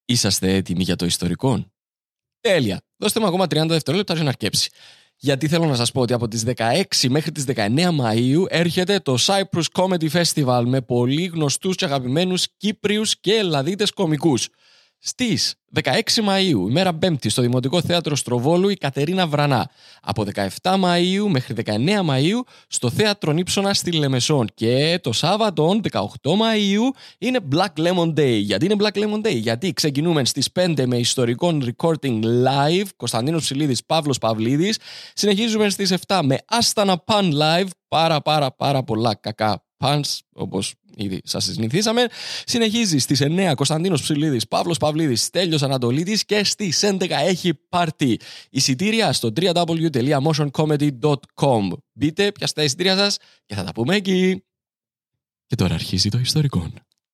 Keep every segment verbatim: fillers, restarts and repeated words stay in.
Είσαστε έτοιμοι για το ιστορικό? Τέλεια. Δώστε μου ακόμα τριάντα δευτερόλεπτα για να αρκέψει. Γιατί θέλω να σας πω ότι από τις δεκαέξι μέχρι τις δεκαεννέα Μαΐου έρχεται το Cyprus Comedy Festival με πολύ γνωστούς και αγαπημένους Κύπριους και Ελλαδίτες κομικούς. Στις δεκαέξι Μαΐου, ημέρα Πέμπτη, στο Δημοτικό Θέατρο Στροβόλου, η Κατερίνα Βρανά. Από δεκαεπτά Μαΐου μέχρι δεκαεννέα Μαΐου στο Θέατρο Νύψωνα στη Λεμεσόν. Και το Σάββατο, δεκαοκτώ Μαΐου, είναι Black Lemon Day. Γιατί είναι Black Lemon Day? Γιατί ξεκινούμε στις πέντε με ιστορικό recording live, Κωνσταντίνος Ψηλίδης, Παύλος Παυλίδης. Συνεχίζουμε στις επτά με Άστανα Pan live, πάρα πάρα πάρα πολλά κακά pans, όπως ήδη σας συνηθίσαμε. Συνεχίζει στις εννέα Κωνσταντίνος Ψηλίδης, Παύλος Παυλίδης, Στέλιος Ανατολίτης και στις έντεκα έχει πάρτι. Εισιτήρια στο double-u double-u double-u τελεία motion comedy dot com. Μπείτε, πιάστε τα εισιτήρια σας και θα τα πούμε εκεί. Και τώρα αρχίζει το ιστορικό.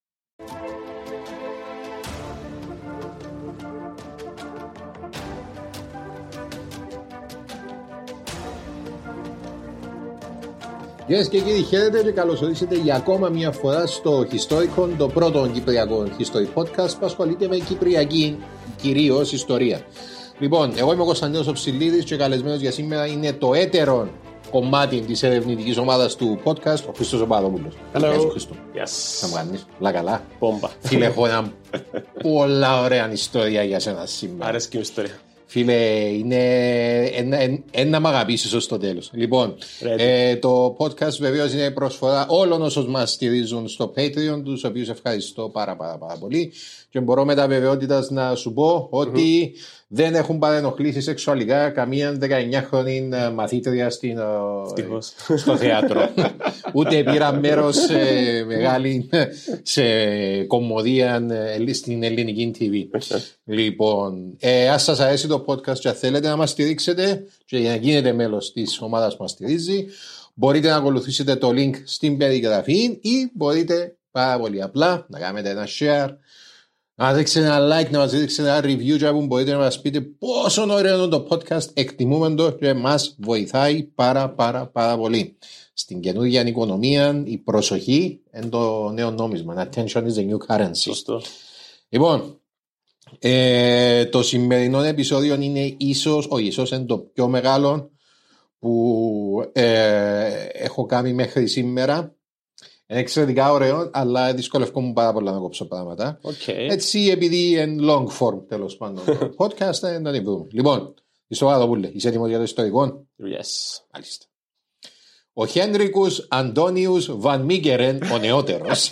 Κυρίες και κύριοι, χαίρετε και καλώς ορίσατε για ακόμα μια φορά στο Historicon, το πρώτο κυπριακό history podcast που ασχολείται με κυπριακή κυρίως ιστορία. Λοιπόν, εγώ είμαι ο Κωνσταντίνος ο Ψηλίδης και καλεσμένος για σήμερα είναι το έτερο κομμάτι της ερευνητικής ομάδας του podcast, ο Χρήστος ο Παδόπουλος. Hello. Γεια σου Χρήστο. Yes. Θα μου κάνεις, όλα καλά. Πόμπα. Φίλε, έχω ένα πολλά ωραία ιστορία για σένα σήμερα. Αρέσκει η ιστορία. Φίλε, είναι ένα, ένα μ' αγαπήσεις ως το τέλος. Λοιπόν, ε, το podcast βεβαίως είναι προσφορά όλων όσων μας στηρίζουν στο Patreon, τους οποίους ευχαριστώ πάρα πάρα πάρα πολύ. Και μπορώ με τα βεβαιότητας να σου πω ότι mm-hmm. δεν έχουν παρενοχλήσει σεξουαλικά καμία δεκαεννιάχρονη μαθήτρια στην, στο θέατρο. Ούτε πήρα μέρος σε μεγάλη σε κομμωδία στην ελληνική τι βι. Λοιπόν, ε, ας σας αρέσει το podcast και θέλετε να μας στηρίξετε και για να γίνετε μέλος της ομάδας που μας στηρίζει, μπορείτε να ακολουθήσετε το link στην περιγραφή ή μπορείτε πάρα πολύ απλά να κάνετε ένα share, να μας δείξετε ένα like, να μας δείξετε ένα review και που μπορείτε να μας πείτε πόσο ωραίο είναι το podcast, εκτιμούμε το και μας βοηθάει πάρα πάρα πάρα πολύ. Στην καινούργια οικονομία η προσοχή είναι το νέο νόμισμα. Attention is the new currency. Σωστό. Λοιπόν, ε, το σημερινό επεισόδιο είναι ίσως, όχι ίσως είναι το πιο μεγάλο που ε, έχω κάνει μέχρι σήμερα. Είναι εξαιρετικά ωραίο, αλλά δυσκολευόμουν πάρα πολλά να κόψω πράγματα. Okay. Έτσι, επειδή είναι long form τέλος πάντων το podcast, να την βρούμε. Λοιπόν, Χριστό Παδόπουλε, είσαι έτοιμος για το ιστορικό? Yes. Μάλιστα. Ο Χένρικους Αντώνιους Βαν Μίκερεν, ο νεότερος,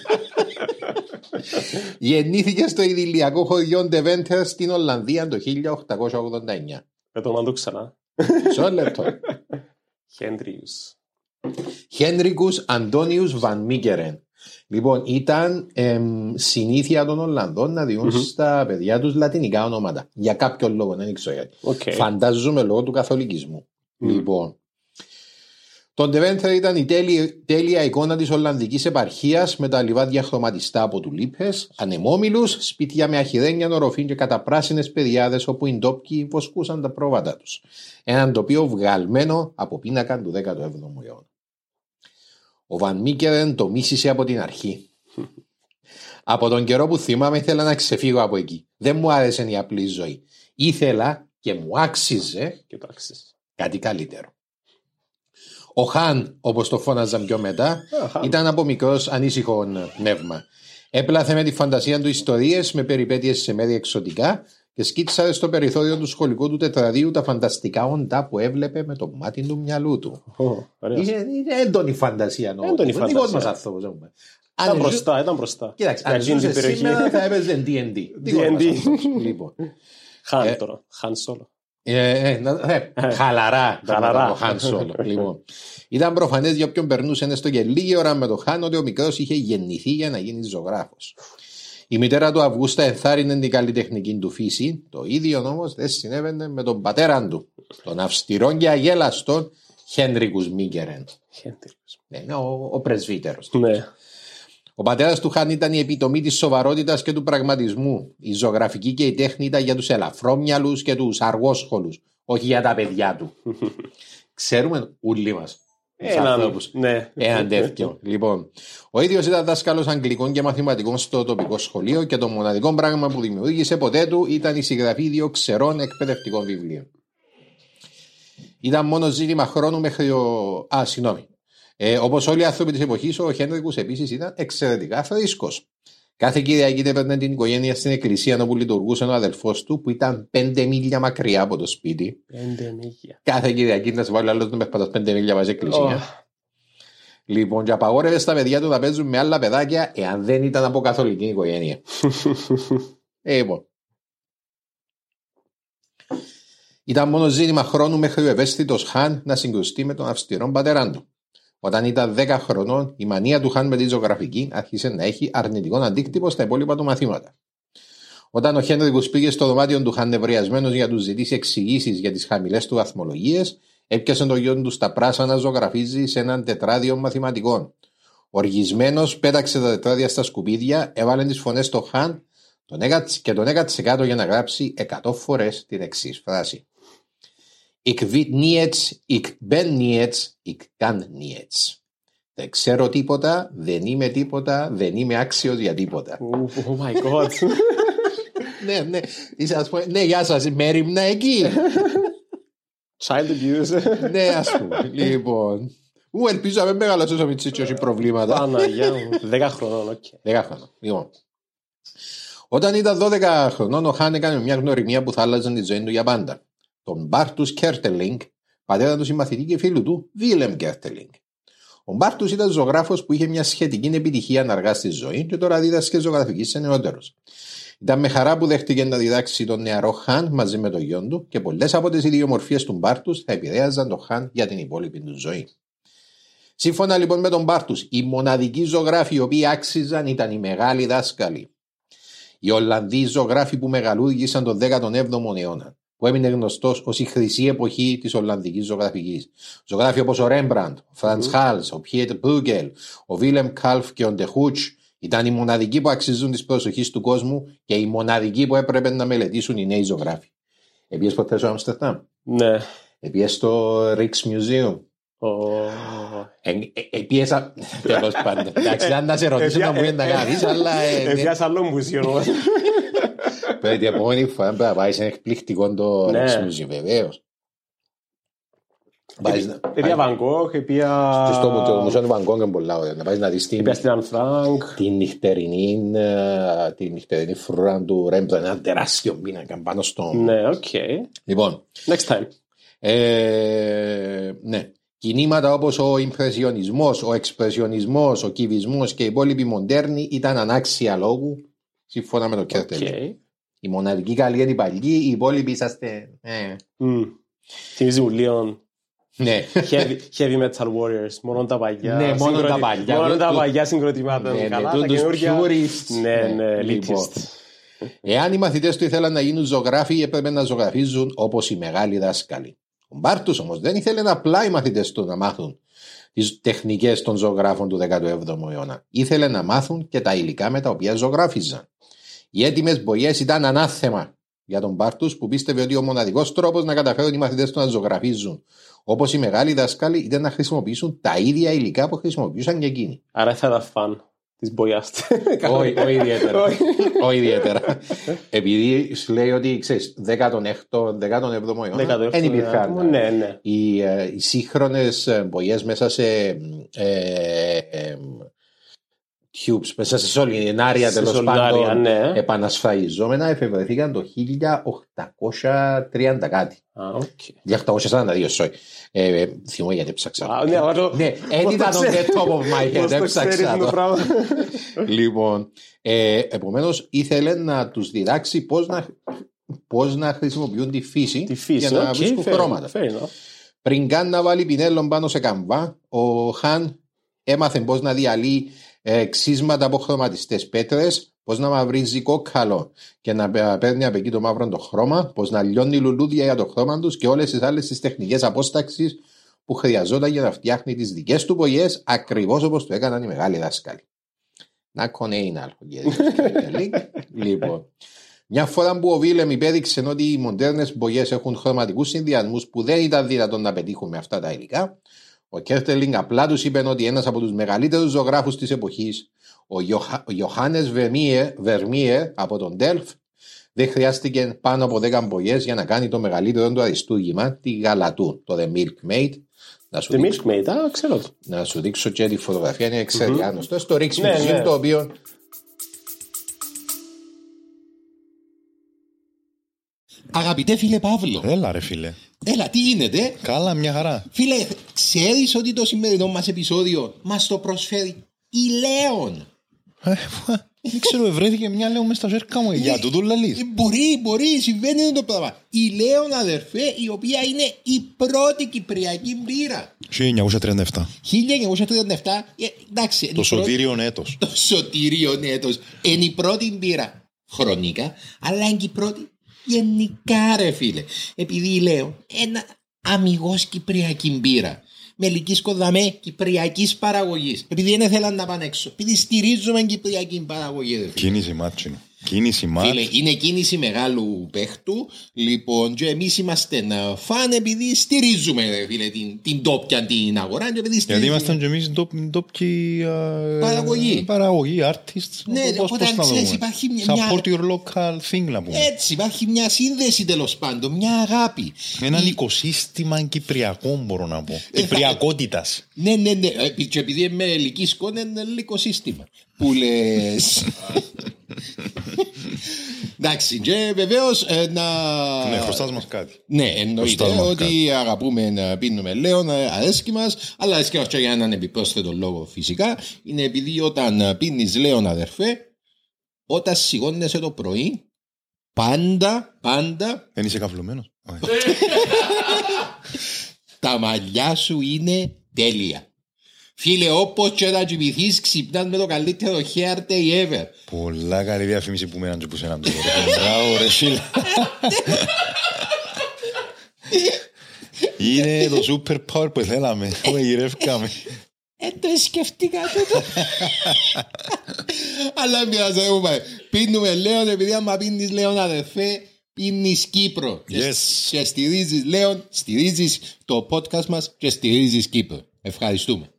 γεννήθηκε στο ιδηλιακό χωριό Ντεβέντερ στην Ολλανδία το χίλια οκτακόσια ογδόντα εννέα. Με το όνομα του ξανά. Μισό λεπτό. Χένρικους. Χένρικους Αντώνιους Βαν Μίκερεν. Λοιπόν, ήταν εμ, συνήθεια των Ολλανδών να διούν mm-hmm. στα παιδιά τους λατινικά ονόματα. Για κάποιο λόγο, δεν ξέρω γιατί. Okay. Φαντάζομαι λόγω του καθολικισμού. Mm. Λοιπόν, το Ντεβέντερ ήταν η τέλεια, τέλεια εικόνα της Ολλανδικής επαρχίας με τα λιβάδια χρωματιστά από τουλίπες, ανεμόμυλους, σπίτια με αχυδένια οροφή και καταπράσινες πεδιάδες όπου οι ντόπιοι βοσκούσαν τα πρόβατα τους. Έναν τοπίο βγαλμένο από πίνακα του δέκατου έβδομου αιώνα. Ο Βαν Μίκερεν το μίσησε από την αρχή. Από τον καιρό που θυμάμαι ήθελα να ξεφύγω από εκεί. Δεν μου άρεσε η απλή ζωή. Ήθελα και μου άξιζε και το άξιζε κάτι καλύτερο. Ο Χαν, όπως το φώναζαν πιο μετά, oh, ήταν από μικρός ανήσυχο πνεύμα. Έπλαθε με τη φαντασία του ιστορίες με περιπέτειες σε μέρη εξωτικά και σκίτσαρε στο περιθώριο του σχολικού του τετραδίου τα φανταστικά όντα που έβλεπε με το μάτι του μυαλού του. Oh, είναι, είναι έντονη φαντασία. Έντονη φαντασία. Δικός μας άνθρωπος. Ήταν αν μπροστά, ζου... ήταν μπροστά. Κοίταξε, αν ζούσε σήμερα θα έπαιζε ντι εν ντι. ντι εν ντι. Λοιπόν. Χαν τώρα, Χαν Σόλο. Ε, ε, ε, χαλαρά, χαλαρά. Το Χαν Σόλο. Λοιπόν, ήταν προφανές για όποιον περνούσε έστω και λίγη ώρα με το Χαν ότι ο μικρός είχε γεννηθεί για να γίνει ζωγράφος. Η μητέρα του Αυγούστα ενθάρρυνε την καλλιτεχνική του φύση. Το ίδιο όμως δεν συνέβαινε με τον πατέρα του, τον αυστηρό και αγέλαστον Χένρικους Μίκερεν. Ναι, ο, ο πρεσβύτερος. Ναι. Ο πατέρας του Χαν ήταν η επιτομή της σοβαρότητας και του πραγματισμού. Η ζωγραφική και η τέχνη ήταν για τους ελαφρόμυαλους και τους αργόσχολους, όχι για τα παιδιά του. Ξέρουμε όλοι μας Έναν, ναι. Έναν τέτοιο. Λοιπόν, ο ίδιος ήταν δάσκαλος Αγγλικών και Μαθηματικών στο τοπικό σχολείο και το μοναδικό πράγμα που δημιούργησε ποτέ του ήταν η συγγραφή δύο ξερών εκπαιδευτικών βιβλίων. Ήταν μόνο ζήτημα χρόνου μέχρι ο. Α, συγγνώμη. Ε, όπως όλοι οι άνθρωποι της εποχής, ο Χένρικους επίσης ήταν εξαιρετικά φρέσκος. Κάθε Κυριακή έπαιρνε την οικογένεια στην εκκλησία όπου λειτουργούσε ο αδελφός του, που ήταν πέντε μίλια μακριά από το σπίτι. Πέντε μίλια. Κάθε Κυριακή να σε βάλει άλλο να περπατάς πέντε μίλια βάζει εκκλησία. Oh. Λοιπόν, και απαγόρευε στα παιδιά του να παίζουν με άλλα παιδάκια, εάν δεν ήταν από καθολική οικογένεια. ε, λοιπόν. Ήταν μόνο ζήτημα χρόνου μέχρι ο ευαίσθητος Χαν να συγκρουστεί με τον αυστηρό πατέρα του. Όταν ήταν δέκα χρονών, η μανία του Χαν με τη ζωγραφική άρχισε να έχει αρνητικό αντίκτυπο στα υπόλοιπα του μαθήματα. Όταν ο Χένρικους πήγε στο δωμάτιο του Χαν νευριασμένος για να του ζητήσει εξηγήσεις για τις χαμηλές του βαθμολογίες, έπιασε τον γιο του στα πράσα να ζωγραφίζει σε έναν τετράδιο μαθηματικών. Οργισμένος πέταξε τα τετράδια στα σκουπίδια, έβαλε τις φωνές στο Χαν και τον έκατσε κάτω για να γράψει εκατό φορές την εξής φράση. Ik weet niets, ik ben niets, ik kan niets. Δεν ξέρω τίποτα, δεν είμαι τίποτα, δεν είμαι άξιος για τίποτα. Oh my god. ναι, ναι. Είσαι, ας πούμε, ναι, γεια σας, μέριμνα εκεί. Child abuse. ναι, ας πούμε. Λοιπόν. Ου, ελπίζω να μην μεγαλώσεις ο Μιτσίς και όχι προβλήματα. Παναγιά μου. Δέκα χρονών, οκ. Δέκα χρονών. Λοιπόν. Όταν ήταν δώδεκα χρονών, ο Χάν έκανε μια γνωριμία που θα άλλαζε τη ζωή του για πάντα. Τον Μπάρτους Κέρτελινγκ, πατέρα του συμμαθητή και φίλου του, Βίλεμ Κέρτελινγκ. Ο Μπάρτους ήταν ζωγράφος που είχε μια σχετική επιτυχία αργά στη ζωή και τώρα δίδασκε ζωγραφική σε νεότερους. Ήταν με χαρά που δέχτηκε να διδάξει τον νεαρό Χαν μαζί με τον γιο του και πολλές από τις ιδιομορφίες του Μπάρτους θα επηρέαζαν τον Χαν για την υπόλοιπη του ζωή. Σύμφωνα λοιπόν με τον Μπάρτους, οι μοναδικοί ζωγράφοι οι οποίοι άξιζαν ήταν οι μεγάλοι δάσκαλοι. Οι Ολλανδοί ζωγράφοι που μεγαλούργησαν τον δέκατο έβδομο αιώνα, που έμεινε γνωστός ως η χρυσή εποχή της Ολλανδικής ζωγραφικής. Ζωγράφοι όπως ο Ρέμπραντ, ο Φραντς Χάλς, ο Πιέτ Μπρούγκελ, ο Βίλεμ Καλφ και ο Ντεχούτς ήταν οι μοναδικοί που αξίζουν της προσοχής του κόσμου και οι μοναδικοί που έπρεπε να μελετήσουν οι νέοι ζωγράφοι. Επίσης ποτέ στο Άμστερνταμ. Ναι. Επίσης στο Rijksmuseum. Επίεσα. Τέλος πάντων. Εντάξει, αν να σε ρωτήσω να μου είναι να κάνεις, αλλά. Επιάσα άλλο μουσείο. Πρέπει την επόμενη φορά να πάει σε εκπληκτικό το Rijksmuseum, βεβαίως. Επία Βανγκόχ, επία. Στο μουσείο του Βανγκόχ είναι πολλά ωραία. Να πάει να δεις την. Την νυχτερινή. Την νυχτερινή φρουρά του Ρέμπραντ. Ένα τεράστιο πίνακα πάνω στο. Ναι, οκ. Λοιπόν. Next time. Ναι. Κινήματα όπως ο Ιμπρεσιονισμός, ο Εξπρεσιονισμός, ο Κυβισμός και οι υπόλοιποι μοντέρνοι ήταν ανάξια λόγου, σύμφωνα με το Κέρτελινγκ. Okay. Η μοναδική καλή είναι η παλιή, οι υπόλοιποι είσαστε. Θυμίζει μου λίγο. Ναι. Heavy Metal Warriors, μόνο τα παλιά. Ναι, μόνο τα παλιά. Μόνο τα παλιά συγκροτημάτα. Ναι, καλά, τα καινούργια. Ναι, ναι, elitist. Εάν οι μαθητές του ήθελαν να γίνουν ζωγράφοι, έπρεπε να ζωγραφίζουν όπως οι μεγάλοι δάσκαλοι. Ο Μπάρτους όμως δεν ήθελε απλά οι μαθητές του να μάθουν τις τεχνικές των ζωγράφων του δέκατου έβδομου αιώνα. Ήθελε να μάθουν και τα υλικά με τα οποία ζωγράφιζαν. Οι έτοιμες μπογιές ήταν ανάθεμα για τον Μπάρτους, που πίστευε ότι ο μοναδικός τρόπος να καταφέρουν οι μαθητές του να ζωγραφίζουν όπως οι μεγάλοι δάσκαλοι ήταν να χρησιμοποιήσουν τα ίδια υλικά που χρησιμοποιούσαν και εκείνοι. Άρα θα ήταν φαν της μπογιάς. Όχι ιδιαίτερα. Όχι ιδιαίτερα. Επειδή σου λέει ότι ξέρεις, δέκατο έβδομο αιώνα δεν υπήρχαν οι σύγχρονες μπογιές μέσα σε tubes, μέσα σε σωληνάρια τέλος πάντων επανασφαλιζόμενα, εφευρεθήκαν το χίλια οκτακόσια τριάντα κάτι. χίλια οκτακόσια σαράντα δύο, sorry. Θυμώ γιατί έψαξα. Ναι, δεν ήταν on the top of my head, έψαξα το. Λοιπόν, επομένως ήθελε να τους διδάξει πώς να χρησιμοποιούν τη φύση για να βρίσκουν χρώματα. Πριν καν να βάλει πινέλων πάνω σε καμβά, ο Χαν έμαθε πώς να διαλύει ξύσματα από χρωματιστές πέτρες, πώς να μαυρίζει κόκκαλο και να παίρνει από εκεί το μαύρο το χρώμα, πώς να λιώνει λουλούδια για το χρώμα τους και όλες τις άλλες τις τεχνικές απόσταξης που χρειαζόταν για να φτιάχνει τις δικές του μπογιές, ακριβώς όπως το έκαναν οι μεγάλοι δάσκαλοι. Να κονέιν άλλο. Λοιπόν, μια φορά που ο Βίλεμ υπέδειξε ότι οι μοντέρνες μπογιές έχουν χρωματικούς συνδυασμούς που δεν ήταν δυνατόν να πετύχουν με αυτά τα υλικά, Ο Κέρτελινγκ απλά τους είπε ότι ένας από τους μεγαλύτερους ζωγράφους της εποχής, ο Ιωχάνες Βερμίερ από τον Ντέλφ, δεν χρειάστηκε πάνω από δέκα μπογιές για να κάνει το μεγαλύτερο του αριστούργημα, τη Γαλατού, το The Milkmaid. The Milkmaid, α, ξέρω. Να σου δείξω και τη φωτογραφία, είναι εξαιρετικά mm-hmm. γνωστό. Στο Ρίξ ναι, Museum, ναι. το οποίο. Αγαπητέ φίλε Παύλο. Έλα ρε φίλε. Έλα, τι γίνεται? Καλά, μια χαρά. Φίλε, ξέρεις ότι το σημερινό μας επεισόδιο μας το προσφέρει η Λέων? Ε, δεν ξέρω, ευρέθηκε μια Λέων μες στα ζέρκα μου. Για τούτο λαλείς. Μπορεί, μπορεί, συμβαίνει το πράγμα. Η Λέων, αδερφέ, η οποία είναι η πρώτη κυπριακή μπύρα. χίλια εννιακόσια τριάντα επτά. χίλια εννιακόσια τριάντα επτά, ε, εντάξει. Το σωτήριον έτος. Το σωτήριον έτος. Είναι η πρώτη μπύρα χρονικά, αλλά είναι και η πρώτη γενικά, ρε φίλε. Επειδή λέω ένα αμιγώς κυπριακή μπύρα με ελκύσκω δαμέ κυπριακής παραγωγής, επειδή δεν ήθελαν να πάνε έξω, επειδή στηρίζουμε κυπριακή παραγωγή, ρε φίλε. Κίνηση μάτσινο. Κίνηση μάτς. Φίλε, είναι κίνηση μεγάλου παίχτου. Λοιπόν, και εμείς είμαστε φαν επειδή στηρίζουμε, ρε φίλε, την, την τόπια την αγορά. Και επειδή γιατί ήμασταν και εμείς τόπιοι παραγωγή. Παραγωγή, artists. Ναι, οπότε ξέρεις, υπάρχει μια. Support your local thing, να πούμε. Έτσι, υπάρχει μια σύνδεση τέλος πάντων, μια αγάπη. Έναν Η... οικοσύστημα κυπριακό, μπορώ να πω. Κυπριακότητας. Ναι, ναι, ναι. Και επειδή είμαι ελκύσκο, είναι ένα οικοσύστημα. Που λες. Εντάξει, και βεβαίως να. Ναι, χρωστάς μας κάτι. Ναι, εννοείται ότι κάτι. Αγαπούμε να πίνουμε Λέων, αρέσκει μας, αλλά αρέσκει μας και για έναν επιπρόσθετο λόγο φυσικά. Είναι επειδή όταν πίνεις Λέων, αδερφέ, όταν σηκώνεσαι το πρωί, πάντα, πάντα. Δεν είσαι καυλωμένος. Τα μαλλιά σου είναι τέλεια. Φίλε, όπως και να κοιμηθείς, ξυπνάς με το καλύτερο hair day ever. Πολλά καλή διαφήμιση που μέναν και που σέναν το τώρα. Μπράβο ρε φίλε. Είναι το super power που θέλαμε. Το γυρεύκαμε. Ε, το σκεφτήκα τούτο. Αλλά μοιάζει να πούμε. Πίνουμε Λέων, επειδή άμα πίνεις Λέων, αδερφέ, πίνεις Κύπρο. Και στηρίζεις Λέων, στηρίζεις το podcast μας και στηρίζεις Κύπρο. Ευχαριστούμε.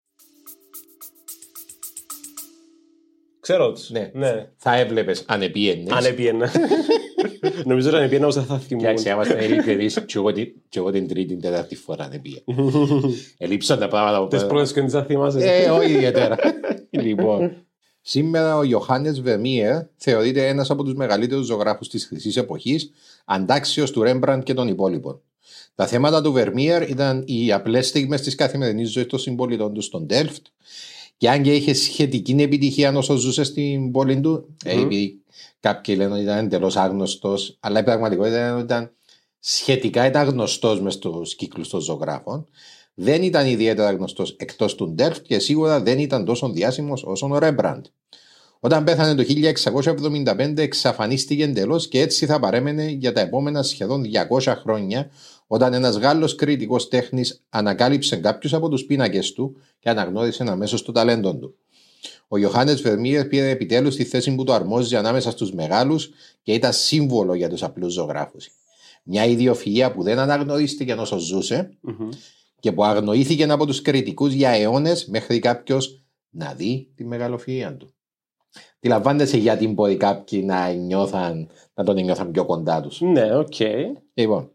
Ξέρω τους. Ναι. ναι. Θα έβλεπες αν επίενες. Αν επίεννα. Νομίζω ότι αν επίεννα όσο θα θυμούν. Εντάξει, είμαστε ειλικρινείς και εγώ την τρίτη, την τέταρτη φορά αν επίεν. Ελείψαν τα πράγματα. Τις πρώτες και τις θα θυμάσαι. Ε, όχι ιδιαίτερα. Λοιπόν, σήμερα ο Ιωχάνες Βερμίερ θεωρείται ένας από τους μεγαλύτερους ζωγράφους της χρυσής εποχής, αντάξιος του Ρέμπραντ και των υπόλοιπων. Τα θέματα του Βερμίερ ήταν οι απλές στιγμές της καθημερινής ζωής των συμπολιτών του στον Ντέλφτ. Και αν και είχε σχετική επιτυχία όσο ζούσε στην πόλη του, mm. ε, επειδή κάποιοι λένε ότι ήταν εντελώς άγνωστος, αλλά η πραγματικότητα ήταν ότι ήταν σχετικά ήταν γνωστός μες στους κύκλους των ζωγράφων, δεν ήταν ιδιαίτερα γνωστός εκτός του Ντέλφτ και σίγουρα δεν ήταν τόσο διάσημος όσο ο Ρέμπραντ. Όταν πέθανε το χίλια εξακόσια εβδομήντα πέντε, εξαφανίστηκε εντελώς και έτσι θα παρέμενε για τα επόμενα σχεδόν διακόσια χρόνια, όταν ένας Γάλλος κριτικός τέχνης ανακάλυψε κάποιους από τους πίνακες του και αναγνώρισε αμέσως το ταλέντο του. Ο Ιωχάνες Βερμίερ πήρε επιτέλους τη θέση που του αρμόζει ανάμεσα στους μεγάλους και ήταν σύμβολο για τους απλούς ζωγράφους. Μια ιδιοφυΐα που δεν αναγνωρίστηκε όσο ζούσε mm-hmm. και που αγνοήθηκε από τους κριτικούς για αιώνες μέχρι κάποιος να δει τη μεγαλοφυΐα του. Τι λαμβάνεσαι γιατί μπορεί κάποιοι να, νιώθαν, να τον νιώθαν πιο κοντά τους. Ναι, οκ. Okay. Λοιπόν,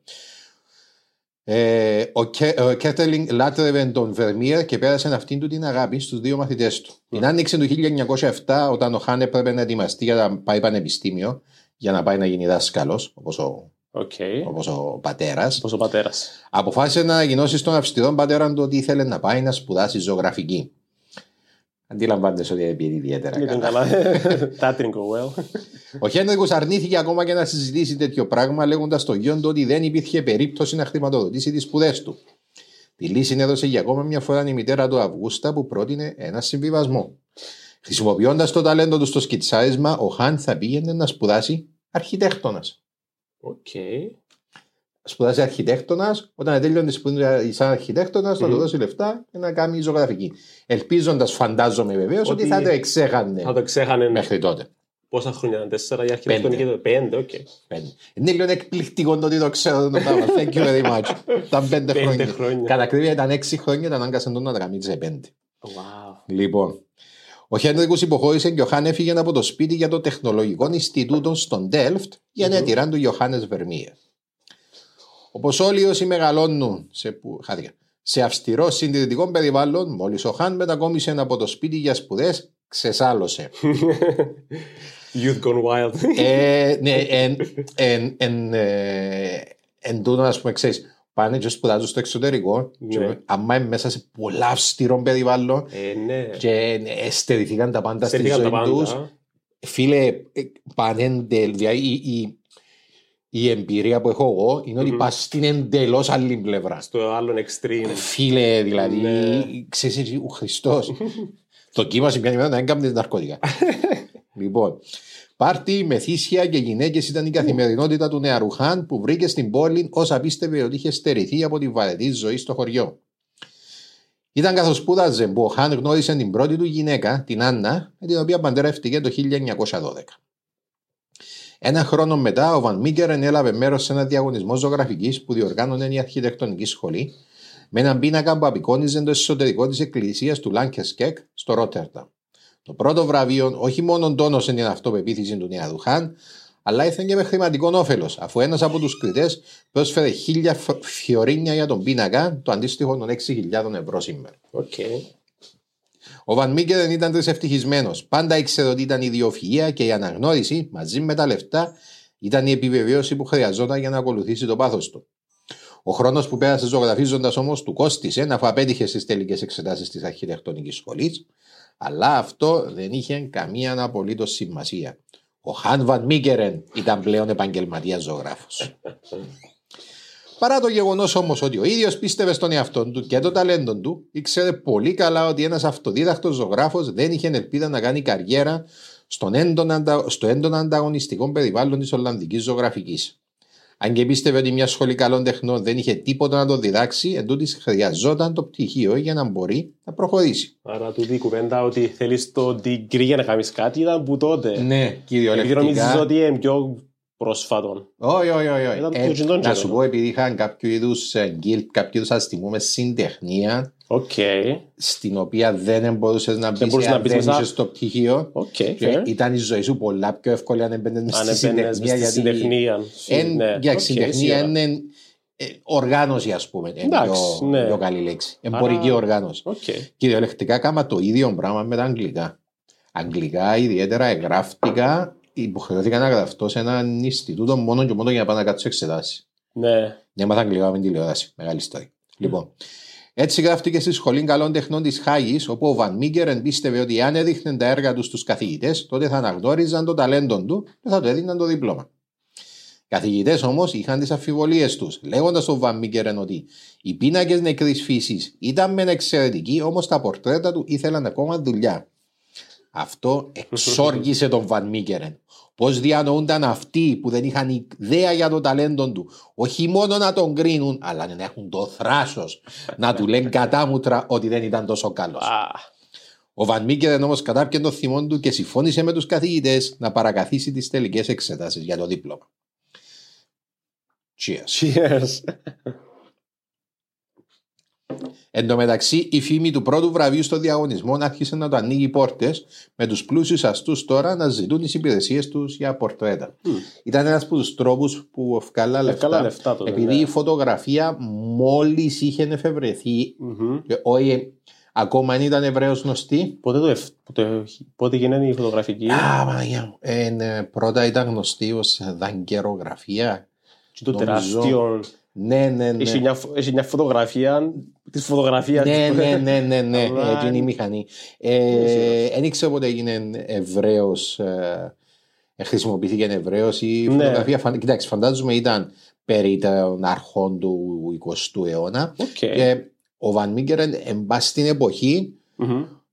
ε, ο, Κέ, ο Κέρτελινγκ λάτρευε τον Βερμίερ και πέρασε αυτήν του την αγάπη στους δύο μαθητές του. Mm. Την άνοιξη του χίλια εννιακόσια επτά, όταν ο Χάν έπρεπε να ετοιμαστεί για να πάει πανεπιστήμιο, για να πάει να γίνει δάσκαλος, όπως ο, okay. όπως ο πατέρας, όπως ο πατέρας, αποφάσισε να ανακοινώσει στον αυστηρό πατέρα του ότι ήθελε να πάει να σπουδάσει ζωγραφική. Αντιλαμβάνεσαι ότι είναι ιδιαίτερα καλά. That didn't go well. Ο Χένρικος αρνήθηκε ακόμα και να συζητήσει τέτοιο πράγμα, λέγοντας στο γιο του ότι δεν υπήρχε περίπτωση να χρηματοδοτήσει τις σπουδές του. Τη λύση έδωσε για ακόμα μια φορά η μητέρα του Αυγούστα, που πρότεινε ένα συμβιβασμό. Χρησιμοποιώντας το ταλέντο του στο σκιτσάρισμα, ο Χάν θα πήγαινε να σπουδάσει αρχιτέκτονας. Okay. Σπουδάσει αρχιτέκτονας, όταν τέλειωνε τη σπουδή σαν αρχιτέκτονας, mm-hmm. θα του δώσει λεφτά και να κάνει ζωγραφική. Ελπίζοντας, φαντάζομαι βεβαίως, ότι, ότι θα το εξέχανε, θα το εξέχανε μέχρι τότε. Πόσα χρόνια ήταν, τέσσερα η αρχιτεκτονική, πέντε, οκ. Πέντε. Είναι λίγο εκπληκτικό το ότι το ξέρω το πράγμα. Thank you very much. Ήταν πέντε χρόνια. Κατά ακρίβεια ήταν έξι χρόνια, ήταν άγκασαν τον να τα καμίτσε σε πέντε. Λοιπόν, ο Χένρικος υποχώρησε και ο Χάν έφυγε από το σπίτι για το Τεχνολογικό Ινστιτούτο στον Ντέλφτ για να τυράν του Ιωάννης Βερμίερ. Όπως όλοι όσοι μεγαλώνουν σε, που, χάθηκα, σε αυστηρό συντηρητικό περιβάλλον, μόλις ο Χάν μετακόμισε από το σπίτι για σπουδές, ξεσάλωσε. Youth gone wild. ε, ναι, εν, εν, εν, ε, εν τούτο, ας πούμε, ξέρεις, πάνε και σπουδάζουν στο εξωτερικό, ναι. άμα είναι μέσα σε πολλά αυστηρό περιβάλλον ε, ναι. και εστερηθήκαν τα πάντα στη ζωή τους. Φίλε, πανέντελ, δηλαδή η, η, η εμπειρία που έχω εγώ είναι ότι mm-hmm. πας στην εντελώς άλλη πλευρά. Στο άλλο extreme. Φίλε, δηλαδή, ναι. ξέρεις, ο Χριστός. Δοκίμασε μια ημέρα να έγκαμπνε ναρκωτικά. Λοιπόν, πάρτι, μεθύσια και γυναίκες ήταν η καθημερινότητα του νεαρού Χάν που βρήκε στην πόλη όσα πίστευε ότι είχε στερηθεί από τη βαρετή ζωή στο χωριό. Ήταν καθώς σπούδαζε που ο Χάν γνώρισε την πρώτη του γυναίκα, την Άννα, με την οποία παντρεύτηκε το χίλια εννιακόσια δώδεκα. Ένα χρόνο μετά, ο Βαν Μίκερεν έλαβε μέρος σε ένα διαγωνισμό ζωγραφικής που διοργάνωνε η αρχιτεκτονική σχολή, με έναν πίνακα που απεικόνιζε το εσωτερικό της εκκλησίας του Λάνκεσκεκ στο Ρότερνταμ. Το πρώτο βραβείο όχι μόνο τόνωσε την αυτοπεποίθηση του νεαρού Χάν, αλλά ήρθε και με χρηματικό όφελος, αφού ένας από τους κριτές πρόσφερε χίλια φιωρίνια για τον πίνακα, το αντίστοιχο των έξι χιλιάδες ευρώ σήμερα. Okay. Ο Βαν Μίκερεν ήταν τρισευτυχισμένος. Πάντα ήξερε ότι ήταν η ιδιοφυΐα και η αναγνώριση, μαζί με τα λεφτά, ήταν η επιβεβαίωση που χρειαζόταν για να ακολουθήσει το πάθος του. Ο χρόνος που πέρασε ζωγραφίζοντας όμως του κόστισε, αφού απέτυχε στις τελικές εξετάσεις της αρχιτεκτονικής σχολής, αλλά αυτό δεν είχε καμία απολύτως σημασία. Ο Χάν Βαν Μίκερεν ήταν πλέον επαγγελματίας ζωγράφος. Παρά το γεγονός όμως ότι ο ίδιος πίστευε στον εαυτό του και το ταλέντο του, ήξερε πολύ καλά ότι ένας αυτοδίδακτος ζωγράφος δεν είχε ελπίδα να κάνει καριέρα στον έντονα, στο έντονα ανταγωνιστικό περιβάλλον της Ολλανδικής ζωγραφικής. Αν και πίστευε ότι μια σχολή καλών τεχνών δεν είχε τίποτα να το διδάξει, εντούτοις χρειαζόταν το πτυχίο για να μπορεί να προχωρήσει. Άρα τούτη η κουβέντα ότι θέλεις το degree για να κάνεις κάτι ήταν που τότε. Ναι, κυριολεκτικά. Επειδή νομίζεις ότι είναι πιο πρόσφατον. Όχι, όχι, όχι. Να σου πω, επειδή είχαν κάποιο είδους guild, κάποιο είδους ας θυμούμε συντεχνία, okay. στην οποία δεν μπορούσες να μπεις αν δεν είχες το πτυχίο. Okay, ήταν η ζωή σου πολλά πιο εύκολη αν έμπαινες στη συντεχνία. Γιατί συντεχνία. Εν, ναι. Για okay, συντεχνία είναι ε, οργάνωση, ας πούμε. Είναι πιο, ναι. πιο καλή λέξη. Εμπορική Άρα, οργάνωση. Okay. Κυριολεκτικά κάμα το ίδιο πράγμα με τα αγγλικά. Αγγλικά ιδιαίτερα εγγράφτηκα. Υποχρεώθηκα να γραφτώ σε έναν Ινστιτούτο μόνο και μόνο για να πάω να κάτσω εξετάσεις. Ναι. Ναι, μάθα αγγλικά με τηλεόραση. Μεγάλη ιστορία. Mm. Λοιπόν, έτσι γράφτηκε στη Σχολή Καλών Τεχνών της Χάγης, όπου ο Βαν Μίκερεν πίστευε ότι αν έδειχνε τα έργα του στους καθηγητές, τότε θα αναγνώριζαν το ταλέντο του και θα του έδιναν το δίπλωμα. Οι καθηγητές όμως είχαν τις αμφιβολίες τους, λέγοντας στον Βαν Μίκερεν ότι οι πίνακες νεκρής φύσης ήταν μεν εξαιρετικοί, όμως τα πορτρέτα του ήθελαν ακόμα δουλειά. Αυτό εξόργησε τον Βαν Μίκερεν. Πώς διανοούνταν αυτοί που δεν είχαν ιδέα για το ταλέντο του, όχι μόνο να τον κρίνουν, αλλά να έχουν το θράσος να του λένε κατάμουτρα ότι δεν ήταν τόσο καλός. Ο Βαν Μίκερεν όμως κατάπιε το θυμό του και συμφώνησε με τους καθηγητές να παρακαθίσει τις τελικές εξετάσεις για το δίπλωμα. Cheers. Cheers. Εν τω μεταξύ, η φήμη του πρώτου βραβείου στο διαγωνισμό άρχισε να το ανοίγει πόρτες, με τους πλούσιους αστούς τώρα να ζητούν τις υπηρεσίες τους για πορτρέτα. Mm. Ήταν ένας από τους τρόπους που ευκάλα λεφτά, λεφτά τότε, επειδή ναι. η φωτογραφία μόλις είχε εφευρεθεί, mm-hmm. και όχι, ακόμα αν ήταν Εβραίος γνωστή. Πότε, το εφ... πότε... πότε γίνανε η φωτογραφική? Α, Μαγιά μου. Ε, πρώτα ήταν γνωστή ως δαγκερογραφία. Και το τεράστιο... Ναι, ναι, ναι. Έχει μια, έχει μια φωτογραφία της φωτογραφίας. Ναι, ναι, ναι, ναι, ναι. Έτσι είναι η μηχανή. Δεν ήξερα πότε έγινε Εβραίος, ε, χρησιμοποιήθηκε Εβραίος η φωτογραφία. Ναι. Κοιτάξτε, φαντάζομαι ήταν περί των αρχών του εικοστού αιώνα. Okay. Και ο Βαν Μίκερεν, εν πάση στην εποχή, mm-hmm.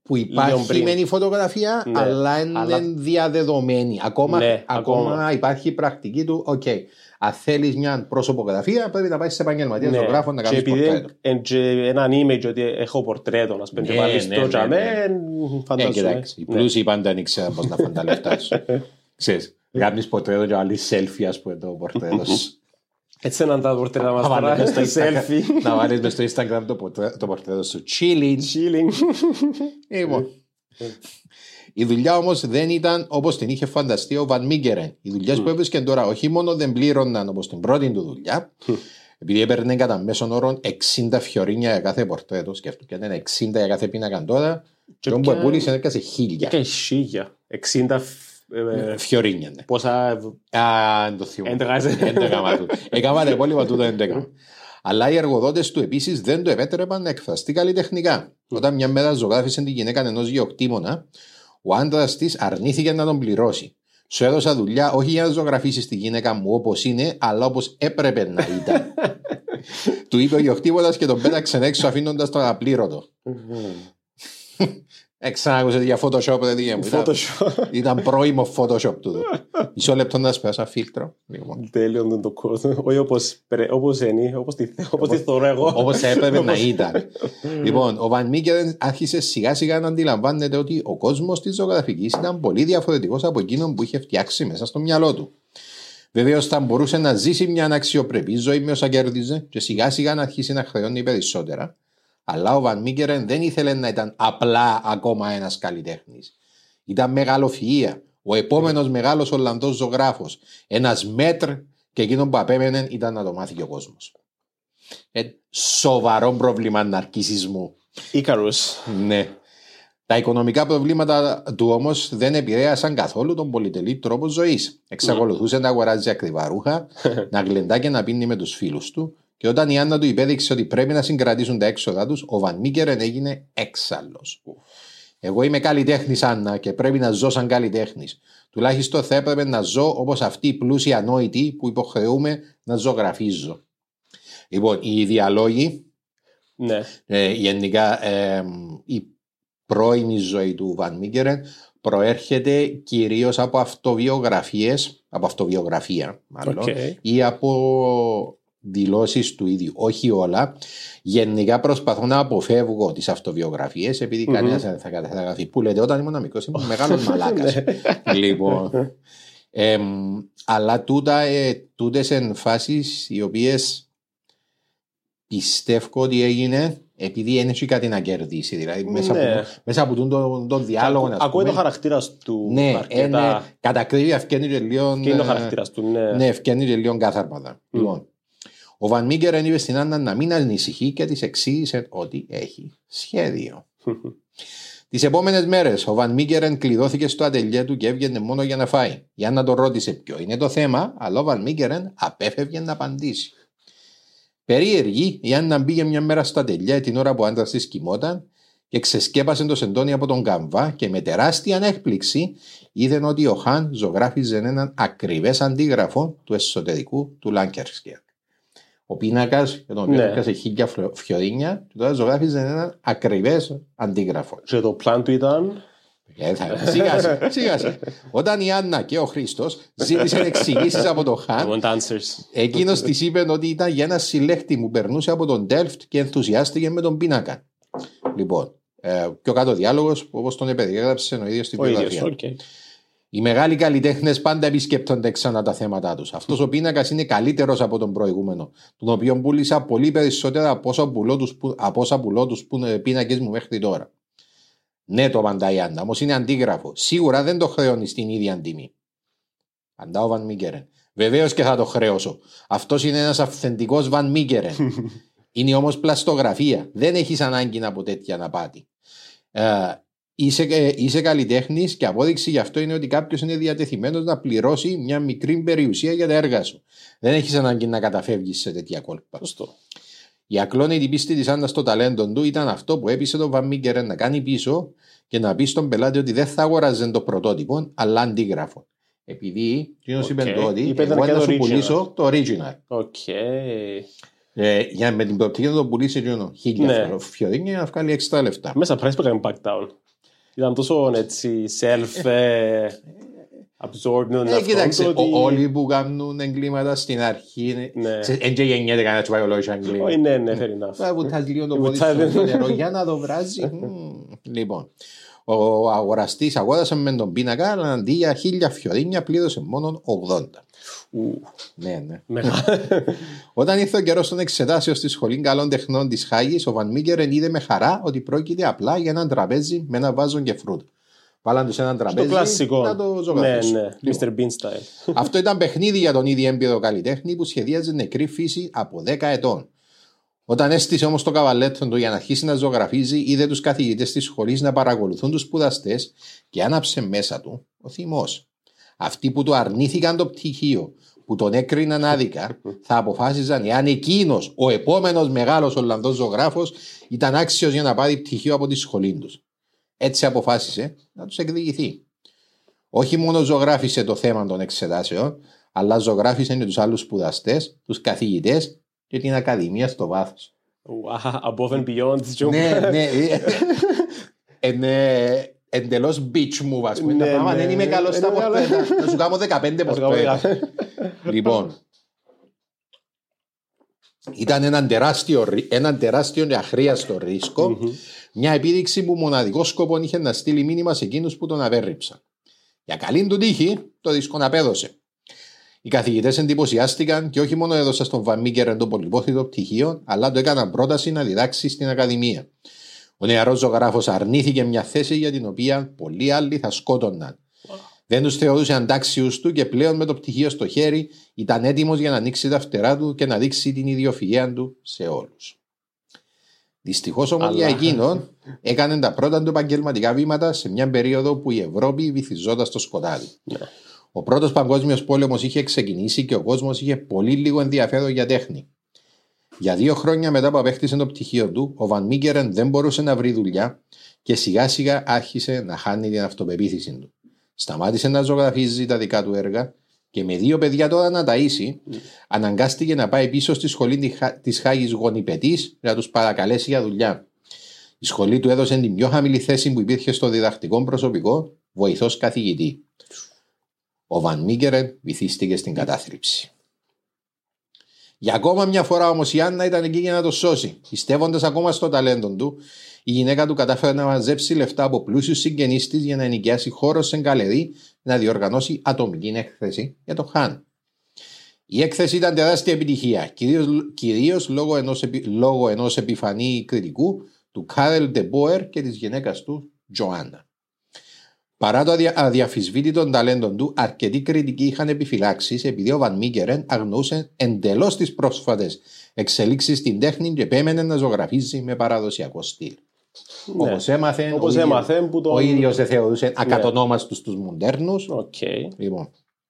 που υπάρχει μεν η φωτογραφία, ναι, αλλά είναι αλλά... διαδεδομένη. Ακόμα, ναι, ακόμα, ακόμα υπάρχει η πρακτική του, οκ, okay, αν θέλεις μια προσωπογραφία πρέπει να πάει σε επαγγελματία ναι, ζωγράφο να κάνεις πορτρέτο. Και επειδή έναν image ότι έχω πορτρέτο, να σπέντει πάλι στο τζαμέ, φαντάζομαι. Οι πλούσιοι πάντα δεν ήξεραν πώς να φάνε τα λεφτά σου. Ξέρεις, κάνεις πορτρέτο και άλλοι selfie, ας πούμε, το πορτρέτο σου. Έτσι να τα πορτρέτα μας τώρα, στο selfie. Να βάλεις μες στο Instagram το πορτρέτο σου. Chilling. Chilling. Λοιπόν. Η δουλειά όμως δεν ήταν όπως την είχε φανταστεί ο Βαν Μίγκερεν. Οι δουλειές που έβρισκε τώρα όχι μόνο δεν πλήρωναν όπως την πρώτη του δουλειά, επειδή έπαιρνε κατά μέσον όρο εξήντα φιωρίνια για κάθε πορτρέτο, σκέφτομαι, και ήταν εξήντα για κάθε πίνακα τώρα, και όπου επούλησε έκασε χίλια. Έκανε χίλια. εξήντα φιωρίνια. Πόσα. Α, δεν το θυμώ. έντεκα του. Έκανα τα υπόλοιπα του το έντεκα. Αλλά οι εργοδότες του επίσης δεν το επέτρεπαν να εκφραστεί καλλιτεχνικά. Όταν μια μέρα ζωγράφησε την γυναίκα ενός γεωκτήμονα, ο άντρας της αρνήθηκε να τον πληρώσει. Σου έδωσα δουλειά όχι για να ζωγραφίσεις τη γυναίκα μου όπως είναι, αλλά όπως έπρεπε να ήταν. Του είπε ο γεωκτήμονας και τον πέταξε έξω αφήνοντας τον απλήρωτο. Εξάγουσε για Photoshop, δεν δίγε μου. Ήταν πρώιμο Photoshop τούτο. Μισό λεπτό να σπέρασα φίλτρο. Τέλειο είναι το κόσμο. Όχι όπως είναι, όπως τη θωρώ εγώ. Όπως έπρεπε να ήταν. Λοιπόν, ο Βαν Μίγκερεν άρχισε σιγά σιγά να αντιλαμβάνεται ότι ο κόσμος της ζωγραφικής ήταν πολύ διαφορετικός από εκείνον που είχε φτιάξει μέσα στο μυαλό του. Βεβαίως θα μπορούσε να ζήσει μια αναξιοπρεπή ζωή με όσα κέρδιζε και σιγά σιγά να αρχίσει να χρεώνει περισσότερα. Αλλά ο Βαν Μίγκερεν δεν ήθελε να ήταν απλά ακόμα ένας καλλιτέχνης. Ήταν μεγαλοφυΐα, ο επόμενος μεγάλος Ολλανδός ζωγράφος, ένας μέτρ, και εκείνο που απέμενε ήταν να το μάθει και ο κόσμος. Ε, σοβαρό πρόβλημα ναρκισσισμού. Ίκαρος. Ναι. Τα οικονομικά προβλήματα του όμως δεν επηρέασαν καθόλου τον πολυτελή τρόπο ζωής. Εξακολουθούσε mm. να αγοράζει ακριβά ρούχα, να γλεντά και να πίνει με τους φίλους του. Και όταν η Άννα του υπέδειξε ότι πρέπει να συγκρατήσουν τα έξοδα τους, ο Βαν Μίγκερεν έγινε έξαλλος. Εγώ είμαι καλλιτέχνης, Άννα, και πρέπει να ζω σαν καλλιτέχνης. Τουλάχιστον θα έπρεπε να ζω όπως αυτοί οι πλούσιοι ανόητοι που υποχρεούμε να ζωγραφίζω. Λοιπόν, οι διαλόγοι, ναι. ε, γενικά ε, η πρώιμη ζωή του Βαν Μίγκερεν προέρχεται κυρίως από αυτοβιογραφίες, από αυτοβιογραφία μάλλον, okay. ή από δηλώσεις του ίδιου, όχι όλα. Γενικά προσπαθώ να αποφεύγω τις αυτοβιογραφίες, επειδή mm-hmm. κανένας δεν θα καταγραφεί. Που λέτε, όταν ήμουν μικρός ήμουν μεγάλος μαλάκας. Λοιπόν, ε, αλλά τούτα, ε, τούτες εμφάσεις οι οποίες πιστεύω ότι έγινε επειδή δεν έχει κάτι να κερδίσει. Δηλαδή, μέσα, ναι. από, μέσα από τον, τον, τον διάλογο. Ακούει το χαρακτήρας του. Ναι, αρκετά... ναι, κατά κρύβεια ευκαινεί και λίγο. Και είναι ο χαρακτήρας του, ναι. Ναι, ευκαινεί και λίγο κάθαρματα. Mm. Λοιπόν, ο Βαν Μίγκερεν είπε στην Άννα να μην ανησυχεί και της εξήγησε ότι έχει σχέδιο. Τις επόμενες μέρες, ο Βαν Μίγκερεν κλειδώθηκε στο ατελιέ του και έβγαινε μόνο για να φάει. Η Άννα τον ρώτησε ποιο είναι το θέμα, αλλά ο Βαν Μίγκερεν απέφευγε να απαντήσει. Περίεργη, η Άννα μπήκε μια μέρα στο ατελιέ την ώρα που ο άντρας της κοιμόταν και ξεσκέπασε το σεντόνι από τον καμβά και με τεράστια έκπληξη είδε ότι ο Χαν ζωγράφιζε έναν ακριβές αντίγραφο του εσωτερικού του Λάνκερσκερ. Ο πίνακας, για τον οποίο ναι. έκασε χίλια φιωρίνια, και τώρα ζωγράφιζε έναν ακριβές αντίγραφο. Και το πλάν του ήταν. Σιγά σιγά. Όταν η Άννα και ο Χρήστος ζήτησαν εξηγήσεις από τον Χαν, εκείνος της είπε ότι ήταν για ένα συλλέκτη που περνούσε από τον Ντέλφτ και ενθουσιάστηκε με τον πίνακα. Λοιπόν, ε, πιο κάτω διάλογος, όπως τον περιέγραψε ο ίδιος στην βιογραφία. Okay. Οι μεγάλοι καλλιτέχνες πάντα επισκέπτονται ξανά τα θέματα τους. Αυτός ο πίνακας είναι καλύτερος από τον προηγούμενο, τον οποίο πούλησα πολύ περισσότερα από όσα πουλώ τους πίνακες μου μέχρι τώρα. Ναι, το απαντά η Άννα, όμως είναι αντίγραφο. Σίγουρα δεν το χρεώνει στην ίδια τιμή. Απαντά ο Βαν Μίγκερεν. Βεβαίως και θα το χρεώσω. Αυτός είναι ένας αυθεντικός Βαν Μίγκερεν. Είναι όμως πλαστογραφία. Δεν έχεις ανάγκη από τέτοια απάτη. Ε, είσαι, ε, είσαι καλλιτέχνης και απόδειξη γι' αυτό είναι ότι κάποιος είναι διατεθειμένος να πληρώσει μια μικρή περιουσία για τα έργα σου. Δεν έχεις ανάγκη να καταφεύγεις σε τέτοια κόλπα. Σωστό. Η ακλόνητη πίστη της Άννας στο ταλέντο του ήταν αυτό που έπεισε τον Βαν Μίγκερεν να κάνει πίσω και να πει στον πελάτη ότι δεν θα αγοράζε το πρωτότυπο, αλλά αντίγραφο. Επειδή, εκείνος είπε το ότι εγώ να σου πουλήσω το original. Okay. Ε, για με την προοπτική να το πουλήσει εκείνο χίλια φιωρίνια να βγάλει έξτρα λεφτά. Μέσα price που έκανε back down. Ήταν τόσο έτσι self ε, absorbed με τον Ε, εαυτό κοίταξε, του ότι... ο- όλοι που κάνουν εγκλήματα στην αρχή Ναι. δεν και γεννιέται κανένα τσουπάει λόγια εγκλήμα. Όχι, ναι, ναι, fair enough. Θα βουτάς λίγο το πόδι Βουτάει. στο νερό για να το βράζει. Μμμ. Λοιπόν, ο αγοραστής αγόρασε με τον πίνακα, αλλά αντί για χίλια φιωρίνια πλήρωσε μόνο ογδόντα. Ου, Ναι, ναι. μεγάλο. Όταν ήρθε ο καιρός των εξετάσεων στη Σχολή Καλών Τεχνών της Χάγης, ο Βαν Μίκερεν είδε με χαρά ότι πρόκειται απλά για ένα τραπέζι με ένα βάζο και φρούτα. Βάλαν τους ένα Το τραπέζι κλασικό. να το Ναι, ζωγραφίσουν. ναι, Λοιπόν, μίστερ Bean style. αυτό ήταν παιχνίδι για τον ήδη έμπειρο καλλιτέχνη που σχεδίαζε νεκρή φύση από δέκα ετών. Όταν έστησε όμως το καβαλέτο του για να αρχίσει να ζωγραφίζει, είδε τους καθηγητές της σχολής να παρακολουθούν τους σπουδαστές και άναψε μέσα του ο θυμός. Αυτοί που του αρνήθηκαν το πτυχίο, που τον έκριναν άδικα, θα αποφάσιζαν εάν εκείνος, ο επόμενος μεγάλος Ολλανδός ζωγράφος, ήταν άξιος για να πάρει πτυχίο από τη σχολή τους. Έτσι αποφάσισε να τους εκδικηθεί. Όχι μόνο ζωγράφισε το θέμα των εξετάσεων, αλλά ζωγράφισε και τους άλλους σπουδαστές, τους καθηγητές και την Ακαδημία στο βάθος. Wow, above and beyond. Ναι, ναι. Είναι εντελώς beach move, ας πούμε. Ναι, Τα πράγματα ναι. δεν είμαι καλός στα Είναι καλό. πορτρέτα. Να σου κάνω δεκαπέντε Να σου κάνω πορτρέτα. Λοιπόν, ήταν έναν τεράστιο, ρι- έναν τεράστιο και αχρίαστο ρίσκο, μια επίδειξη που μοναδικό σκοπό είχε να στείλει μήνυμα σε εκείνους που τον απέρριψαν. Για καλή του τύχη, το ρίσκο απέδωσε. Οι καθηγητές εντυπωσιάστηκαν και όχι μόνο έδωσαν στον Βαν Μίκερεν το πολυπόθητο πτυχίο, αλλά το έκαναν πρόταση να διδάξει στην Ακαδημία. Ο νεαρός ζωγράφος αρνήθηκε μια θέση για την οποία πολλοί άλλοι θα σκότωναν. Δεν τους θεωρούσε αντάξιους του και πλέον με το πτυχίο στο χέρι ήταν έτοιμος για να ανοίξει τα φτερά του και να δείξει την ιδιοφυΐα του σε όλους. Δυστυχώς όμως Αλλά- για εκείνον έκανε τα πρώτα του επαγγελματικά βήματα σε μια περίοδο που η Ευρώπη βυθιζόταν στο σκοτάδι. Ο πρώτος παγκόσμιος πόλεμος είχε ξεκινήσει και ο κόσμος είχε πολύ λίγο ενδιαφέρον για τέχνη. Για δύο χρόνια μετά που απέκτησε το πτυχίο του, ο Βαν Μίκερεν δεν μπορούσε να βρει δουλειά και σιγά σιγά άρχισε να χάνει την αυτοπεποίθηση του. Σταμάτησε να ζωγραφίζει τα δικά του έργα και με δύο παιδιά τώρα να ταΐσει, αναγκάστηκε να πάει πίσω στη σχολή της Χάγης γονιπετής να τους παρακαλέσει για δουλειά. Η σχολή του έδωσε την πιο χαμηλή θέση που υπήρχε στο διδακτικό προσωπικό, βοηθός καθηγητή. Ο Βαν Μίκερεν βυθίστηκε στην κατάθλιψη. Για ακόμα μια φορά όμως η Άννα ήταν εκεί για να το σώσει. Πιστεύοντας ακόμα στο ταλέντο του, η γυναίκα του κατάφερε να μαζέψει λεφτά από πλούσιους συγγενείς της για να ενοικιάσει χώρο σε γκαλερί να διοργανώσει ατομική έκθεση για το Χαν. Η έκθεση ήταν τεράστια επιτυχία, κυρίως, κυρίως λόγω, ενός, λόγω ενός επιφανή κριτικού του Κάρελ Ντεμπόερ και της γυναίκας του Τζοάννα. Παρά το αδια... αδιαφυσβήτητο ταλέντο του, αρκετοί κριτικοί είχαν επιφυλάξεις επειδή ο Βαν Μίκερεν αγνοούσε εντελώς τις πρόσφατες εξελίξεις στην τέχνη και επέμενε να ζωγραφίζει με παραδοσιακό στυλ. Ναι. Όπως έμαθε, Όπως ο, έμαθε ίδιος, που τον- ο ίδιος δεν θεωρούσε ακατονόμαστους τους μοντέρνους. Οκ. Λοιπόν.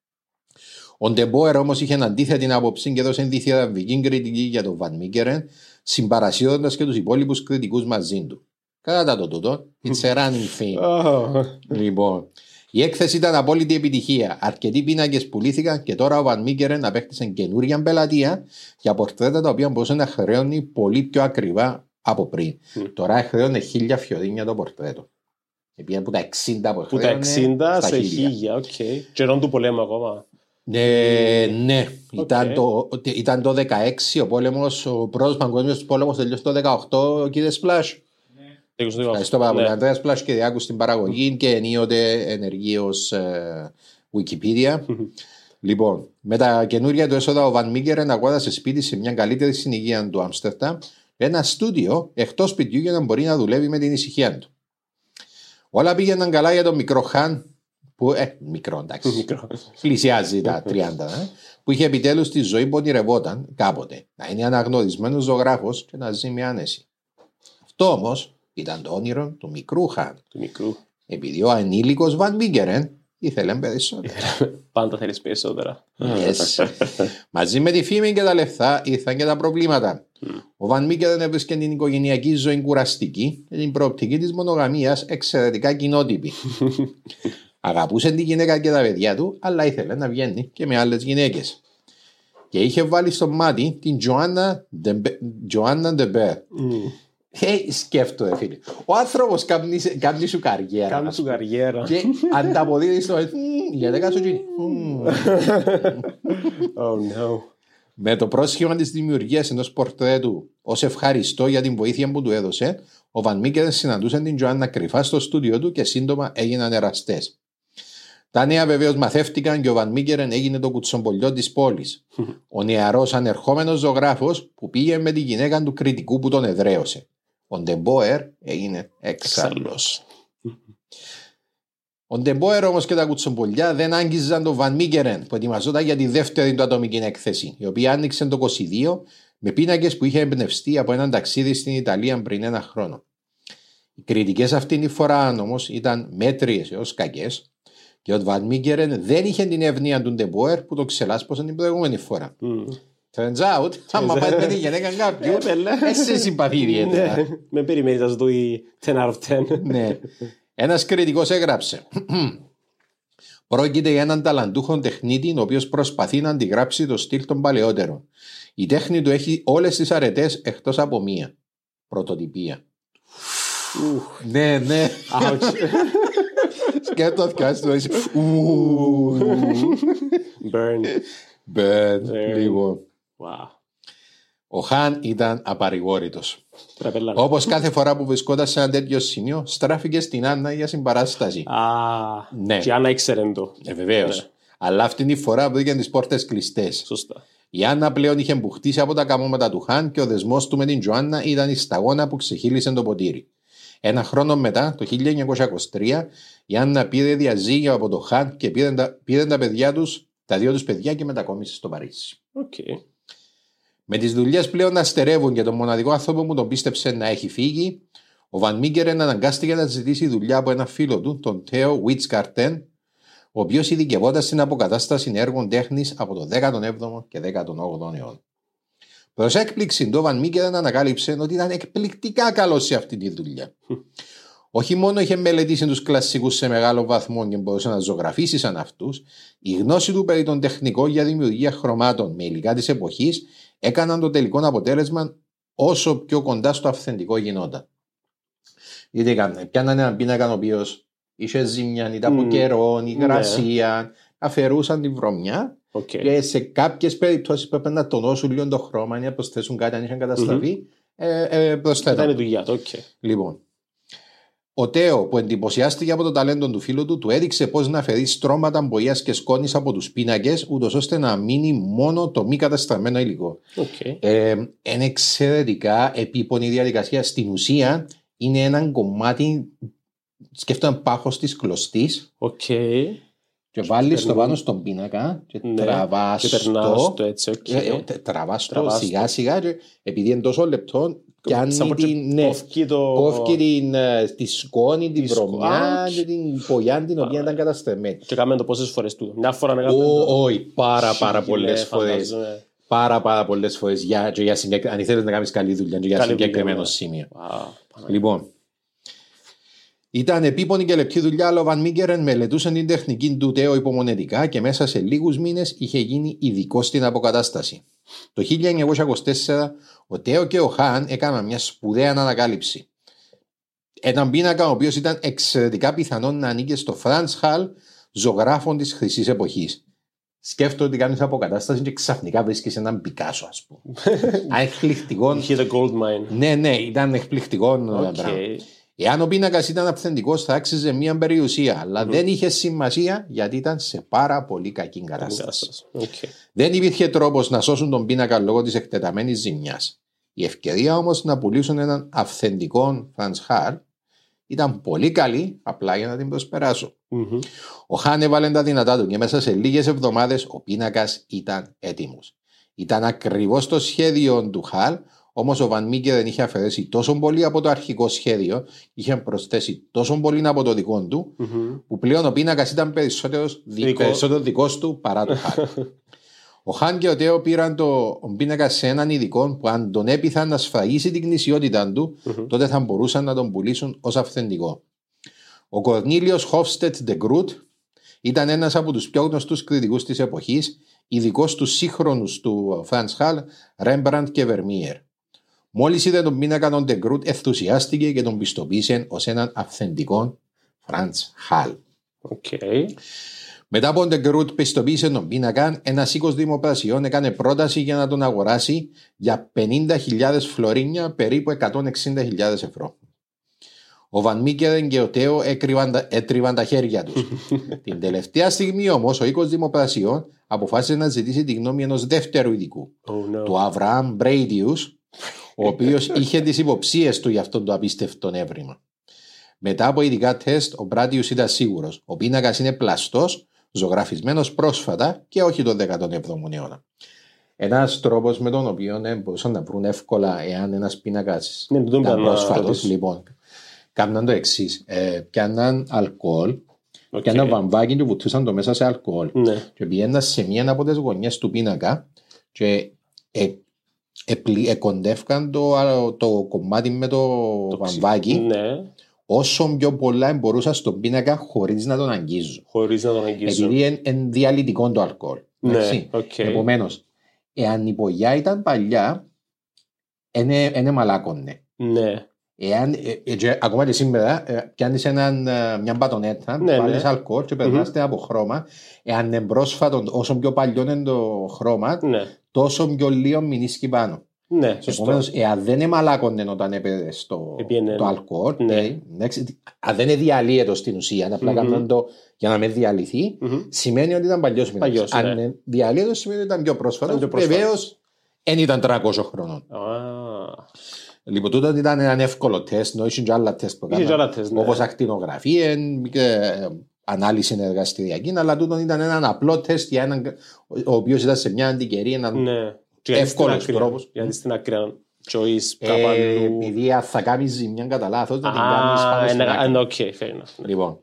Ο Ντεμπόερ όμως είχε αντίθετη άποψη και έδωσε διθυραμβική κριτική για τον Βαν Μίκερεν, συμπαρασύροντας και τους υπόλοιπους κριτικούς μαζί του. Κατά το τούτο, it's a running thing. Oh. Λοιπόν, η έκθεση ήταν απόλυτη επιτυχία. Αρκετοί πίνακες πουλήθηκαν και τώρα ο Βαν Μίκερεν απέκτησε καινούρια πελατεία για πορτρέτα τα οποία μπορούσε να χρεώνει πολύ πιο ακριβά από πριν. Mm. Τώρα χρεώνει χίλια φιωρίνια το πορτρέτο. Επειδή από τα εξήντα που Που τα χρεώνε, εξήντα στα σε χίλια. χίλια, οκ. Καιρόν του πολέμου ακόμα. Ναι, ναι. Οκ. Ήταν, το, ήταν το δεκαέξι ο πόλεμος, ο πρώτος παγκόσμιος πόλεμος τελειώσει το δεκαοκτώ, κύριε Σπλάσ. Ευχαριστώ πάρα πολύ. Ναι. Ανδρέας Πλάσ και Διάκου στην παραγωγή και ενίοτε ενεργείως ε, Wikipedia. Λοιπόν, με τα καινούργια του έσοδα ο Βαν Μίκερεν αγόρασε σπίτι σε μια καλύτερη συνοικία του Άμστερνταμ, ένα στούντιο εκτός σπιτιού για να μπορεί να δουλεύει με την ησυχία του. Όλα πήγαιναν καλά για τον μικρό Χαν, που, ε, μικρό εντάξει, Μικρό. πλησιάζει τα τριάντα, ε, που είχε επιτέλους τη ζωή που ονειρευόταν κάποτε, να είναι αναγνωρισμένος ζωγράφος και να ζει με άνεση. Αυτό όμως ήταν το όνειρο του μικρού Χαν, Του μικρού. επειδή ο ανήλικος Βαν Μίκερεν ήθελε περισσότερο. Πάντα θέλεις περισσότερα. Yes. Μαζί με τη φήμη και τα λεφτά ήρθαν και τα προβλήματα. Ο Βαν Μίκερεν έβρισκε την οικογενειακή ζωή κουραστική και την προοπτική της μονογαμίας εξαιρετικά κοινότυπη. Αγαπούσε τη γυναίκα και τα παιδιά του, αλλά ήθελε να βγαίνει και με άλλες γυναίκες. Και είχε βάλει στο μάτι την Τζοάννα Ντεμπέρ. Ε, σκέφτομαι, φίλε. Ο άνθρωπος κάνει, κάνει σου καριέρα. Κάνει σου καριέρα. Και ανταποδίδει στο. Γιατί κάνω γίνει. Oh no. Με το πρόσχημα της δημιουργίας ενός πορτρέτου ως ευχαριστώ για την βοήθεια που του έδωσε, ο Βαν Μίκερεν συναντούσε την Τζοάννα κρυφά στο στούντιο του και σύντομα έγιναν εραστές. Τα νέα βεβαίως μαθεύτηκαν και ο Βαν Μίκερεν έγινε το κουτσομπολιό της πόλης. Ο νεαρός ανερχόμενος ζωγράφος που πήγε με τη γυναίκα του κριτικού που τον εδραίωσε. Ο Ντεμπόερ έγινε έξαλλος. Ο Ντεμπόερ όμως και τα κουτσομπολιά δεν άγγιζαν τον Βαν Μίκερεν που ετοιμαζόταν για τη δεύτερη του ατομική έκθεση, η οποία άνοιξε το είκοσι δύο με πίνακες που είχε εμπνευστεί από έναν ταξίδι στην Ιταλία πριν ένα χρόνο. Οι κριτικές αυτήν τη φορά όμως ήταν μέτριες έως κακές και ο Βαν Μίκερεν δεν είχε την εύνοια του Ντεμπόερ που το ξελάσπωσε την προηγούμενη φορά. Mm. Turns out, άμα πάει με τη γυναίκα κάποιου, εσύ συμπαθεί ιδιαίτερα. Με περιμένεις να σου δει ten out of ten. Ναι. Ένας κριτικός έγραψε «Πρόκειται για έναν ταλαντούχο τεχνίτη ο οποίος προσπαθεί να αντιγράψει το στυλ των παλαιότερων. Η τέχνη του έχει όλες τις αρετές εκτός από μία. Πρωτοτυπία». Ναι, ναι. Σκέφτομαι αυτό. Burn. Burn. Λοιπόν. Wow. Ο Χαν ήταν απαρηγόρητος. Τραπελά. Όπως κάθε φορά που βρισκόταν σε ένα τέτοιο σημείο, στράφηκε στην Άννα για συμπαράσταση. Α, ναι. Και η Άννα ήξερε το. Ε, βεβαίως. Ναι. Αλλά αυτή τη φορά βρήκαν τις πόρτες κλειστές. Σωστά. Η Άννα πλέον είχε μπουχτίσει από τα καμώματα του Χαν και ο δεσμός του με την Τζοάννα ήταν η σταγόνα που ξεχύλισε το ποτήρι. Ένα χρόνο μετά, το χίλια εννιακόσια είκοσι τρία, η Άννα πήρε διαζύγιο από το Χαν και πήρε τα, πήρε τα, παιδιά τους, τα δύο τους παιδιά και μετακόμισε στο Παρίσι. Okay. Με τις δουλειές πλέον να στερεύουν και τον μοναδικό άνθρωπο που τον πίστεψε να έχει φύγει, ο Βαν Μίκερεν αναγκάστηκε να ζητήσει δουλειά από ένα φίλο του, τον Θέο Βιτσκαρτέν, ο οποίος ειδικευόταν στην αποκατάσταση έργων τέχνης από το δέκατο έβδομο και δέκατο όγδοο αιώνα. Προς έκπληξη του, ο Βαν Μίκερεν ανακάλυψε ότι ήταν εκπληκτικά καλός σε αυτή τη δουλειά. Όχι μόνο είχε μελετήσει τους κλασσικούς σε μεγάλο βαθμό και μπορούσε να ζωγραφίσει σαν αυτούς, η γνώση του περί των τεχνικών για δημιουργία χρωμάτων με υλικά της εποχής έκαναν το τελικό αποτέλεσμα όσο πιο κοντά στο αυθεντικό γινόταν. Γιατί έκαναν, πιάνανε έναν πίνακα ο οποίος είχε ζημιά, ήταν από καιρόν, υγρασία, αφαιρούσαν την βρωμιά. Okay. Και σε κάποιες περιπτώσεις πρέπει να τονώσουν λίγο το χρώμα, να προσθέσουν κάτι αν είχαν καταστραφεί. Mm-hmm. Ε, ε, Ήταν η δουλειά του, okay. Λοιπόν, ο Τέο, που εντυπωσιάστηκε από το ταλέντο του φίλου του, του έδειξε πώς να αφαιρεί στρώματα μποίας και σκόνης από τους πίνακες, ούτως ώστε να μείνει μόνο το μη καταστραμμένο υλικό. Okay. Ε, είναι εξαιρετικά επίπονη διαδικασία. Στην ουσία, είναι ένα κομμάτι, σκέφτομαι πάχος της κλωστής. Okay. Και βάλεις το πάνω στον πίνακα και ναι, τραβάς και το, το έτσι, okay. ε, τραβάς το σιγά σιγά και επειδή είναι τόσο λεπτό πιάνει την, ναι, το... κόφκει την, τη σκόνη, την βρωμιά και την πογιά την οποία ήταν καταστρεμμένη. Και κάνουμε το πόσες φορές του. Μια φορά να κάνουμε όχι, πάρα πάρα πολλές φορές. Πάρα πάρα πολλές φορές για, για συγκεκ... αν ήθελες να κάνεις καλή δουλειά για συγκεκριμένο σημείο. Λοιπόν, ήταν επίπονη και λεπτή δουλειά, αλλά ο Βαν Μίκερεν μελετούσε την τεχνική του Τέο υπομονετικά και μέσα σε λίγους μήνες είχε γίνει ειδικό στην αποκατάσταση. Το χίλια εννιακόσια είκοσι τέσσερα ο Τέο και ο Χαν έκαναν μια σπουδαία ανακάλυψη. Έναν πίνακα ο οποίος ήταν εξαιρετικά πιθανόν να ανήκε στο Φραντς Χαλ, ζωγράφων της χρυσής εποχής. Σκέφτομαι ότι κάνεις αποκατάσταση και ξαφνικά βρίσκεις έναν Πικάσο, ας πούμε. Εκπληκτικό. Είχε the gold mine. Ναι, ναι, ήταν εκπληκτικό. Okay. Εάν ο πίνακας ήταν αυθεντικός θα άξιζε μια περιουσία, αλλά mm. δεν είχε σημασία γιατί ήταν σε πάρα πολύ κακή κατάσταση. Okay. Δεν υπήρχε τρόπος να σώσουν τον πίνακα λόγω της εκτεταμένης ζημιάς. Η ευκαιρία όμως να πουλήσουν έναν αυθεντικό Φραντς Χαλ ήταν πολύ καλή, απλά για να την προσπεράσω. Mm-hmm. Ο Χαν έβαλε τα δυνατά του και μέσα σε λίγες εβδομάδες ο πίνακας ήταν έτοιμος. Ήταν ακριβώς το σχέδιο του Χαλ. Όμως ο Βαν Μίκερεν είχε αφαιρέσει τόσο πολύ από το αρχικό σχέδιο, είχε προσθέσει τόσο πολύ από το δικό του, mm-hmm. που πλέον ο πίνακας ήταν περισσότερο Δικό... δικός του παρά το Χαν. Ο Χαν και ο Τέο πήραν το πίνακα σε έναν ειδικό που αν τον έπειθαν να σφραγίσει την γνησιότητα του, mm-hmm. τότε θα μπορούσαν να τον πουλήσουν ως αυθεντικό. Ο Κορνίλιος Χόφστετ ντε Γκρούτ ήταν ένας από τους πιο γνωστούς κριτικούς της εποχής, ειδικός στους σύγχρονους του Φραντς Χαλ, Ρέμπραντ και Βερμίερ. Μόλις είδε τον πίνακα, τον Ντεγκρούτ ενθουσιάστηκε και τον πιστοποίησε ως έναν αυθεντικό Φραντς Χάλ. Okay. Μετά από τον Ντεγκρούτ πιστοποίησε τον πίνακα, ένας οίκος δημοπρασιών έκανε πρόταση για να τον αγοράσει για πενήντα χιλιάδες φλωρίνια, περίπου εκατόν εξήντα χιλιάδες ευρώ. Ο Βαν Μίκερεν και ο Τέο έτριβαν τα χέρια τους. Την τελευταία στιγμή όμως ο οίκος δημοπρασιών αποφάσισε να ζητήσει τη γνώμη ενός δεύτερου ειδικού, Oh, no. του Αβραάμ Μπρέιντιους, ο οποίος είχε τις υποψίες του για αυτόν το απίστευτο έβριμα. Μετά από ειδικά τεστ, ο Μπράτιους ήταν σίγουρος. Ο πίνακας είναι πλαστός, ζωγραφισμένος πρόσφατα και όχι τον δέκατο έβδομο αιώνα. Ένας τρόπος με τον οποίο ε, μπορούσαν να βρουν εύκολα εάν ένας πίνακας ναι, ήταν να πρόσφατος. Λοιπόν, κάμναν το εξής. Ε, πιάνναν αλκοόλ, Okay. πιάνναν βαμβάκι και βουτούσαν το μέσα σε αλκοόλ. Ναι. Και πήγαιναν σε μία από τις γωνιές του πίνακα και ε, εκοντεύκαν το, το κομμάτι με το, το βαμβάκι. Ναι. Όσο πιο πολλά μπορούσαν στον πίνακα χωρίς να τον αγγίζουν. Χωρίς να τον αγγίζουν. Επειδή είναι διαλυτικό το αλκοόλ. Ναι, okay. Επομένως, εάν η πογιά ήταν παλιά, είναι μαλάκωνε. Ναι. Εάν, ε, ε, ακόμα και σήμερα, ε, πιάνεις έναν, ε, μια μπατονέτα, ναι, βάλεις ναι. αλκοόλ και περνάστε mm-hmm. από χρώμα. Εάν είναι πρόσφατο, όσο πιο παλιό είναι το χρώμα, ναι. τόσο πιο λίγο μηνίσκει πάνω. Ναι, σωστό. Επομένως, εάν δεν είναι μαλάκωνε όταν έπαιρνε το, το αλκοόλ, ναι. ε, αν δεν είναι διαλύετο στην ουσία, απλά mm-hmm. κάνουν το για να μην διαλυθεί, mm-hmm. σημαίνει ότι ήταν παλιός μηνίσκης. Ναι. Αν είναι διαλύετο, σημαίνει ότι ήταν πιο πρόσφατο. Βεβαίως, δεν ήταν τριακόσια χρονών. Ah. Λοιπόν, τούτο ήταν ένα εύκολο τεστ, ενώ είχε και άλλα τεστ που έκαναν, ναι. όπως ακτινογραφία και ανάλυση εργαστηριακή, αλλά τούτο ήταν ένα απλό τεστ για έναν, ο οποίος ήταν σε μια αντικαιρή, έναν ναι. εύκολος τρόπος. Γιατί στην ακραία ζωής ε, κάπου επειδή θα κάνεις ζημιά κατά λάθος, δεν την κάνεις πάνω στην άκρη. Οκ, fair enough. Λοιπόν,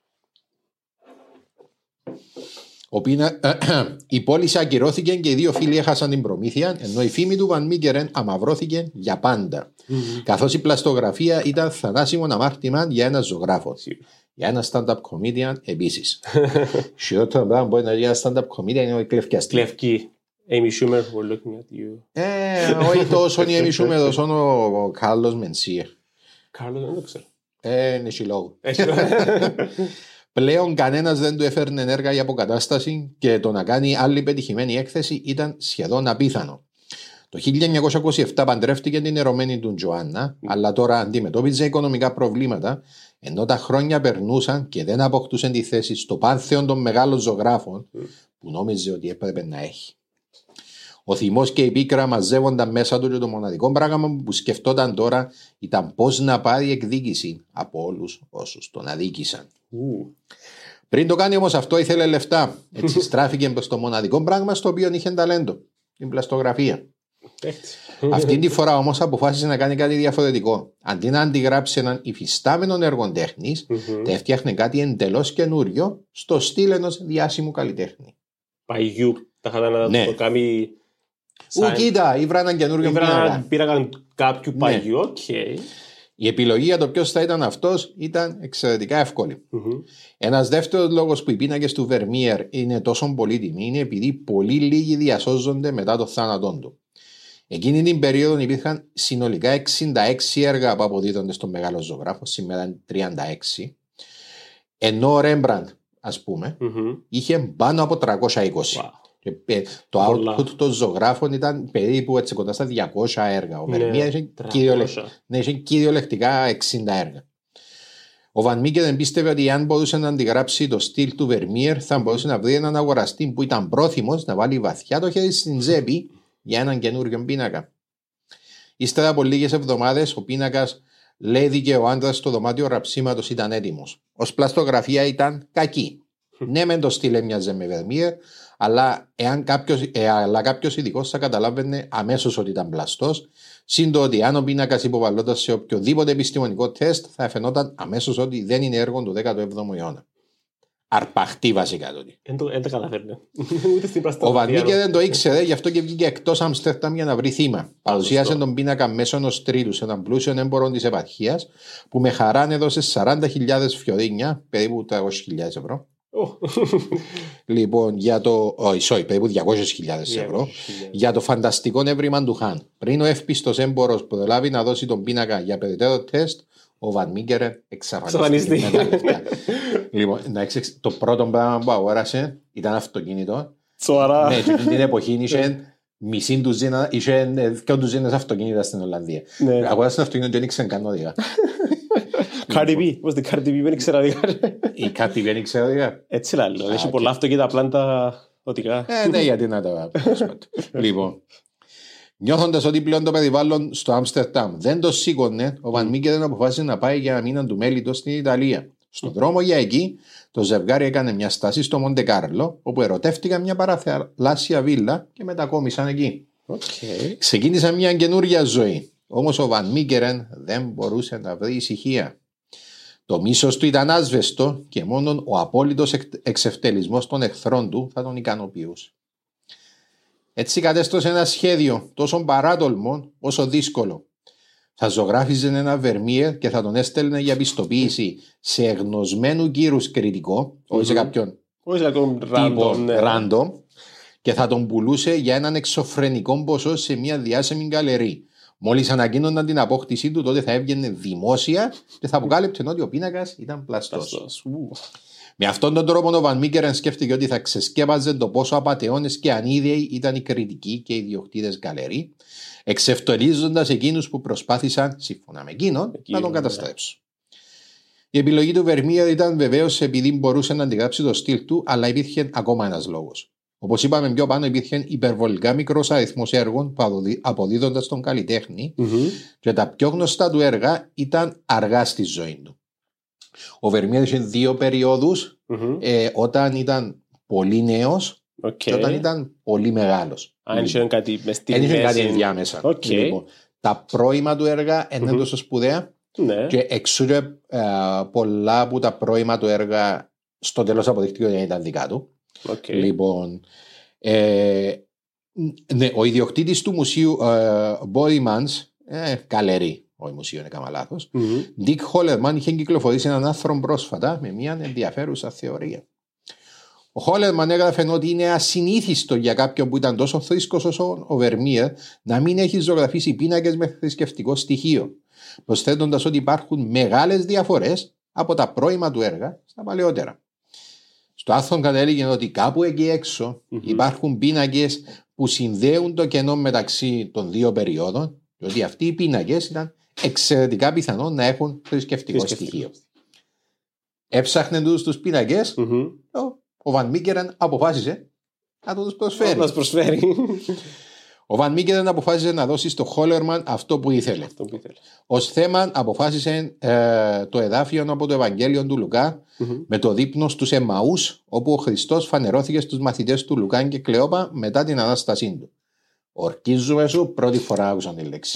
ο πίνα, η πώληση ακυρώθηκε και οι δύο φίλοι έχασαν την προμήθεια, ενώ η φήμη του Βαν Μίκερεν αμαυρώθηκε για πάντα. Mm-hmm. Καθώς η πλαστογραφία ήταν θανάσιμο αμάρτημα για ένα ζωγράφο. Για ένα stand-up comedian επίσης. Χειρότερο πράγμα μπορεί να γίνει ένα stand-up comedian είναι ο κλεφκιαστής. Κλεφκή. Amy Schumer, we're looking at you. Ε, όχι τόσο η Amy Schumer, τόσο ο Κάρλος Μενσίερ. Κάρλος, δεν το ξέρω. Ε, είναι λόγο. Πλέον κανένας δεν του έφερνε έργα για αποκατάσταση και το να κάνει άλλη πετυχημένη έκθεση ήταν σχεδόν απίθανο. Το χίλια εννιακόσια είκοσι επτά παντρεύτηκε την ερωμένη του Τζοάννα, mm. αλλά τώρα αντιμετώπιζε οικονομικά προβλήματα, ενώ τα χρόνια περνούσαν και δεν αποκτούσε τη θέση στο πάνθεον των μεγάλων ζωγράφων mm. που νόμιζε ότι έπρεπε να έχει. Ο θυμός και η πίκρα μαζεύονταν μέσα του και το μοναδικό πράγμα που σκεφτόταν τώρα ήταν πώς να πάρει εκδίκηση από όλους όσους τον αδίκησαν. Mm. Πριν το κάνει όμως αυτό ήθελε λεφτά. Έτσι στράφηκε προς το μοναδικό πράγμα στο οποίο είχε ταλέντο. Την πλαστογραφία. Αυτή τη φορά όμως αποφάσισε να κάνει κάτι διαφορετικό. Αντί να αντιγράψει έναν υφιστάμενο έργο τέχνης, mm-hmm. έφτιαχνε κάτι εντελώς καινούριο στο στυλ ενός διάσημου καλλιτέχνη. Παγιού. Τα είχατε να ναι. το κάνει. Ου, κοίτα, ήβρα έναν καινούριο πίνακα. Πήραν κάποιου παγιού, οκ. Okay. Η επιλογή για το ποιος θα ήταν αυτός ήταν εξαιρετικά εύκολη. Mm-hmm. Ένας δεύτερος λόγος που οι πίνακες του Βερμίερ είναι τόσο πολύτιμοι είναι επειδή πολύ λίγοι διασώζονται μετά το θάνατό του. Εκείνη την περίοδο υπήρχαν συνολικά εξήντα έξι έργα που αποδίδονται στον μεγάλο ζωγράφο, σήμερα είναι τριάντα έξι. Ενώ ο Ρέμπραντ, ας πούμε, mm-hmm. είχε πάνω από τριακόσια είκοσι. Wow. Και το output των ζωγράφων ήταν περίπου έτσι κοντά στα διακόσια έργα. Ο Βερμίερ είχε, κυριολεκ... ναι, είχε κυριολεκτικά εξήντα έργα. Ο Βαν Μίκερεν πίστευε ότι αν μπορούσε να αντιγράψει το στυλ του Βερμίερ, θα μπορούσε να βρει έναν αγοραστή που ήταν πρόθυμος να βάλει βαθιά το χέρι στην τσέπη για έναν καινούριο πίνακα. Ύστερα από λίγες εβδομάδες, ο πίνακας λέθηκε ο άντρας στο δωμάτιο ραψίματος ήταν έτοιμος. Ως πλαστογραφία ήταν κακή. Ναι, μεν το στυλ έμοιαζε με Βερμίερ, αλλά, εάν κάποιος, ε, αλλά κάποιος ειδικός θα καταλάβαινε αμέσως ότι ήταν πλαστός, συν το ότι αν ο πίνακας υποβαλλόταν σε οποιοδήποτε επιστημονικό τεστ, θα φαινόταν αμέσως ότι δεν είναι έργο του δέκατου έβδομου αιώνα. Αρπαχτή βασικά τότε. Δεν το καταφέρνε. Ο Βαν Μίκερεν δεν το ήξερε, γι' αυτό και βγήκε εκτός Άμστερνταμ για να βρει θύμα. Παρουσίασε τον πίνακα μέσω ενός τρίτου σε έναν πλούσιο έμπορο της επαρχίας, που με χαρά έδωσε σαράντα χιλιάδες φιωρίνια, περίπου τριακόσιες χιλιάδες ευρώ, Λοιπόν, για το. Όχι, sorry, περίπου διακόσιες χιλιάδες ευρώ. Για το φανταστικό νεύριμα του Χαν. Πριν ο εύπιστος έμπορος προλάβει να δώσει τον πίνακα για περαιτέρω τεστ, ο Βαν Μίκερεν εξαφανίστηκε με τα λεφτά. Λοιπόν, το πρώτο πράγμα που αγόρασε ήταν αυτοκίνητο. Σοβαρά. Ναι, και την εποχή είχε μισή ντουζίνα, είχε δύο ντουζίνες αυτοκίνητα στην Ολλανδία. Αγόρασε ένα αυτοκίνητο και δεν ήξερε καν οδηγά. Cardi B, πώς την Cardi B δεν ήξερα οδηγά. Η Cardi B δεν ήξερα οδηγά. Έτσι λάλλω, έχει πολλά αυτοκίνητα απλά τα οδηγά. Ε, ναι, γιατί να τα Λοιπόν, νιώθοντας ότι πλέον το περιβάλλον στο Άμστερνταμ δεν το σήκωνε, ο Βαν Μίκερεν αποφάσισε να πάει για ένα μήνα του μέλητος στην Ιταλία. Στον δρόμο για εκεί, το ζευγάρι έκανε μια στάση στο Μοντεκάρλο, όπου ερωτεύτηκαν μια παραθαλάσσια βίλα και μετακόμισαν εκεί. Okay. Ξεκίνησαν μια καινούργια ζωή. Όμως ο Βαν Μίκερεν δεν μπορούσε να βρει ησυχία. Το μίσος του ήταν άσβεστο και μόνο ο απόλυτος εξευτελισμός των εχθρών του θα τον ικανοποιούσε. Έτσι κατέστρωσε ένα σχέδιο τόσο παράτολμο όσο δύσκολο. Θα ζωγράφιζε ένα Βερμίερ και θα τον έστελνε για πιστοποίηση σε εγνωσμένου κύρους κριτικό, mm-hmm. όχι σε κάποιον τύπο random, και θα τον πουλούσε για έναν εξωφρενικό ποσό σε μια διάσημη γκαλερί. Μόλις ανακοίνωναν την απόκτησή του, τότε θα έβγαινε δημόσια και θα αποκάλυπτε ότι ο πίνακας ήταν πλαστός. Με αυτόν τον τρόπο ο Βαν Μίκερεν σκέφτηκε ότι θα ξεσκέπαζε το πόσο απατεώνες και ανίδεοι ήταν οι κριτικοί και οι ιδιοκτήτες γκαλερί, εξευτελίζοντας εκείνους που προσπάθησαν, σύμφωνα με εκείνον, να τον καταστρέψουν. Η επιλογή του Βερμίερ ήταν βεβαίως επειδή μπορούσε να αντιγράψει το στυλ του, αλλά υπήρχε ακόμα ένας λόγος. Όπως είπαμε πιο πάνω, υπήρχε υπερβολικά μικρός αριθμός έργων αποδίδοντας τον καλλιτέχνη mm-hmm. και τα πιο γνωστά του έργα ήταν αργά στη ζωή του. Ο Βερμίερ είχε δύο περιόδους, mm-hmm. ε, όταν ήταν πολύ νέος okay. και όταν ήταν πολύ μεγάλος. Αν είχε κάτι μες στη μέση. κάτι ενδιάμεσα. Okay. Λοιπόν, τα πρώιμα του έργα είναι mm-hmm. τόσο σπουδαία ναι. και εξού ε, πολλά από τα πρώιμα του έργα στο τέλος αποδείχτηκε ότι δεν ήταν δικά του. Okay. Λοιπόν, ε, ναι, ο ιδιοκτήτης του μουσείου ε, Boymans, ε, καλερί, όχι μουσείο, είναι κάμα λάθος, mm-hmm. Dick Hollerman είχε κυκλοφορήσει έναν άρθρο πρόσφατα με μια ενδιαφέρουσα θεωρία. Ο Χόλερμαν έγραφε ότι είναι ασυνήθιστο για κάποιον που ήταν τόσο θρήσκος όσο ο Βερμίερ να μην έχει ζωγραφίσει πίνακες με θρησκευτικό στοιχείο, προσθέτοντας ότι υπάρχουν μεγάλες διαφορές από τα πρώιμα του έργα στα παλαιότερα. Στο άρθρο κατέληγε ότι κάπου εκεί έξω mm-hmm. υπάρχουν πίνακες που συνδέουν το κενό μεταξύ των δύο περιόδων και ότι αυτοί οι πίνακες ήταν εξαιρετικά πιθανόν να έχουν θρησκευτικό στοιχείο. Έψαχνε τους τους πίνακες, mm-hmm. ο, ο Βαν Μίκερεν αποφάσισε να τους προσφέρει. Να τους προσφέρει. Ο Βαν Μίκερεν αποφάσισε να δώσει στο Χόλερμαν αυτό που ήθελε. ήθελε. Ως θέμα αποφάσισε ε, το εδάφιο από το Ευαγγέλιο του Λουκά mm-hmm. με το δείπνο στους Εμαούς, όπου ο Χριστός φανερώθηκε στους μαθητές του Λουκά και Κλεόπα μετά την Ανάστασή του. Ορκίζουμε σου, πρώτη φορά άκουσα τη λέξη.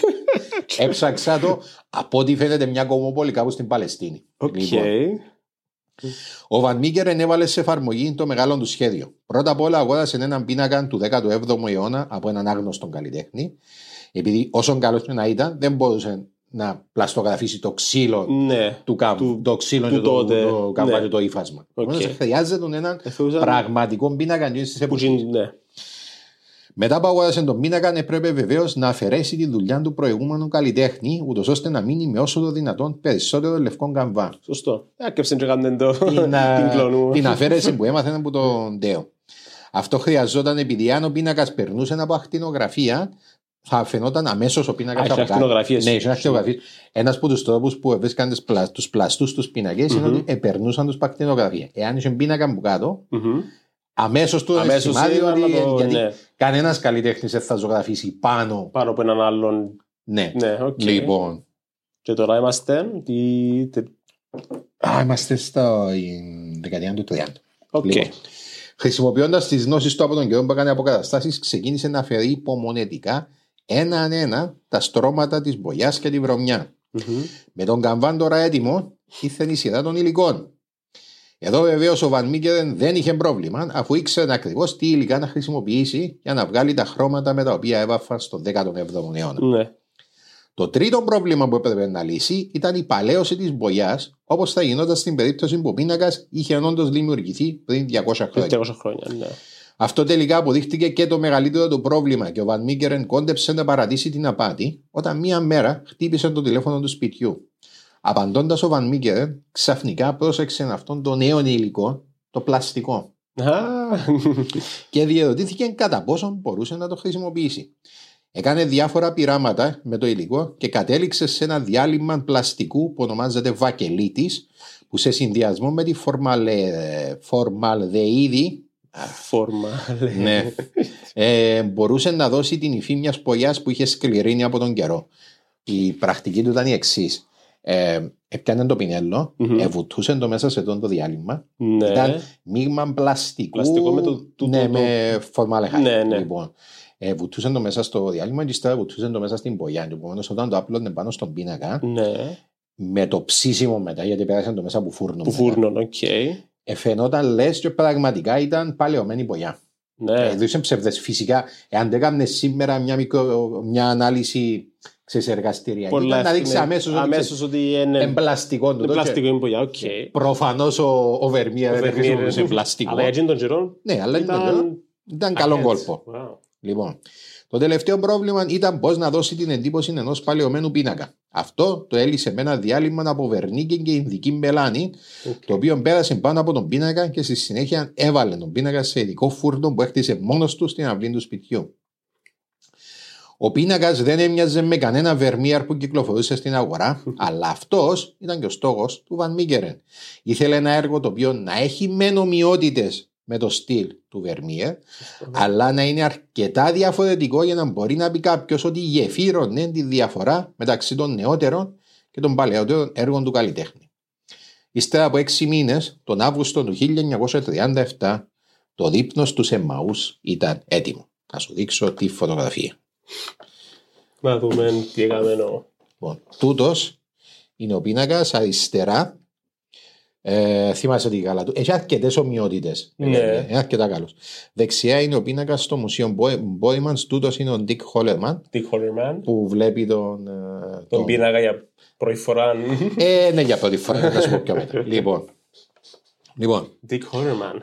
Έψαξα το, από ό,τι φαίνεται μια κομμόπολη κάπου στην Παλαιστίνη. Okay. Λοιπόν, ο Βαν Μίκερεν έβαλε σε εφαρμογή το μεγάλο του σχέδιο. Πρώτα απ' όλα αγόρασε έναν πίνακα του δέκατου έβδομου αιώνα από έναν άγνωστον καλλιτέχνη, επειδή όσον καλός να ήταν, δεν μπορούσε να πλαστογραφήσει το ξύλο ναι. του καβού, το ξύλο του και το, τότε, το καβάτι, ναι. το ύφασμα. Okay. Χρειάζεται έναν Εφούσαν... πραγματικό πίνακα στις εποχές. Ναι. Μετά που αγόρασε τον πίνακα, έπρεπε βεβαίως να αφαιρέσει τη δουλειά του προηγούμενου καλλιτέχνη, ούτως ώστε να μείνει με όσο το δυνατόν περισσότερο λευκό καμβά. Σωστό. Άκεψε και κάνουν το την, την κλονού. Την αφαίρεση που έμαθαν από τον Ντέο. Αυτό χρειαζόταν επειδή αν ο πίνακας περνούσε από ακτινογραφία, θα φαινόταν αμέσως ο πίνακας από κάτω. Ναι, είχε ακτινογραφίες. Ένας από τους τρόπους που βρίσκαν τους πλαστούς τους πίνακες είναι ότι περνούσαν τους από ακτινογραφία. Εάν είχε πίνακα από κάτω, αμέσως του είναι σημάδι ότι το... γιατί ναι. κανένας καλλιτέχνης δεν θα ζωγραφίσει πάνω πάνω από έναν άλλον. Ναι, ναι okay. Λοιπόν. Και τώρα είμαστε τι... Α, είμαστε στο δεκαετία του τριάντα. Okay. Λοιπόν, χρησιμοποιώντας τις γνώσεις του από τον καιρό που έκανε αποκαταστάσεις, ξεκίνησε να φέρει υπομονετικά έναν ένα τα στρώματα της μπογιάς και τη βρωμιά. Mm-hmm. Με τον καμβάν τώρα έτοιμο ήρθε η σειρά των υλικών. Εδώ βεβαίως ο Βαν Μίκερεν δεν είχε πρόβλημα, αφού ήξερε ακριβώς τι υλικά να χρησιμοποιήσει για να βγάλει τα χρώματα με τα οποία έβαφαν στον δέκατο έβδομο αιώνα. Ναι. Το τρίτο πρόβλημα που έπρεπε να λύσει ήταν η παλαίωση της μπογιάς, όπως θα γινόταν στην περίπτωση που ο πίνακας είχε όντως δημιουργηθεί πριν διακόσια χρόνια. διακόσια χρόνια, ναι. Αυτό τελικά αποδείχτηκε και το μεγαλύτερο του πρόβλημα και ο Βαν Μίκερεν κόντεψε να παρατήσει την απάτη όταν μία μέρα χτύπησε το τηλέφωνο του σπιτιού. Απαντώντας ο Βαν Μίκερεν, ξαφνικά πρόσεξε αυτόν το νέο υλικό, το πλαστικό. Και διερωτήθηκε κατά πόσον μπορούσε να το χρησιμοποιήσει. Έκανε διάφορα πειράματα με το υλικό και κατέληξε σε ένα διάλειμμα πλαστικού που ονομάζεται βακελίτης, που σε συνδυασμό με τη φορμαλε... φορμαλδεΐδη Φόρμαλε. ναι, ε, μπορούσε να δώσει την υφή μιας πογιάς που είχε σκληρύνει από τον καιρό. Η πρακτική του ήταν η εξής. Ε, έπιανε το πινέλο, mm-hmm. εβουτούσε το μέσα σε το διάλειμμα. Ναι. Ήταν μείγμα πλαστικού. Πλαστικό με, το, το, ναι, το, το... με φορμαλδεΐδη. Ναι, ναι. Λοιπόν, ε, βουτούσε το μέσα στο διάλειμμα και ύστερα βουτούσε το μέσα στην πογιά. Επομένως, όταν το άπλωνε πάνω στον πίνακα, ναι. με το ψήσιμο μετά, γιατί πέρασαν το μέσα από φούρνο. Που φούρνο, οκ. Okay. Εφαινόταν λες και πραγματικά ήταν παλαιωμένη πογιά. Ναι. Ε, δεν ψευδές. Φυσικά, εάν δεν έκανε σήμερα μια, μικρο, μια ανάλυση σε εργαστηριακή, ήταν να δείξει αμέσως, αμέσως ότι είναι πλαστικό. Το πλαστικό είναι πογιά, οκ. Okay. Προφανώς ο, ο Βερμίερ δεν χρησιμοποιούσε πλαστικό. Αλλά για τον καιρό ναι, αλλά ήταν, ήταν, ήταν καλό κόλπο. Wow. Λοιπόν, το τελευταίο πρόβλημα ήταν πώς να δώσει την εντύπωση ενός παλαιωμένου πίνακα. Αυτό το έλυσε με ένα διάλειμμα από βερνίκι και ινδική μελάνη, okay. το οποίο πέρασε πάνω από τον πίνακα και στη συνέχεια έβαλε τον πίνακα σε ειδικό φούρνο που έκτισε μόνος του στην αυλή του σπιτιού. Ο πίνακας δεν έμοιαζε με κανένα Βερμίερ που κυκλοφορούσε στην αγορά, αλλά αυτός ήταν και ο στόχος του Βαν Μίκερεν. Ήθελε ένα έργο το οποίο να έχει μεν ομοιότητες με το στυλ του Βερμίερ, αλλά να είναι αρκετά διαφορετικό για να μπορεί να πει κάποιος ότι γεφύρωνε τη διαφορά μεταξύ των νεότερων και των παλαιότερων έργων του καλλιτέχνη. Ύστερα από έξι μήνες, τον Αύγουστο του χίλια εννιακόσια τριάντα επτά, το δείπνος του Εμμαούς ήταν έτοιμο. Θα σου δείξω τη φωτογραφία. Να δούμε τι έκαμε εννοώ. Λοιπόν, τούτος είναι ο πίνακας αριστερά. Ε, θυμάσαι ότι καλά του. Έχει αρκετές ομοιότητες. Ναι. Είναι αρκετά καλός. Δεξιά είναι ο πίνακας στο Μουσείο Μπόιμανς. Τούτος είναι ο Ντίκ Χόλερμαν. Dick Hollerman. Που βλέπει τον. Τον, τον... πίνακα για πρώτη φορά. Ε, ναι, για πρώτη φορά. Να σου πω πιο μετά. Λοιπόν. Λοιπόν. Dick Hollerman.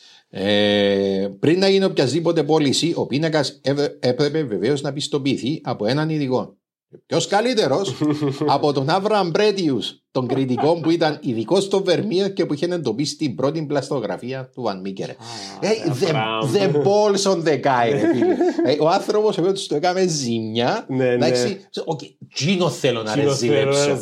Ε, πριν να γίνει οποιασδήποτε πώληση, ο πίνακας έπρεπε βεβαίως να πιστοποιηθεί από έναν ειδικό. Ποιος καλύτερος από τον Άβρααμ Μπρέτιους, τον κριτικό που ήταν ειδικός στο Βερμίερ και που είχε εντοπίσει την πρώτη πλαστογραφία του Βαν Μίκερεν. The balls on the guy, φίλε. Ο άνθρωπος που του έκαμε ζημιά. Τζίνο θέλω να ρεζιλέψω.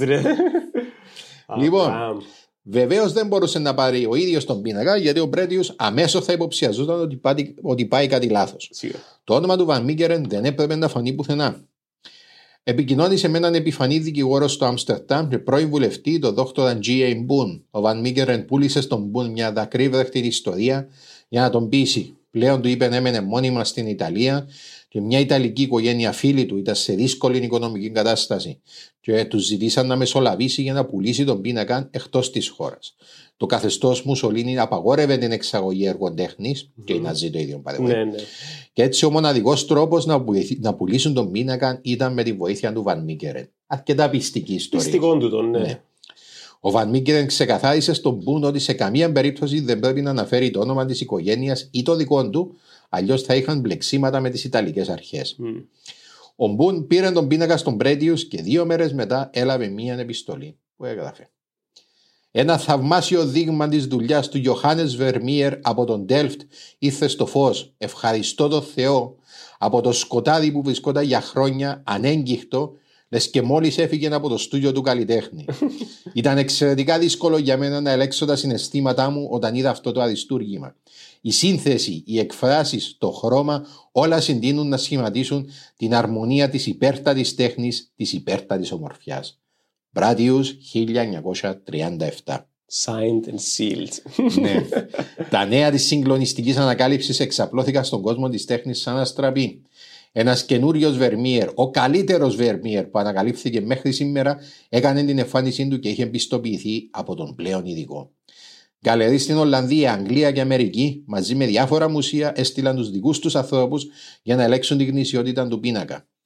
Λοιπόν, βεβαίως δεν μπορούσε να πάρει ο ίδιος τον πίνακα, γιατί ο Μπρέτιους αμέσως θα υποψιαζόταν ότι πάει, ότι πάει κάτι λάθος. Το όνομα του Βαν Μίκερεν δεν έπρεπε να φανεί πουθενά. Επικοινώνησε με έναν επιφανή δικηγόρο στο Άμστερνταμ και πρώην βουλευτή, τον δόκτορα Τζι Έι Μπουν. Ο Βαν Μίκερεν πούλησε στον Μπουν μια δακρύβρεχτη ιστορία για να τον πείσει. Πλέον του είπε έμενε μόνιμα στην Ιταλία και μια Ιταλική οικογένεια φίλη του ήταν σε δύσκολη οικονομική κατάσταση. Και του ζητήσαν να μεσολαβήσει για να πουλήσει τον πίνακα εκτός της χώρας. Το καθεστώς Μουσολίνι απαγόρευε την εξαγωγή έργων τέχνης, mm-hmm. και οι Ναζί το ίδιο παρεμβαίνει. Ναι, ναι. Και έτσι ο μοναδικός τρόπος να, να πουλήσουν τον πίνακα ήταν με τη βοήθεια του Βαν Μίκερεν. Αρκετά πιστική ιστορία. Πιστικό του τον, ναι. ναι. Ο Βαν Μίκερεν ξεκαθάρισε στον Μπουν ότι σε καμία περίπτωση δεν πρέπει να αναφέρει το όνομα της οικογένειας ή το δικό του, αλλιώς θα είχαν μπλεξίματα με τις Ιταλικές αρχές. Mm. Ο Μπουν πήρε τον πίνακα στον Μπρέτιους και δύο μέρες μετά έλαβε μία επιστολή που έγραφε. Ένα θαυμάσιο δείγμα της δουλειάς του Γιωχάνες Βερμίερ από τον Ντέλφτ ήρθε στο φως. Ευχαριστώ τον Θεό. Από το σκοτάδι που βρισκόταν για χρόνια ανέγκυχτο, λες και μόλις έφυγε από το στούντιο του καλλιτέχνη. Ήταν εξαιρετικά δύσκολο για μένα να ελέγξω τα συναισθήματά μου όταν είδα αυτό το αριστούργημα. Η σύνθεση, οι εκφράσεις, το χρώμα, όλα συντείνουν να σχηματίσουν την αρμονία της υπέρτατης τέχνης, της υπέρτατης ομορφιάς. Μπράτιους χίλια εννιακόσια τριάντα επτά. Signed and sealed. Ναι. Τα νέα της συγκλονιστικής ανακάλυψης εξαπλώθηκαν στον κόσμο της τέχνης σαν αστραπή. Ένας καινούριος Βερμίερ, ο καλύτερος Βερμίερ που ανακαλύφθηκε μέχρι σήμερα, έκανε την εμφάνισή του και είχε πιστοποιηθεί από τον πλέον ειδικό. Γκαλερί στην Ολλανδία, Αγγλία και Αμερική, μαζί με διάφορα μουσεία, έστειλαν τους δικούς τους ανθρώπους για να ελέγξουν την γνησιότητα του πίνακα.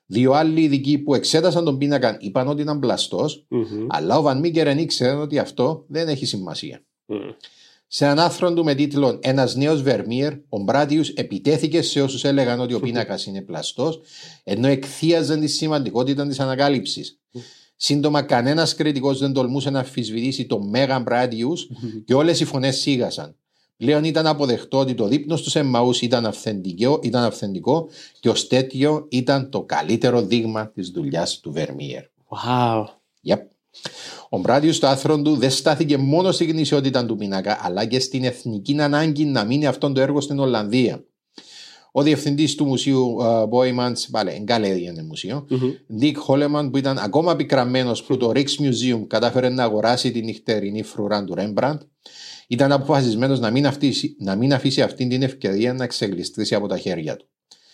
Δύο άλλοι ειδικοί που εξέτασαν τον πίνακα είπαν ότι ήταν πλαστός, Mm-hmm. αλλά ο Βαν Μίκερεν ήξερε ότι αυτό δεν έχει σημασία. Mm. Σε έναν άρθρο του με τίτλο «Ένας νέος Βερμίερ», ο Μπράτιους επιτέθηκε σε όσους έλεγαν ότι ο πίνακας είναι πλαστός, ενώ εκθίαζαν τη σημαντικότητα της ανακάλυψης. Σύντομα, κανένας κριτικός δεν τολμούσε να αμφισβητήσει τον Μέγαν Μπράτιους και όλες οι φωνές σίγασαν. Πλέον ήταν αποδεκτό ότι το δείπνος του Εμμαούς ήταν αυθεντικό, ήταν αυθεντικό και ως τέτοιο ήταν το καλύτερο δείγμα της δουλειάς του Βερμίερ. Wow. Yep. Ο Μπράτιους στο άρθρο του δεν στάθηκε μόνο στην γνησιότητα του πίνακα, αλλά και στην εθνική ανάγκη να μείνει αυτό το έργο στην Ολλανδία. Ο διευθυντής του μουσείου Boymans, βάλε, εγκάλε είναι μουσείο, Mm-hmm. Dick Holleman, που ήταν ακόμα πικραμένος που το Rijksmuseum κατάφερε να αγοράσει την νυχτερινή φρουρά του Rembrandt, ήταν αποφασισμένος να μην, αφήσει, να μην αφήσει αυτή την ευκαιρία να εξελιστρήσει από τα χέρια του.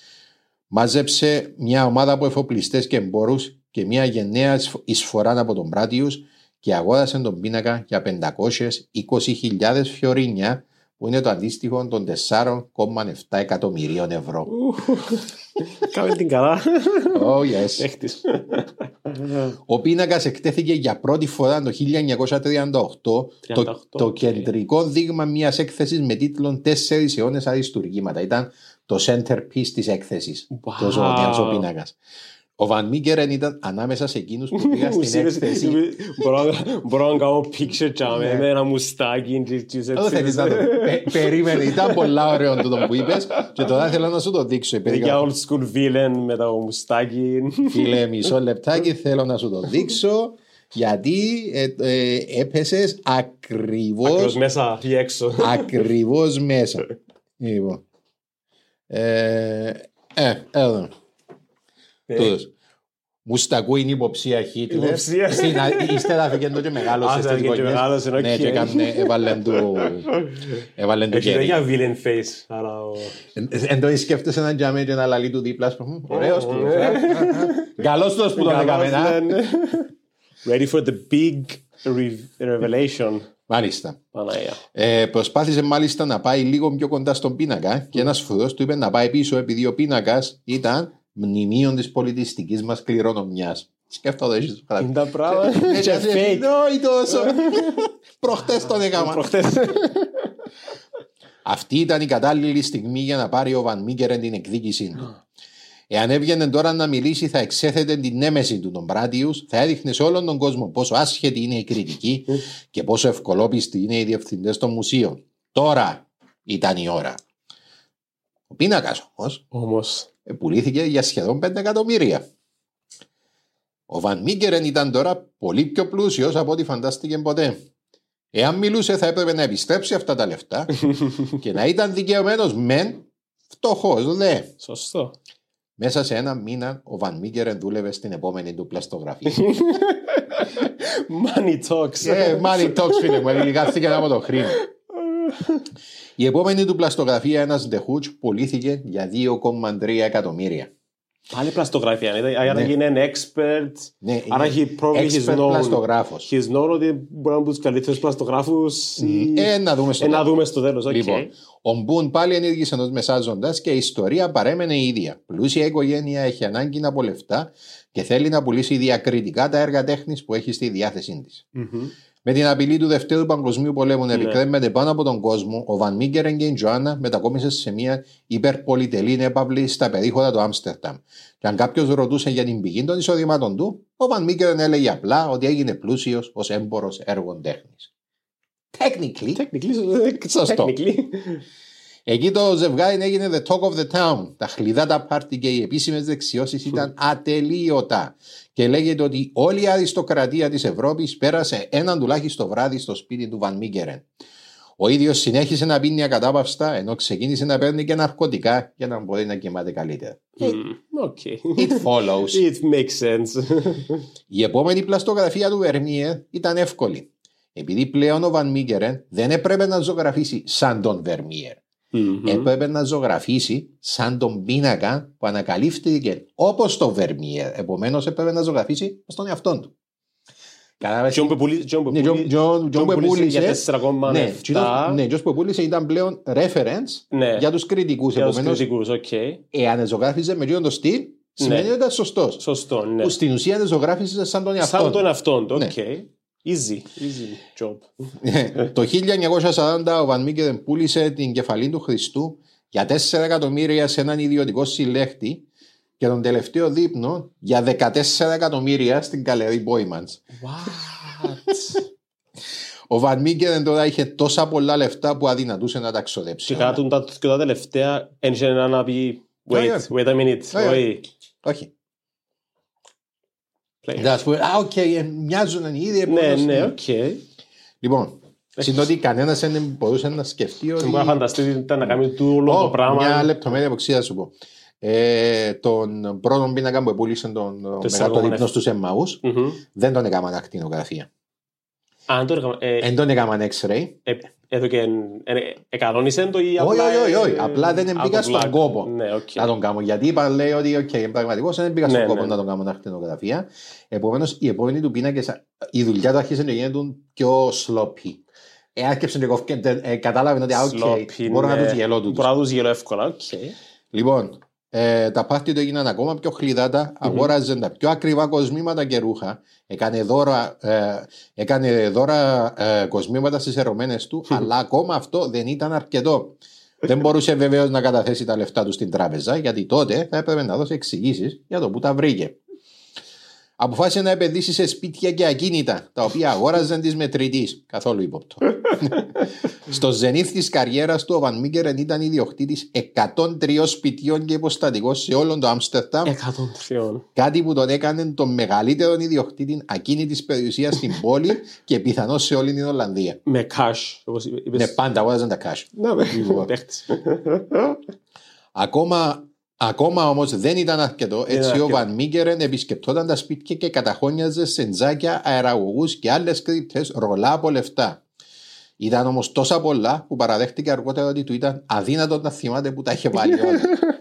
Μάζεψε μια ομάδα από εφοπλιστές και εμπόρους και μια γενναία εισφορά από τον Μπράτιους και αγόρασε τον πίνακα για πεντακόσιες είκοσι χιλιάδες φιωρίνια, που είναι το αντίστοιχο των τέσσερα κόμμα επτά εκατομμυρίων ευρώ. Κάμε την καλά. Oh yes. Έχτης. Ο πίνακας εκτέθηκε για πρώτη φορά το χίλια εννιακόσια τριάντα οκτώ, τριάντα το, οκτώ, το okay. κεντρικό δείγμα μιας έκθεσης με τίτλο «Τέσσερις αιώνες αριστουργήματα». Ήταν το centerpiece της έκθεσης. Wow. Το ζωδιάς ο πίνακας. Ο Βαν Μίκερεν ήταν ανάμεσα σε εκείνους που πήγαν στην έκθεση. Μπορώ να κάνω picture τζάμε με ένα μουστάκι. Δεν θέλεις να το... Περίμενε, ήταν πολλά ωραίο το που είπες και τώρα θέλω να σου το δείξω. Για old school villain με το μουστάκι. Φίλε, μισό λεπτάκι θέλω να σου το δείξω. Γιατί ε, ε, έπεσες ακριβώς Ακριβώς μέσα ή έξω. Ακριβώς μέσα. Λοιπόν. Ε, ε, εδώ. Τούτος. Μουστακού είναι υποψία Χίτλερ. Υποψία. Ύστερα φύγε το και μεγάλος. Α, φύγε και μεγάλος, οκ. Ναι, και έβαλεν του Έχει κέρι. για villain face. Εν το σκέφτεσαι έναν τζάμε και ένα λαλί του δίπλα. Ωραίος του. Καλός τους που τον έκαμε. Ready for the big revelation. Μάλιστα. Παναγία. Ε, προσπάθησε μάλιστα να πάει λίγο πιο κοντά στον πίνακα και ένας φρουρός του είπε να πάει πίσω επειδή ο πίνακας ήταν μνημείο της πολιτιστικής μας κληρονομιάς. Σκέφτομαι το έχεις Είναι τα πράγματα. έτσι Και fake. όχι τόσο. Προχτές τον έκανα. Προχτές. Αυτή ήταν η κατάλληλη στιγμή για να πάρει ο Βαν Μίκερεν την εκδίκησή του. Εάν έβγαινε τώρα να μιλήσει, θα εξέθετε την έμεση του τον Μπράτιους, θα έδειχνε σε όλον τον κόσμο πόσο άσχετη είναι η κριτική και πόσο ευκολόπιστοι είναι οι διευθυντές των μουσείων. Τώρα ήταν η ώρα. Ο πίνακας όμως, Όμως. πουλήθηκε για σχεδόν πέντε εκατομμύρια. Ο Βαν Μίκερεν ήταν τώρα πολύ πιο πλούσιος από ό,τι φαντάστηκε ποτέ. Εάν μιλούσε, θα έπρεπε να επιστρέψει αυτά τα λεφτά και να ήταν δικαιωμένος μεν, φτωχός δε. Σωστό. Μέσα σε ένα μήνα ο Βαν Μίκερεν δούλευε στην επόμενη του πλαστογραφία. Money talks. Ε, money talks, φίλε μου, ελιγάθηκε από το χρήμα. Η επόμενη του πλαστογραφία, ένας Ντεχούτς, πουλήθηκε για δύο κόμμα τρία εκατομμύρια. Πάλι πλαστογραφία. Άρα είναι ένα expert. Ναι, Άρα είναι he probably he's expert known. πλαστογράφος. He's known ότι μπορεί να μπουν τους καλύτερους πλαστογράφους. Ε, να δούμε στο Ε, να τέλος. δούμε στο τέλος. Λοιπόν, ο Μπουν πάλι ενήργησε ενός μεσάζοντας και η ιστορία παρέμενε η ίδια. Πλούσια οικογένεια έχει ανάγκη από λεφτά και θέλει να πουλήσει διακριτικά τα έργα τέχνης που έχει στη διάθεσή της. Με την απειλή του Δευτέρου Παγκοσμίου Πολέμου να επικρέμεται πάνω από τον κόσμο, ο Βαν Μίκερεν και η Τζοάννα μετακόμισαν σε μια υπερπολιτελή έπαυλη στα περίχωρα του Άμστερνταμ. Και αν κάποιος ρωτούσε για την πηγή των εισοδημάτων του, ο Βαν Μίκερεν έλεγε απλά ότι έγινε πλούσιος ως έμπορος έργων τέχνης. Technically. Technically. Σωστό. Technically. Εκεί το ζευγάρι έγινε the talk of the town. Τα χλιδάτα πάρτι και οι επίσημες δεξιώσεις ήταν ατελείωτα. Και λέγεται ότι όλη η αριστοκρατία της Ευρώπης πέρασε έναν τουλάχιστον βράδυ στο σπίτι του Βαν Μίκερεν. Ο ίδιος συνέχισε να πίνει ακατάπαυστα, ενώ ξεκίνησε να παίρνει και ναρκωτικά για να μπορεί να κοιμάται καλύτερα. Okay. It follows. It makes sense. Η επόμενη πλαστογραφία του Βερμίερ ήταν εύκολη. Επειδή πλέον ο Βαν Μίκερεν δεν έπρεπε να ζωγραφίσει σαν τον Βερμίερ. Mm-hmm. Έπρεπε να ζωγραφίσει σαν τον πίνακα που ανακαλύφθηκε όπως το Βερμίερ. Επομένως έπρεπε να ζωγραφίσει στον εαυτόν του. Τζον που πούλησε για τέσσερα κόμμα επτά. Ναι, Τζον που πούλησε ήταν πλέον reference για τους κριτικούς. Για τους κριτικούς, οκ. Εάν ζωγράφιζε με τον στυλ, σημαίνει Ναι. ότι ήταν σωστός. Σωστό, ναι. Που στην ουσία δεν ζωγράφησε σαν τον εαυτό. Σαν τον εαυτόν του, Ναι. οκ. Easy, easy job. Το χίλια εννιακόσια σαράντα ο Βαν Μίκερεν πούλησε την κεφαλή του Χριστού για τέσσερα εκατομμύρια σε έναν ιδιωτικό συλλέκτη και τον τελευταίο δείπνο για δεκατέσσερα εκατομμύρια στην καλερί Μπόιμαντς. What? Ο Βαν Μίκερεν τώρα είχε τόσα πολλά λεφτά που αδυνατούσε να τα ξοδέψει. Και κάτω τα, και τα τελευταία ένιξε ένα να πει wait, Όχι, wait a minute, όχι. όχι. Όχι. Player. Να σου πω, α, οκ, ε, μοιάζουν οι ίδιοι. Ναι, επομένως, ναι, οκ. Λοιπόν, συνότι κανένας δεν μπορούσε να σκεφτεί ότι... Δεν μπορεί να φανταστεί τι ήταν να κάνει του όλο το Ω, πράγμα. μια λεπτομέρεια που ξέρω να σου πω. Ε, τον πρώτον πίνακα που επούλησε τον μεγάλο δείπνο στους Εμμαούς Μμμ. δεν τον έκαναν ακτινογραφία. Αν το έκαμε, ε, Δεν τον έκαναν X-ray. ε, εδώ και ε, εκανόνισε το ή Όχι, απλά... όχι, όχι, ε, όχι. Απλά δεν από μπήκα στον πλάκα. κόπο Ναι, οκ. να τον κάνω. Γιατί είπα, λέει ότι okay, πραγματικώς δεν μπήκα στον Ναι, κόπο ναι. να τον κάνω ακτινογραφία. Επομένως, η επόμενη του πίνακες, η δουλειά του άρχισε να γίνεται πιο sloppy. Ε, άρχισε να κοφκεί, ε, κατάλαβε ότι α, okay, Sloppy, μπορώ να ναι. τους γελώ τούτους. Μπορώ να τους γελώ εύκολα, οκ. Λοιπόν, ε, τα πάρτι του έγιναν ακόμα πιο χλιδάτα, αγόραζαν τα πιο ακριβά κοσμήματα και ρούχα, έκανε δώρα, ε, έκανε δώρα ε, κοσμήματα στις ερωμένες του, αλλά ακόμα αυτό δεν ήταν αρκετό. Δεν μπορούσε βεβαίως να καταθέσει τα λεφτά του στην τράπεζα, γιατί τότε θα έπρεπε να δώσει εξηγήσεις για το που τα βρήκε. Αποφάσισε να επενδύσει σε σπίτια και ακίνητα, τα οποία αγόραζαν τη μετρητή. Καθόλου ύποπτο. Στο ζενήθ τη καριέρα του, ο Βαν Μίκερεν ήταν ιδιοκτήτη εκατόν τρία σπιτιών και υποστατικών σε όλο το Άμστερνταμ. Εκατόν τριών. Κάτι που τον έκανε τον μεγαλύτερο ιδιοκτήτη ακίνητη περιουσία στην πόλη και πιθανώ σε όλη την Ολλανδία. Με cash, όπως είπες. Ναι, πάντα αγόραζαν τα cash. Ναι, με Λοιπόν. παίχτης. Ακόμα, ακόμα όμως δεν ήταν αρκετό. Έτσι αρκετό. ο Βαν Μίκερεν επισκεπτόταν τα σπίτια και καταχώνιαζε σε τζάκια, αεραγωγούς και άλλες κρύπτες ρολά από λεφτά. Ήταν όμως τόσα πολλά που παραδέχτηκε αργότερα ότι του ήταν αδύνατο να θυμάται που τα είχε βάλει όλα.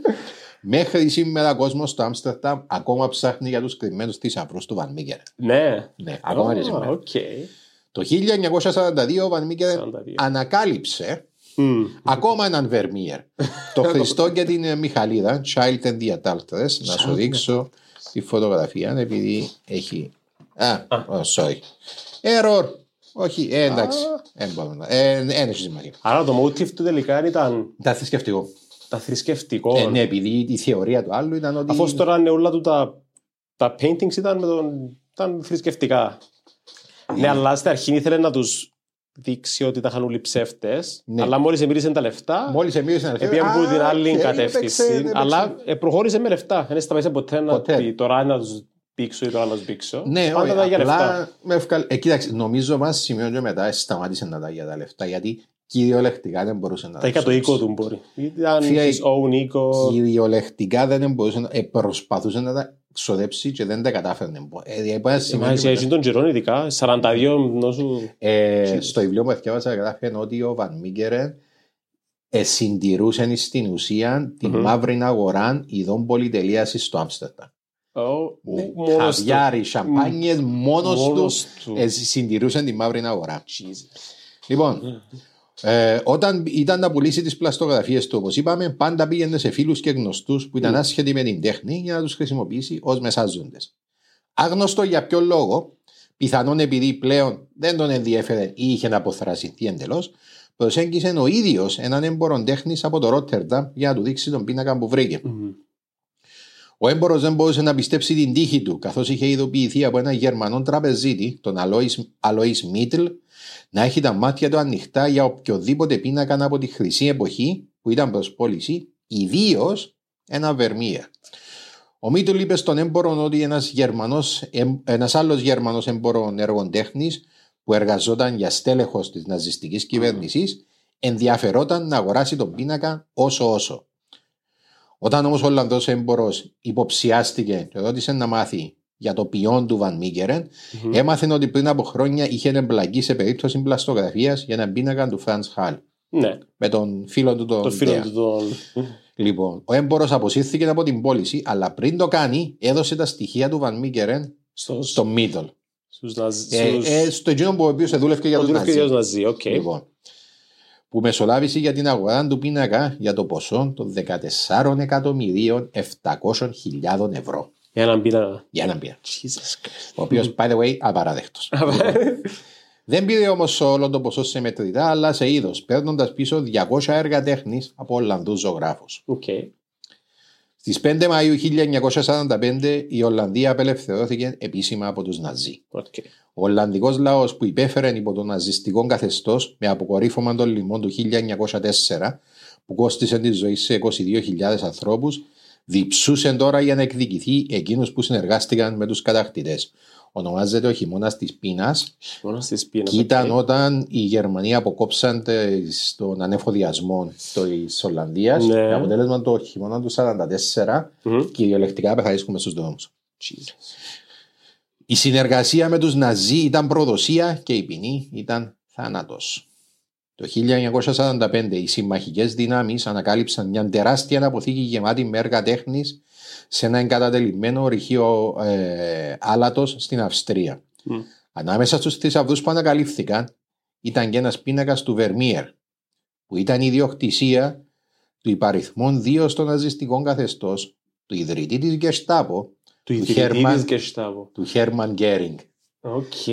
Μέχρι σήμερα ο κόσμος στο Άμστερνταμ ακόμα ψάχνει για τους κρυμμένους θησαυρούς του Βαν Μίκερεν. Ναι. Ναι, ακόμα και Α, σήμερα. οκ. Το χίλια εννιακόσια σαράντα δύο ο Βαν Μίκερεν σαράντα δύο. ανακάλυψε Μμ. ακόμα έναν Βερμίερ. Το Χριστό και την ε, Μιχαλίδα, Child and the Adulteress. Να σου δείξω τη φωτογραφία, επειδή έχει. Α, oh, sorry. Error. Όχι, ε, εντάξει. Δεν μπορώ να. Ε, δεν έχει σημασία. Άρα το motive του τελικά ήταν Τα θρησκευτικό. τα θρησκευτικό. Ε, ναι, επειδή η θεωρία του άλλου ήταν ότι. Αφού τώρα είναι όλα του τα, τα paintings ήταν, με τον, ήταν θρησκευτικά. Ναι, αλλά στην αρχή ήθελε να τους δείξει ότι τα είχαν όλοι ψεύτες. Ναι. Αλλά μόλις εμίλησαν τα λεφτά, Μόλις εμείς να επειδή από την άλλη κατεύθυνση. Αλλά ε, προχώρησε με λεφτά. Δεν σταμάτησε ποτέ να Ποτέ. πει τώρα να τους πήξω ή τώρα να τους πήξω. Ναι, Πάντα όχι, τα για λεφτά. απλά με ευκαλ... ε, κοίταξε, νομίζω μας σημείο και μετά σταμάτησε να τα για τα λεφτά, γιατί κυριολεκτικά δεν μπορούσε να Τα είχε το ξοδέψει. οίκο του μπορεί. Ήταν Φίλε, his own οίκο. Κυριολεκτικά δεν μπορούσε να... ε, προσπαθούσε να τα ξοδέψει και δεν τα κατάφερνε. Ε, ε, ένα σημείο Μα και σε μετά. εκείνον τον καιρό ειδικά, σαράντα δύο νόσου. Ε, στο βιβλίο που διάβασα γράφει ότι ο Βαν Μίκερεν ε, συντηρούσε στην ουσία τη Μμμ. μαύρη αγορά ειδών πολυτελείας στο Άμστερνταμ. Ω, Ναι. μόνος του. Χαβιάρι, σαμπάνιες, μόνος του Μόνος του. ε, συντηρούσαν τη μαύρη αγορά. Jesus. Λοιπόν, ε, όταν ήταν να πουλήσει τις πλαστογραφίες του, όπως είπαμε, πάντα πήγαινε σε φίλους και γνωστούς που ήταν άσχετοι με την τέχνη για να τους χρησιμοποιήσει ως μεσάζοντες. Άγνωστο για ποιο λόγο, πιθανόν επειδή πλέον δεν τον ενδιέφερε ή είχε να αποθρασιθεί εντελώς, προσέγγισε ο ίδιος έναν έμπορο τέχνης από το Ρότερνταμ για να του δείξει τον πίνακα που βρήκε. Μμμ. Ο έμπορος δεν μπορούσε να πιστέψει την τύχη του, καθώς είχε ειδοποιηθεί από έναν Γερμανό τραπεζίτη, τον Αλόις Μίτλ, να έχει τα μάτια του ανοιχτά για οποιοδήποτε πίνακα από τη χρυσή εποχή που ήταν προς πώληση, ιδίως ένα Βερμίερ. Ο Μίτλ είπε στον έμπορο ότι ένας, Γερμανός, ένας άλλος Γερμανός έμπορο έργων τέχνης που εργαζόταν για στέλεχος της ναζιστικής κυβέρνησης ενδιαφερόταν να αγοράσει τον πίνακα όσο όσο. Όταν όμως ο Ολλανδός έμπορος υποψιάστηκε και ρώτησε να μάθει για το ποιόν του Βαν Μίκερεν, Μμμ. έμαθε ότι πριν από χρόνια είχε εμπλακεί σε περίπτωση πλαστογραφίας για έναν πίνακα του Φραντς Χάλ Ναι, με τον φίλο του τον το φίλο Ντέα. του τον. Λοιπόν, ο έμπορος αποσύρθηκε από την πώληση, αλλά πριν το κάνει έδωσε τα στοιχεία του Βαν Μίκερεν Στο- στο Μίτλ. Στους Ναζ- Ε, στους- ε, στο εκείνο που ο οποίος δούλευε για ο τους δούλευε και για Ναζί. τους Ναζί, οκ. Λοιπόν. που μεσολάβησε για την αγορά του πίνακα για το ποσό των δεκατέσσερα εκατομμυρίων επτακόσιες χιλιάδες ευρώ. Για έναν πίνακα. Για έναν πίνακα. Jesus Christ. Ο οποίος, by the way, απαράδεκτος. Δεν πήρε όμως όλο το ποσό σε μετρητά, αλλά σε είδος, παίρνοντας πίσω διακόσια έργα τέχνης από Ολλανδούς ζωγράφους. Okay. Στις πέντε Μαΐου χίλια εννιακόσια σαράντα πέντε η Ολλανδία απελευθερώθηκε επίσημα από τους Ναζί. Okay. Ο Ολλανδικός λαός που υπέφερε υπό το ναζιστικό καθεστώς με αποκορύφωμα των λοιμών του χίλια εννιακόσια τέσσερα που κόστισε τη ζωή σε είκοσι δύο χιλιάδες ανθρώπους, διψούσε τώρα για να εκδικηθεί εκείνους που συνεργάστηκαν με τους κατακτητές. Ονομάζεται ο χειμώνας της πείνας. Χειμώνας της πείνας. Και ήταν Okay. όταν οι Γερμανοί αποκόψαν τον ανεφοδιασμό της Ολλανδίας. Ναι. Και αποτέλεσμα το χειμώνα του σαράντα τέσσερα Mm-hmm. κυριολεκτικά πεθαρίσκουμε στους δρόμους. Jesus. Η συνεργασία με τους Ναζί ήταν προδοσία και η ποινή ήταν θάνατος. Το χίλια εννιακόσια σαράντα πέντε οι συμμαχικές δυνάμεις ανακάλυψαν μια τεράστια αποθήκη γεμάτη με έργα τέχνης σε ένα εγκατατελειμμένο ορυχείο ε, άλατος στην Αυστρία. Mm. Ανάμεσα στους θησαυρούς που ανακαλύφθηκαν ήταν και ένας πίνακας του Βερμίερ, που ήταν η ιδιοκτησία του υπαριθμών δύο στο ναζιστικό καθεστώς, του ιδρυτή της Γκεστάπο, Του ιδρυτή Χέρμαν- της Gestapo. του Χέρμαν Γκέρινγκ. Οκ.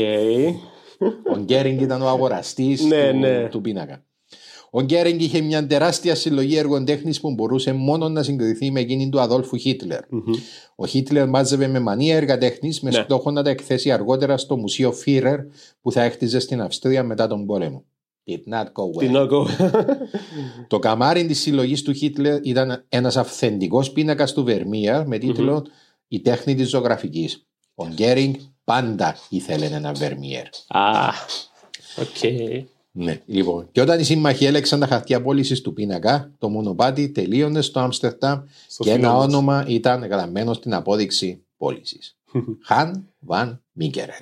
Ο Γκέρινγκ ήταν ο αγοραστής Ναι, του, ναι. του πίνακα. Ο Γκέρινγκ είχε μια τεράστια συλλογή έργων τέχνης που μπορούσε μόνο να συγκριθεί με εκείνη του Αδόλφου Χίτλερ. Μμμ. Ο Χίτλερ μάζευε με μανία έργα τέχνης με Ναι. στόχο να τα εκθέσει αργότερα στο Μουσείο Φίρερ που θα έχτιζε στην Αυστρία μετά τον πόλεμο. Did not go Τι well. να πω. Το καμάρι της συλλογής του Χίτλερ ήταν ένας αυθεντικός πίνακας του Βερμίερ με τίτλο «Η τέχνη της ζωγραφικής». Ο Γκέρινγκ πάντα ήθελε ένα Βερμίερ. Α, οκ. Ναι, λοιπόν. Και όταν οι σύμμαχοι έλεξαν τα χαρτιά πώλησης του πίνακα, το μονοπάτι τελείωνε στο Άμστερνταμ Στο και ένα φίλο μας. όνομα ήταν γραμμένο στην απόδειξη πώλησης. Χαν Βαν Μίγκερεν.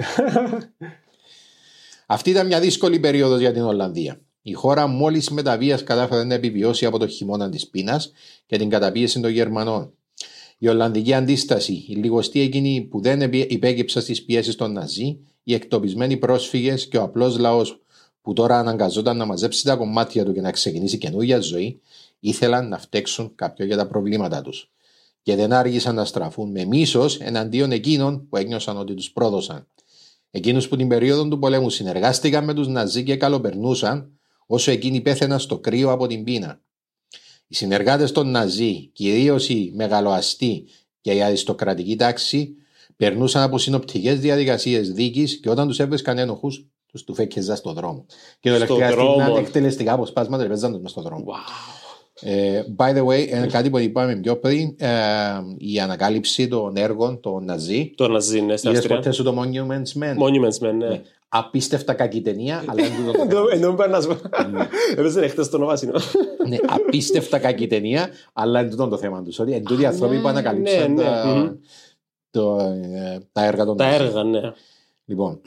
Αυτή ήταν μια δύσκολη περίοδος για την Ολλανδία. Η χώρα μόλις με τα βίας κατάφερε να επιβιώσει από το χειμώνα της πείνας και την καταπίεση των Γερμανών. Η Ολλανδική αντίσταση, οι λιγοστοί εκείνοι που δεν επι- υπέκυψαν στις πιέσεις των Ναζί, οι εκτοπισμένοι πρόσφυγες και ο απλός λαός που τώρα αναγκαζόταν να μαζέψει τα κομμάτια του και να ξεκινήσει καινούργια ζωή, ήθελαν να φταίξουν κάποιο για τα προβλήματα τους. Και δεν άργησαν να στραφούν με μίσος εναντίον εκείνων που ένιωσαν ότι τους πρόδωσαν. Εκείνους που την περίοδο του πολέμου συνεργάστηκαν με τους Ναζί και καλοπερνούσαν, όσο εκείνοι πέθαιναν στο κρύο από την πείνα. Οι συνεργάτες των Ναζί, κυρίως οι μεγαλοαστοί και η αριστοκρατική τάξη, περνούσαν από συνοπτικές διαδικασίες δίκης και όταν τους έβρισκαν ένοχους, τους του φέκεζαν στον δρόμο. Και το Στο τελευταία στιγμή δρόμο. εκτελεστικά αποσπάσματα παίζαν τους μες στον δρόμο. Wow. Ε, by the way, ε, κάτι που είπαμε πιο πριν, ε, η ανακάλυψη των έργων των Ναζί. Το να ζει, ναι, στην Είδες Αυστρία. ποτέ σου το Monuments Men? Monuments, man, ναι. Απίστευτα κακή ταινία, αλλά δεν τούτο το Εδώ θέμα. ενώ πρέπει να σου πω. Έπαιζε χτες το Νοβάσινο. Ναι, απίστευτα κακή ταινία, αλλά δεν τούτο το θέμα τους. Ότι εν τούτοι οι άνθρωποι που ναι, ανακαλύψαν ναι, τα, μμμ. το, ε, τα έργα των Τα Ναζί. έργα, ναι. Λοιπόν,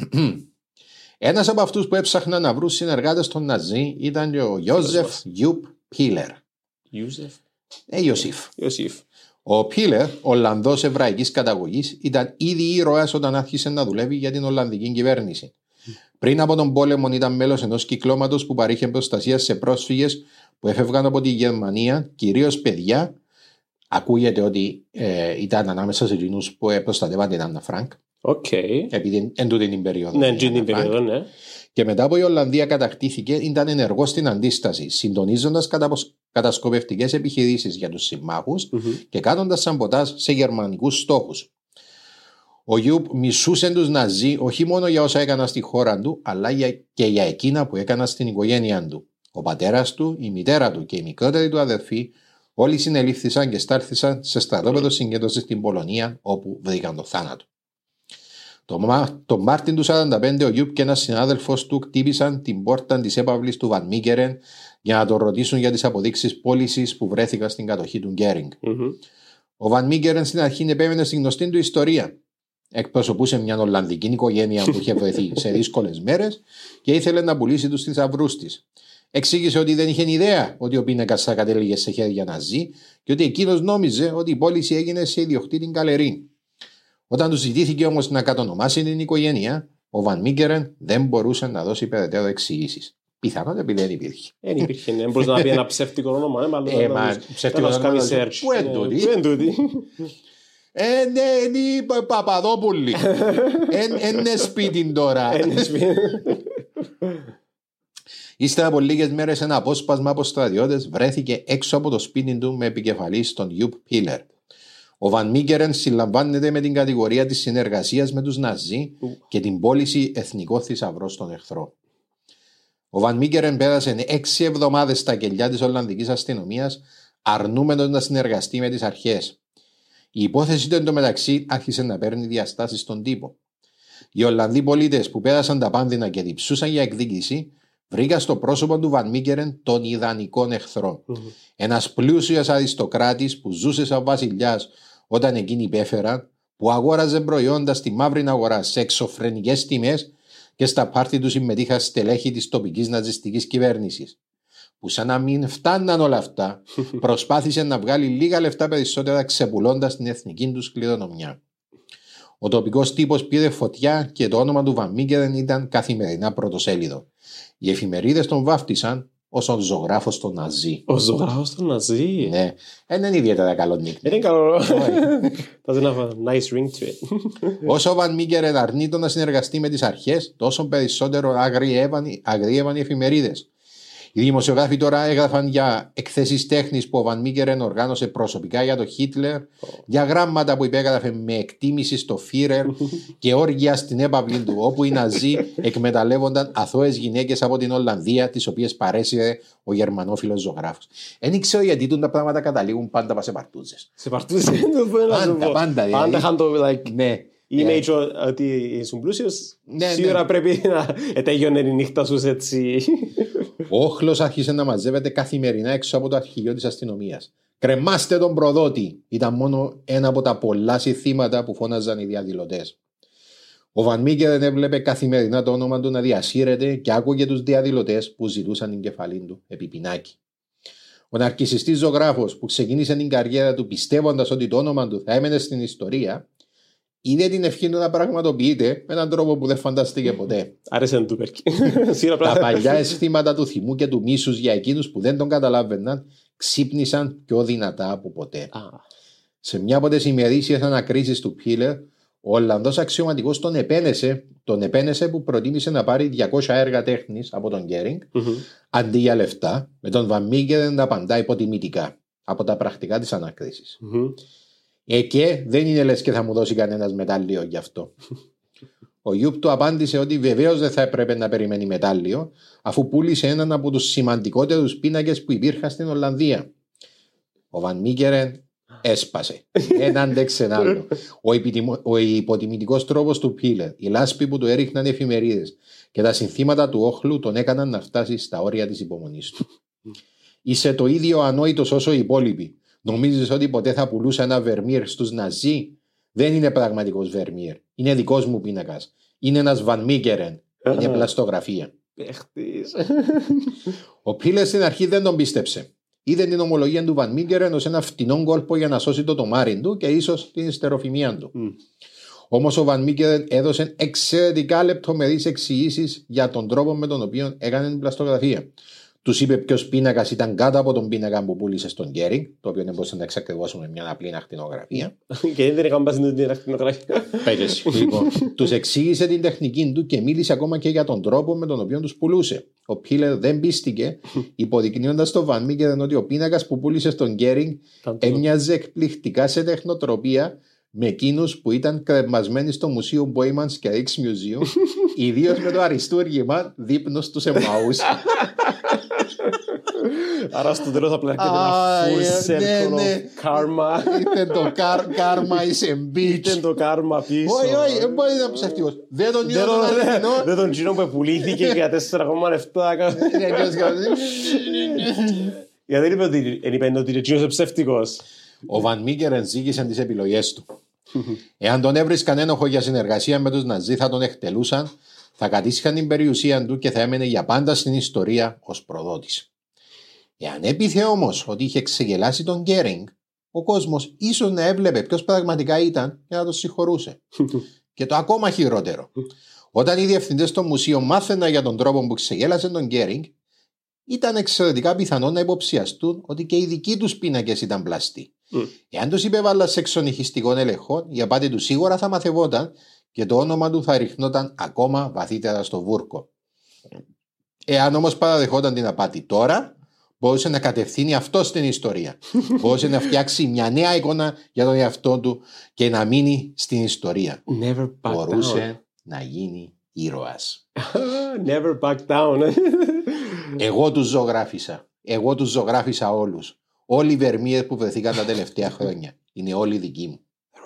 ένας από αυτούς που έψαχναν να βρουν συνεργάτες των Ναζί ήταν ο Ιώζεφ Γιουπ Πίλερ. Ιούσεφ. Ε, Ιωσήφ. Ιωσήφ. Ο Πίλερ, Ολλανδός εβραϊκής καταγωγής, ήταν ήδη ήρωας όταν άρχισε να δουλεύει για την Ολλανδική κυβέρνηση. Πριν από τον πόλεμο ήταν μέλος ενός κυκλώματος που παρήχε προστασία σε πρόσφυγες που έφευγαν από τη Γερμανία, κυρίως παιδιά. Ακούγεται ότι ε, ήταν ανάμεσα σε εκείνους που προστατεύαν την Άννα Φρανκ, Οκ. επειδή εν τούτη την περίοδο. Ναι, η εκείνη την Άννα Φρανκ. περίοδο, ναι. Και μετά που η Ολλανδία κατακτήθηκε, ήταν ενεργό στην αντίσταση, συντονίζοντας κατασκοπευτικές επιχειρήσεις για τους συμμάχους Μμμ. και κάνοντας σαμποτάζ σε γερμανικούς στόχους. Ο Γιουπ μισούσε τους Ναζί όχι μόνο για όσα έκαναν στη χώρα του, αλλά για- και για εκείνα που έκαναν στην οικογένειά του. Ο πατέρας του, η μητέρα του και η μικρότερη του αδερφή, όλοι συνελήφθησαν και στάλθησαν σε στρατόπεδο συγκέντρωσης στην Πολωνία, όπου βρήκαν το θάνατο. Το, Μα... το Μάρτιν του σαράντα πέντε ο Γιουπ και ένας συνάδελφος του κτύπησαν την πόρτα της έπαυλης του Βαν Μίγκερεν για να τον ρωτήσουν για τις αποδείξεις πώλησης που βρέθηκαν στην κατοχή του Γκέρινγκ. Μμμ. Ο Βαν Μίγκερεν στην αρχή επέμενε στην γνωστή του ιστορία. Εκπροσωπούσε μια Ολλανδική οικογένεια που είχε βρεθεί σε δύσκολες μέρες και ήθελε να πουλήσει τους θησαυρούς της. Εξήγησε ότι δεν είχε ιδέα ότι ο πίνακας θα κατέληγε σε χέρια Ναζί και ότι εκείνος νόμιζε ότι η πώληση έγινε σε ιδιοκτήτη Καλερίν. Όταν του ζητήθηκε όμως να κατονομάσει την οικογένεια, ο Βαν Μίγκερεν δεν μπορούσε να δώσει περαιτέρω εξηγήσεις. Πιθανόν επειδή δεν υπήρχε. Δεν υπήρχε, δεν μπορούσε να πει ένα ψεύτικο όνομα. Ε, μα ψεύτικο όνομα. Πού είναι τούτη. Ε, ναι, είναι η Παπαδόπουλη. Είναι σπίτι τώρα. Ύστερα από λίγες μέρες ένα απόσπασμα από στρατιώτες βρέθηκε έξω από το σπίτι του με επικεφαλή στον Ιουπ Πίλερ. Ο Βαν Μίκερεν συλλαμβάνεται με την κατηγορία της συνεργασίας με τους Ναζί και την πώληση εθνικών θησαυρών στον εχθρό. Ο Βαν Μίκερεν πέρασε έξι εβδομάδες στα κελιά της Ολλανδικής αστυνομίας, αρνούμενος να συνεργαστεί με τις αρχές. Η υπόθεση του εντωμεταξύ άρχισε να παίρνει διαστάσεις στον τύπο. Οι Ολλανδοί πολίτες που πέρασαν τα πάνδυνα και διψούσαν για εκδίκηση βρήκαν στο πρόσωπο του Βαν Μίκερεν τον ιδανικό εχθρό. Mm-hmm. Ένας πλούσιος αριστοκράτης που ζούσε σαν βασιλιάς όταν εκείνοι υπέφεραν, που αγόραζε προϊόντα στη μαύρη αγορά σε εξωφρενικές τιμές και στα πάρτι του συμμετείχαν στελέχη της τοπικής ναζιστικής κυβέρνησης. Που σαν να μην φτάναν όλα αυτά, προσπάθησε να βγάλει λίγα λεφτά περισσότερα ξεπουλώντας την εθνική του κληρονομιά. Ο τοπικός τύπος πήρε φωτιά και το όνομα του Βαν Μίκερεν ήταν καθημερινά πρωτοσέλιδο. Οι εφημερίδες τον βάφτισαν ως ο ζωγράφος των Ναζί. Ο ζωγράφος των Ναζί. Ναι, δεν είναι ιδιαίτερα καλό νίκη. Δεν είναι καλό. Θα δίνω ένα nice ring to it. Όσο ο Βαν Μίκερεν αρνείτο να συνεργαστεί με τις αρχές, τόσο περισσότερο αγριεύαν οι εφημερίδες. Οι δημοσιογράφοι τώρα έγραφαν για εκθέσεις τέχνης που ο Βαν Μίκερεν οργάνωσε προσωπικά για τον Χίτλερ, oh. για γράμματα που υπέγραφε με εκτίμηση στο Φίρερ και όργια στην έπαυλη του, όπου οι Ναζί εκμεταλλεύονταν αθώες γυναίκες από την Ολλανδία, τις οποίες παρέσυρε ο γερμανόφιλος ζωγράφος. Δεν ξέρω γιατί τα πράγματα καταλήγουν πάντα σε παρτούζες. Σε παρτούζες, πάντα, πάντα. Πάντα είχαν το. Ναι. Image yeah. ότι ήσουν πλούσιος, ναι, σίγουρα ναι. πρέπει να ετέγιωνε η νύχτα σου έτσι. Ο όχλος άρχισε να μαζεύεται καθημερινά έξω από το αρχηγείο της αστυνομίας. «Κρεμάστε τον προδότη!» ήταν μόνο ένα από τα πολλά συνθήματα που φώναζαν οι διαδηλωτές. Ο Βαν Μίκερεν έβλεπε καθημερινά το όνομα του να διασύρεται και άκουγε τους διαδηλωτές που ζητούσαν την κεφαλή του επί πινάκι. Ο ναρκισσιστής ζωγράφος που ξεκίνησε την καριέρα του πιστεύοντας ότι το όνομα του θα έμενε στην ιστορία, είδε την ευχή του να πραγματοποιείται με έναν τρόπο που δεν φανταστήκε ποτέ. Άρεσε του Πέρκη. Τα παλιά αισθήματα του θυμού και του μίσους για εκείνους που δεν τον καταλάβαιναν ξύπνησαν πιο δυνατά από ποτέ. Ah. Σε μια από τις ημερήσιες ανακρίσεις του Πίλερ, ο Ολλανδός αξιωματικός τον επένεσε, τον επένεσε που προτίμησε να πάρει διακόσια έργα τέχνης από τον Γκέρινγκ mm-hmm. αντί για λεφτά, με τον Βαν Μίκερεν να απαντά υποτιμητικά από τα πρακτικά της ανακρίσης. Mm-hmm. Ε, και δεν είναι λες και θα μου δώσει κανένας μετάλλιο γι' αυτό. Ο Ιουπ του απάντησε ότι βεβαίως δεν θα έπρεπε να περιμένει μετάλλιο, αφού πούλησε έναν από τους σημαντικότερους πίνακες που υπήρχαν στην Ολλανδία. Ο Βαν Μίκερεν έσπασε. Δεν άντεξε άλλο. Ο, ο υποτιμητικός τρόπος του Πίλερ, η λάσπη που του έριχναν οι εφημερίδες και τα συνθήματα του όχλου τον έκαναν να φτάσει στα όρια της υπομονής του. Είσαι το ίδιο ανόητος όσο οι υπόλοιποι. Νομίζεις ότι ποτέ θα πουλούσα ένα Βερμίρ στους Ναζί? Δεν είναι πραγματικός Βερμίρ. Είναι δικός μου πίνακας. Είναι ένας Βαν Μίκερεν. Είναι πλαστογραφία. Παίχτης. Ο Πίλερ στην αρχή δεν τον πίστεψε. Είδε την ομολογία του Βαν Μίκερεν ως ένα φτηνό κόλπο για να σώσει το τομάρι του και ίσως την ιστεροφημία του. Mm. Όμως ο Βαν Μίκερεν έδωσε εξαιρετικά λεπτομερείς εξηγήσεις για τον τρόπο με τον οποίο έκανε την πλαστογραφία. Τους είπε ποιος πίνακας ήταν κάτω από τον πίνακα που πούλησε στον Γκέρινγκ, το οποίο δεν μπορούσε να εξακριβώσουμε μια απλή ακτινογραφία. Και δεν είχαμε πάσει την ακτινογραφία. Λοιπόν, τους εξήγησε την τεχνική του και μίλησε ακόμα και για τον τρόπο με τον οποίο τους πουλούσε. Ο Πίλερ δεν πίστηκε, υποδεικνύοντας στο Βαν Μίκερεν ότι ο πίνακας που πούλησε στον Γκέρινγκ έμοιαζε εκπληκτικά σε τεχνοτροπία με εκείνους που ήταν κρεμασμένοι στο Μουσείο Μπόιμανς και Rijksmuseum, ιδίως με το αριστούργημα δείπνος τους Εμμαούς. Άρα στο τέλος απλά έρχεται ένα full circle of karma. Είτε το karma is a bitch. Είτε το karma πίσω. Όχι, όχι, δεν μπορεί να πεις αυτός. Δεν τον είδα τον αληθινό. Δεν τον κοινό που πουλήθηκε για τέσσερα κόμμα επτά. Γιατί δεν είπε ότι είναι κοινός ψεύτικος. Ο Βαν Μίκερεν ζήγησε τις επιλογές του. Εάν τον έβρισκαν ένοχο για συνεργασία με τους Ναζί, θα τον εκτελούσαν, θα κατήσχαν την περιουσία του και θα έμενε για πάντα στην ιστορία ως προδότης. Εάν έπιθε όμως ότι είχε ξεγελάσει τον Γκέρινγκ, ο κόσμος ίσως να έβλεπε ποιος πραγματικά ήταν και να τον συγχωρούσε. Και το ακόμα χειρότερο. Όταν οι διευθυντές στο μουσείο μάθαιναν για τον τρόπο που ξεγέλασε τον Γκέρινγκ, ήταν εξαιρετικά πιθανό να υποψιαστούν ότι και οι δικοί τους πίνακες ήταν πλαστοί. Mm. Εάν τους υπέβαλαν σε εξονυχιστικών ελεγχών, η απάτη του σίγουρα θα μαθευόταν και το όνομα του θα ριχνόταν ακόμα βαθύτερα στο βούρκο. Εάν όμως παραδεχόταν την απάτη τώρα, μπορούσε να κατευθύνει αυτό στην ιστορία. Μπορούσε να φτιάξει μια νέα εικόνα για τον εαυτό του και να μείνει στην ιστορία. Never back Μπορούσε down. να γίνει ήρωας. Never back down. Εγώ τους ζωγράφισα. Εγώ τους ζωγράφισα όλους. Όλοι οι βερμίες που βρεθήκαν τα τελευταία χρόνια. Είναι όλοι δικοί μου.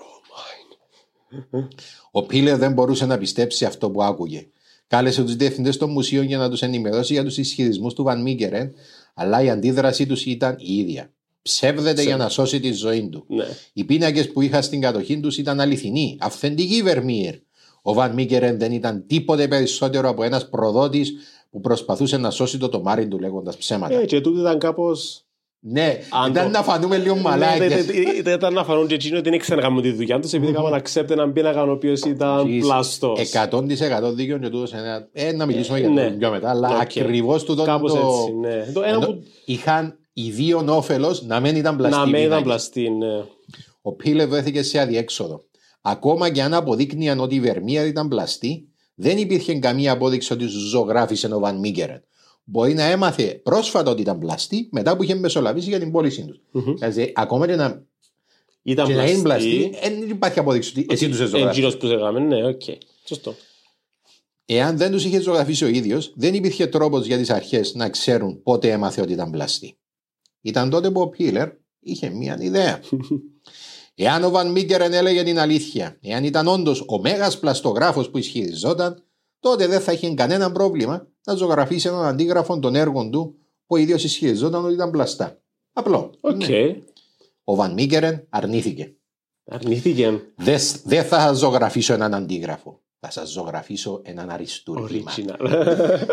Ο Πίλερ δεν μπορούσε να πιστέψει αυτό που άκουγε. Κάλεσε τους διευθυντές των μουσείων για να τους ενημερώσει για τους ισχυρισμούς του Βαν Μίκερεν, αλλά η αντίδρασή τους ήταν η ίδια. Ψεύδεται για να σώσει τη ζωή του. Ναι. Οι πίνακες που είχα στην κατοχή τους ήταν αληθινοί, αυθεντικοί Βερμίερ. Ο Βαν Μίκερεν δεν ήταν τίποτε περισσότερο από ένας προδότης που προσπαθούσε να σώσει το τομάρι του λέγοντας ψέματα. Ε, και τούτο ήταν κάπως... Ναι, Αν ήταν το- να φανούμε λίγο μαλάκες. Δεν ήταν να φανούν και εκείνοι ότι δεν ήξεραν να κάνουν τη δουλειά τους επειδή έκαναν accept έναν πίνακα ο οποίος ήταν πλαστός. εκατό τοις εκατό δίκιο και τούτος ένα... Ε, να μιλήσουμε για ναι. το πιο μετά, αλλά Οκ. ακριβώς του τον Κάπως το... έτσι, ναι. Το ένα Ενώ που... είχαν ιδίων όφελος να μην ήταν πλαστή. Να μην ήταν πίνακες. πλαστή, ναι. Ο Πίλε βρέθηκε σε αδιέξοδο. Ακόμα και αν αποδείκνυαν ότι η Βερμία ήταν πλαστή, δεν υπήρχε καμία απόδειξη ότι σου ζωγράφησε ο Βαν Μίκερεν. Μπορεί να έμαθε πρόσφατα ότι ήταν πλαστή μετά που είχε μεσολαβήσει για την πώλησή του. Μμμ. Δηλαδή, ακόμα και να, Ήταν και να είναι πλαστή, πλαστή. δεν υπάρχει απόδειξη ότι εσύ του ζωγράφησε. Εγγύρος που σε έκαμε, ναι, οκ. Σωστό. Εάν δεν του είχε ζωγραφίσει ο ίδιο, δεν υπήρχε τρόπο για τι αρχέ να ξέρουν πότε έμαθε ότι ήταν πλαστή. Ήταν τότε που ο Πίλερ είχε μία ιδέα. Εάν ο Βαν Μίκερεν έλεγε την αλήθεια, εάν ήταν όντως ο μέγας πλαστογράφος που ισχυριζόταν, τότε δεν θα είχε κανένα πρόβλημα να ζωγραφίσει έναν αντίγραφο των έργων του που ο ίδιος ισχυριζόταν ότι ήταν πλαστά. Απλό. Οκ. Ναι. Ο Βαν Μίκερεν αρνήθηκε. Αρνήθηκε. Δεν δεν θα σας ζωγραφίσω έναν αντίγραφο. Θα σας ζωγραφίσω έναν αριστούργημα. Original.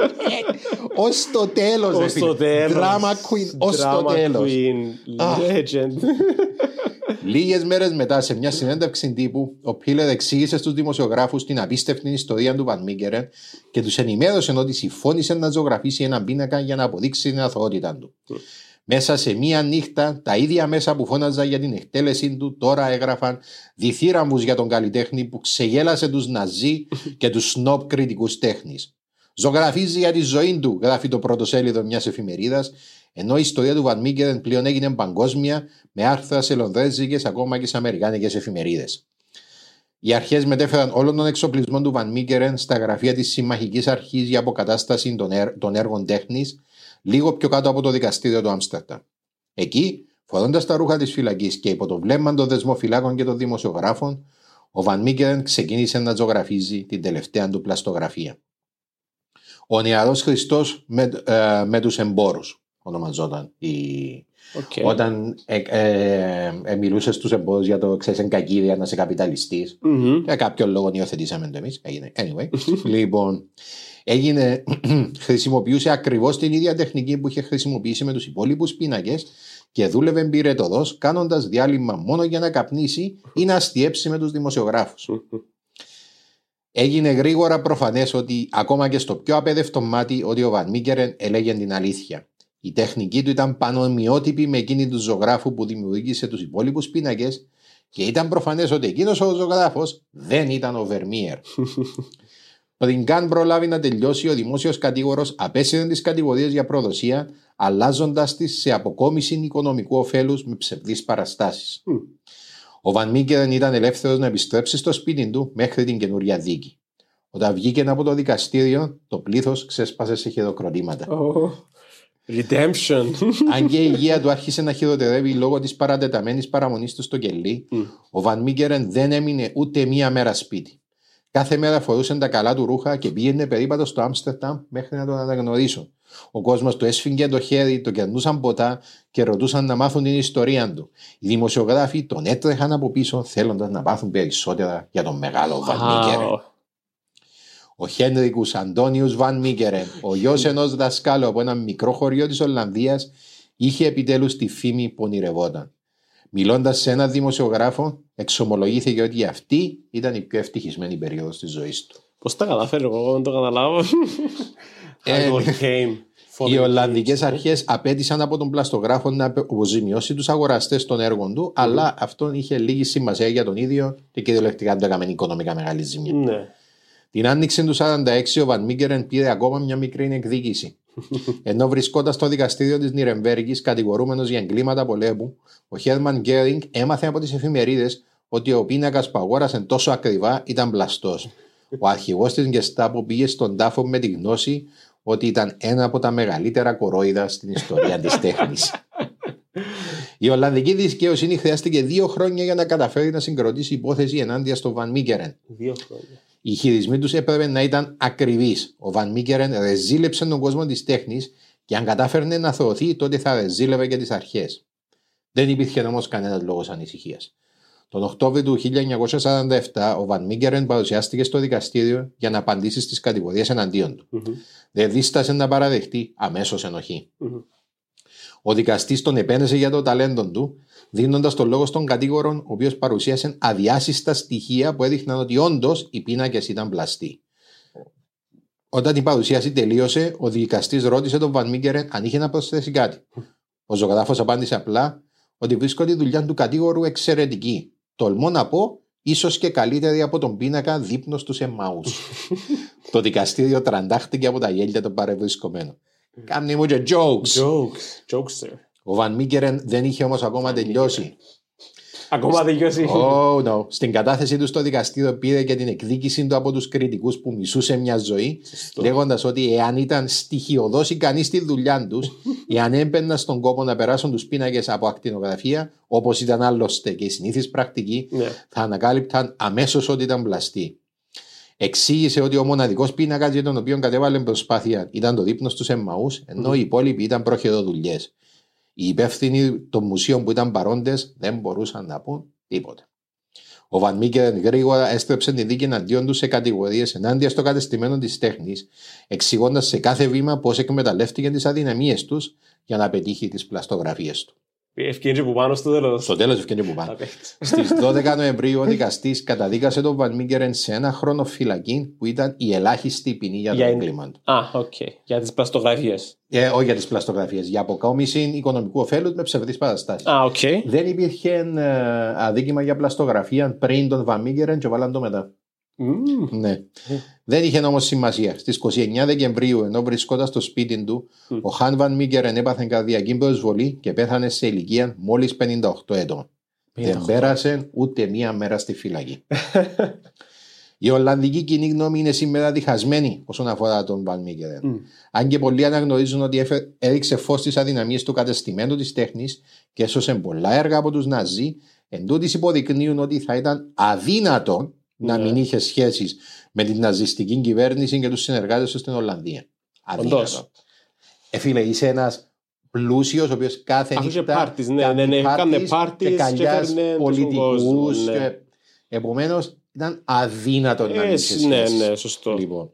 Ως το τέλος. Ως το τέλος. Drama queen. Ως το Drama τέλος. queen. Ah. Legend. Λίγες μέρες μετά, σε μια συνέντευξη τύπου, ο Πίλερ εξήγησε στους δημοσιογράφους την απίστευτη ιστορία του Βαν Μίκερεν και τους ενημέρωσε ότι συμφώνησε να ζωγραφίσει έναν πίνακα για να αποδείξει την αθωότητα του. Mm. Μέσα σε μία νύχτα, τα ίδια μέσα που φώναζαν για την εκτέλεσή του τώρα έγραφαν διθύραμβους για τον καλλιτέχνη που ξεγέλασε τους Ναζί και τους σνόπ κριτικούς τέχνης. Ζωγραφίζει για τη ζωή του, γράφει το πρώτο σέλιδο μιας εφημερίδας, ενώ η ιστορία του Βαν Μίκερεν πλέον έγινε παγκόσμια με άρθρα σε λονδρέζικες ακόμα και σε αμερικάνικες εφημερίδες. Οι αρχές μετέφεραν όλων των εξοπλισμών του Βαν Μίκερεν στα γραφεία της Συμμαχικής Αρχής για αποκατάσταση των, έρ, των έργων τέχνης, λίγο πιο κάτω από το δικαστήριο του Άμστερνταμ. Εκεί, φορώντας τα ρούχα της φυλακής και υπό το βλέμμα των δεσμοφυλάκων και των δημοσιογράφων, ο Βαν Μίκερεν ξεκίνησε να ζωγραφίζει την τελευταία του πλαστογραφία. Ο νεαρός Χριστός με, ε, με τους εμπόρους ονομαζόταν η... Okay. Όταν ε, ε, ε, μιλούσε στους εμπόρους για το ξέρεις εγκακίδια να είσαι καπιταλιστής, Mm-hmm. για κάποιον λόγο υιοθετήσαμε το εμείς. Έγινε. Anyway, λοιπόν, έγινε, χρησιμοποιούσε ακριβώς την ίδια τεχνική που είχε χρησιμοποιήσει με τους υπόλοιπους πίνακες και δούλευε πυρετοδός, κάνοντας διάλειμμα μόνο για να καπνίσει ή να αστιέψει με τους δημοσιογράφους. Έγινε γρήγορα προφανές ότι ακόμα και στο πιο απέδευτο μάτι ότι ο Βαν Μίκερεν έλεγε την αλήθεια. Η τεχνική του ήταν πανομοιότυπη με εκείνη του ζωγράφου που δημιουργήσε τους υπόλοιπους πίνακες και ήταν προφανές ότι εκείνος ο ζωγράφος δεν ήταν ο Βερμίερ. Πριν καν προλάβει να τελειώσει, ο δημόσιος κατήγορος απέσυρε τις κατηγορίες για προδοσία, αλλάζοντας τις σε αποκόμιση οικονομικού ωφέλους με ψευδείς παραστάσεις. Mm. Ο Βαν Μίκερεν ήταν ελεύθερος να επιστρέψει στο σπίτι του μέχρι την καινούρια δίκη. Όταν βγήκε από το δικαστήριο, το πλήθος ξέσπασε σε χειροκροτήματα. Oh. Redemption. Αν και η υγεία του άρχισε να χειροτερεύει λόγω της παρατεταμένης παραμονής του στο κελί, Mm. ο Βαν Μίκερεν δεν έμεινε ούτε μία μέρα σπίτι. Κάθε μέρα φορούσε τα καλά του ρούχα και πήγαινε περίπατο στο Άμστερνταμ μέχρι να τον αναγνωρίσουν. Ο κόσμος του έσφυγγε το χέρι, το κερνούσαν ποτά και ρωτούσαν να μάθουν την ιστορία του. Οι δημοσιογράφοι τον έτρεχαν από πίσω θέλοντας να μάθουν περισσότερα για τον μεγάλο Βαν Μίκερεν. Wow. Ο Χένρικους Αντώνιους Βαν Μίκερεν, ο γιος ενός δασκάλου από ένα μικρό χωριό της Ολλανδίας, είχε επιτέλους τη φήμη που ονειρευόταν. Μιλώντας σε έναν δημοσιογράφο, εξομολογήθηκε ότι αυτή ήταν η πιο ευτυχισμένη περίοδος της ζωής του. Πώς τα καταφέρω, εγώ δεν το καταλάβω. Ε, How it came. Οι Ολλανδικές αρχές απέτησαν από τον πλαστογράφο να αποζημιώσει τους αγοραστές των έργων του, mm. αλλά αυτό είχε λίγη σημασία για τον ίδιο και κυριολεκτικά δεν έκαμε οικονομικά μεγάλη ζημιά. Ναι. Την άνοιξη του σαράντα έξι ο Βαν Μίκερεν πήρε ακόμα μια μικρή εκδίκηση. Ενώ βρισκόταν στο δικαστήριο της Νιρεμβέργης κατηγορούμενος για εγκλήματα πολέμου, ο Χέρμαν Γκέρινγκ έμαθε από τις εφημερίδες ότι ο πίνακας που αγόρασε τόσο ακριβά ήταν πλαστός. Ο αρχηγός της Γκεστάπο πήγε στον τάφο με τη γνώση ότι ήταν ένα από τα μεγαλύτερα κορόιδα στην ιστορία της τέχνης. Η Ολλανδική δικαιοσύνη χρειάστηκε δύο χρόνια για να καταφέρει να συγκροτήσει υπόθεση ενάντια στο Βαν Μίκερεν. Δύο χρόνια. Οι χειρισμοί τους έπρεπε να ήταν ακριβείς. Ο Βαν Μίκερεν ρεζίλεψε τον κόσμο της τέχνης και αν κατάφερνε να θωωθεί, τότε θα ρεζίλευε και τις αρχές. Δεν υπήρχε όμως κανένας λόγος ανησυχίας. Τον Οκτώβριο του χίλια εννιακόσια σαράντα επτά, ο Βαν Μίκερεν παρουσιάστηκε στο δικαστήριο για να απαντήσει στις κατηγορίες εναντίον του. Mm-hmm. Δεν δίστασε να παραδεχτεί αμέσως ενοχή. Mm-hmm. Ο δικαστής τον επένεσε για το ταλέντο του, δίνοντας το λόγο στον κατήγορο, ο οποίος παρουσίασε αδιάσυστα στοιχεία που έδειχναν ότι όντως οι πίνακες ήταν πλαστοί. Όταν η παρουσίαση τελείωσε, ο δικαστής ρώτησε τον Βαν Μίκερεν αν είχε να προσθέσει κάτι. Ο ζωγράφος απάντησε απλά ότι βρίσκω τη δουλειά του κατήγορου εξαιρετική. Τολμώ να πω, ίσως και καλύτερη από τον πίνακα δείπνο στους Εμμαούς. Το δικαστήριο τραντάχτηκε από τα γέλια των παρευρισκομένων. Κάμνη μου και jokes. Jokes. Jokester. Ο Βαν Μίκερεν δεν είχε όμως ακόμα τελειώσει. Ακόμα τελειώσει. Oh, no. Στην κατάθεση του στο δικαστήριο πήρε και την εκδίκηση του από τους κριτικούς που μισούσε μια ζωή, λέγοντας ότι εάν ήταν στοιχειοδός ικανοί στη δουλειά τους, εάν έμπαιναν στον κόπο να περάσουν τους πίνακες από ακτινογραφία, όπως ήταν άλλωστε και η συνήθις πρακτική, yeah. θα ανακάλυπταν αμέσως ότι ήταν πλαστοί. Εξήγησε ότι ο μοναδικός πίνακας για τον οποίο κατέβαλε προσπάθεια ήταν το δείπνο στους Εμμαούς, ενώ mm. οι υπόλοιποι ήταν προχειροδουλειές. Οι υπεύθυνοι των μουσείων που ήταν παρόντες δεν μπορούσαν να πούν τίποτα. Ο Βαν Μίκερεν γρήγορα έστρεψε τη δίκη εναντίον του σε κατηγορίες ενάντια στο κατεστημένο της τέχνης, εξηγώντας σε κάθε βήμα πώς εκμεταλλεύτηκε τις αδυναμίες τους για να πετύχει τις πλαστογραφίες του. Ευκαιρία που πάνω στο τέλος. Στο τέλος ευκαιρία που πάνω. Στις δώδεκα Νοεμβρίου ο δικαστής καταδίκασε τον Βαν Μίκερεν σε ένα χρόνο φυλακή που ήταν η ελάχιστη ποινή για το έγκλημα του. Α, οκ. Okay. Για τις πλαστογραφίες. Ε, όχι για τις πλαστογραφίες. Για αποκόμιση οικονομικού ωφέλους με ψευδείς παραστάσεις. Α, οκ. Okay. Δεν υπήρχε ε, αδίκημα για πλαστογραφία πριν τον Βαν Μίκερεν και βάλαν το μετά. Mm. Ναι. Mm. Δεν είχε όμως σημασία. Στις είκοσι εννέα Δεκεμβρίου, ενώ βρισκόταν στο σπίτι του, mm. ο Χαν Βαν Μίκερεν έπαθε καρδιακή προσβολή και πέθανε σε ηλικία μόλις πενήντα οκτώ ετών. πενήντα οκτώ. Δεν πέρασε ούτε μία μέρα στη φυλακή. Η Ολλανδική κοινή γνώμη είναι σήμερα διχασμένη όσον αφορά τον Βαν Μίκερεν. Mm. Αν και πολλοί αναγνωρίζουν ότι έριξε φως στις αδυναμίες του κατεστημένου της τέχνης και έσωσε πολλά έργα από τους Ναζί, εντούτοις υποδεικνύουν ότι θα ήταν αδύνατο να μην είχε σχέσεις με την ναζιστική κυβέρνηση και τους συνεργάτες του στην Ολλανδία. Αδύνατο. Ε, φίλε, είσαι ένας πλούσιος, ο οποίος κάθε νύχτα πάρτις, ναι, ναι, ναι, κάνει πάρτις και καλιάς πολιτικούς. Ναι. Και... Επομένως, ήταν αδύνατο να μην είχε σχέσεις. Ναι, ναι, σωστό. Λοιπόν,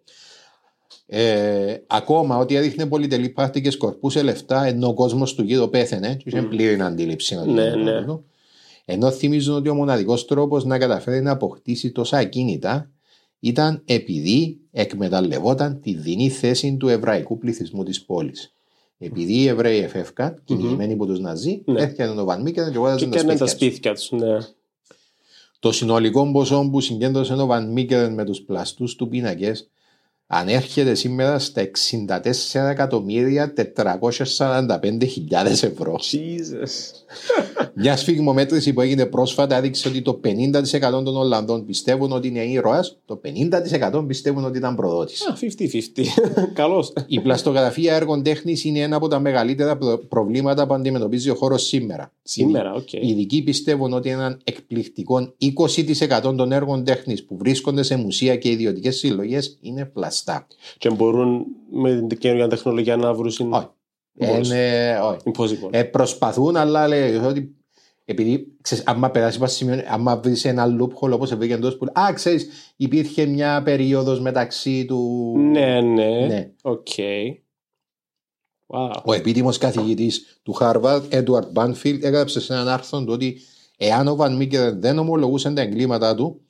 ε, ακόμα ότι έδειχνε πολυτελή πάρτι και σκορπούσε λεφτά, ενώ ο κόσμος του γύρω πέθαινε, και είχε mm. πλήρη αντίληψη. Ναι, ναι. Ενώ θυμίζουν ότι ο μοναδικός τρόπος να καταφέρει να αποκτήσει τόσα ακίνητα ήταν επειδή εκμεταλλευόταν τη δινή θέση του εβραϊκού πληθυσμού της πόλης. Επειδή οι Εβραίοι εφεύκαν, mm-hmm. κυνηγημένοι από τους Ναζί, ναι. έφτιαναν τον Βαν Μίκερεν και αγόραζαν τα, τα σπίτια τους. Ναι. Το συνολικό ποσό που συγκέντρωσε ο Βαν Μίκερεν με τους πλαστούς του πίνακες ανέρχεται σήμερα στα εξήντα τέσσερα εκατομμύρια τετρακόσιες σαράντα πέντε χιλιάδες ευρώ. Jesus. Μια σφιγμομέτρηση που έγινε πρόσφατα έδειξε ότι το πενήντα τοις εκατό των Ολλανδών πιστεύουν ότι είναι ήρωας, το πενήντα τοις εκατό πιστεύουν ότι ήταν προδότης. Α, πενήντα πενήντα. Καλώς. Η πλαστογραφία έργων τέχνης είναι ένα από τα μεγαλύτερα προ- προβλήματα που αντιμετωπίζει ο χώρος σήμερα. Σήμερα, οκ. Okay. Οι ειδικοί πιστεύουν ότι έναν εκπληκτικό είκοσι τοις εκατό των έργων τέχνης που βρίσκονται σε μουσεία και ιδιωτικές συλλογές είναι πλαστά. Και μπορούν με την καινούργια τεχνολογία να βρουν. Όχι. Είναι, όχι. Ε, προσπαθούν, αλλά λέει ότι επειδή ξέρεις, άμα περάσει πάση σημείο, άμα βρεις ένα loophole όπως βρήκε εντός που α, ξέρεις, υπήρχε μια περίοδος μεταξύ του... Ναι, ναι, ναι. Okay. Wow. Ο επίτιμος καθηγητής του Harvard, Edward Banfield, έγραψε σε έναν άρθρο του ότι εάν ο Βαν Μίκερεν δεν ομολογούσε τα εγκλήματά του,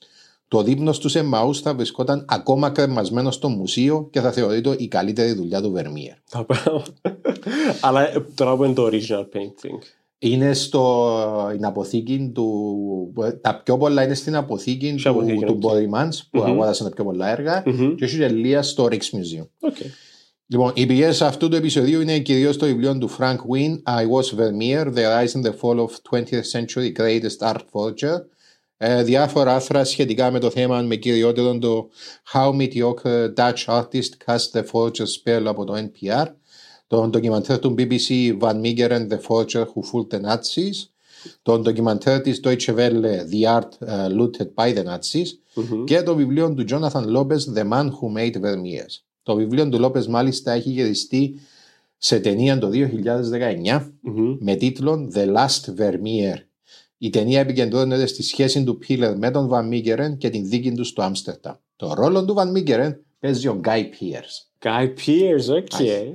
το δείπνος του Εμμαούς θα βρισκόταν ακόμα κρεμασμένο στο μουσείο και θα θεωρείται η καλύτερη δουλειά του Βερμίερ. Αλλά τώρα που είναι το original painting. Είναι στην αποθήκη του. Τα πιο πολλά είναι στην αποθήκη του, αποθήκη, του okay. Bodymans που mm-hmm. αγόρασαν τα πιο πολλά έργα mm-hmm. και έχει τελεία στο Rijksmuseum. Okay. Λοιπόν, οι πηγές αυτού του επεισοδίου είναι κυρίως το βιβλίο του Frank Wynne, I Was Vermeer, The Rise and the Fall of twentieth Century Greatest Art Forger. Ε, διάφορα άρθρα σχετικά με το θέμα, με κυριότερο το How Mediocre Dutch Artist Cast the Forger's Spell από το N P R. Το ντοκιμαντέρ του μπι μπι σι Van Meegeren, The Forger Who Fooled the Nazis. Το ντοκιμαντέρ της Deutsche Welle, The Art uh, Looted by the Nazis. Mm-hmm. Και το βιβλίο του Jonathan Lopez, The Man Who Made Vermeers. Το βιβλίο του Lopez μάλιστα έχει γυριστεί σε ταινία το δύο χιλιάδες δεκαεννιά mm-hmm. με τίτλο The Last Vermeer. Η ταινία επικεντρώνεται στη σχέση του Piller με τον Van Meegeren και την δίκη του στο Άμστερνταμ. Το ρόλο του Van Meegeren παίζει ο Guy Pearce. Guy Pearce, οκ. Okay.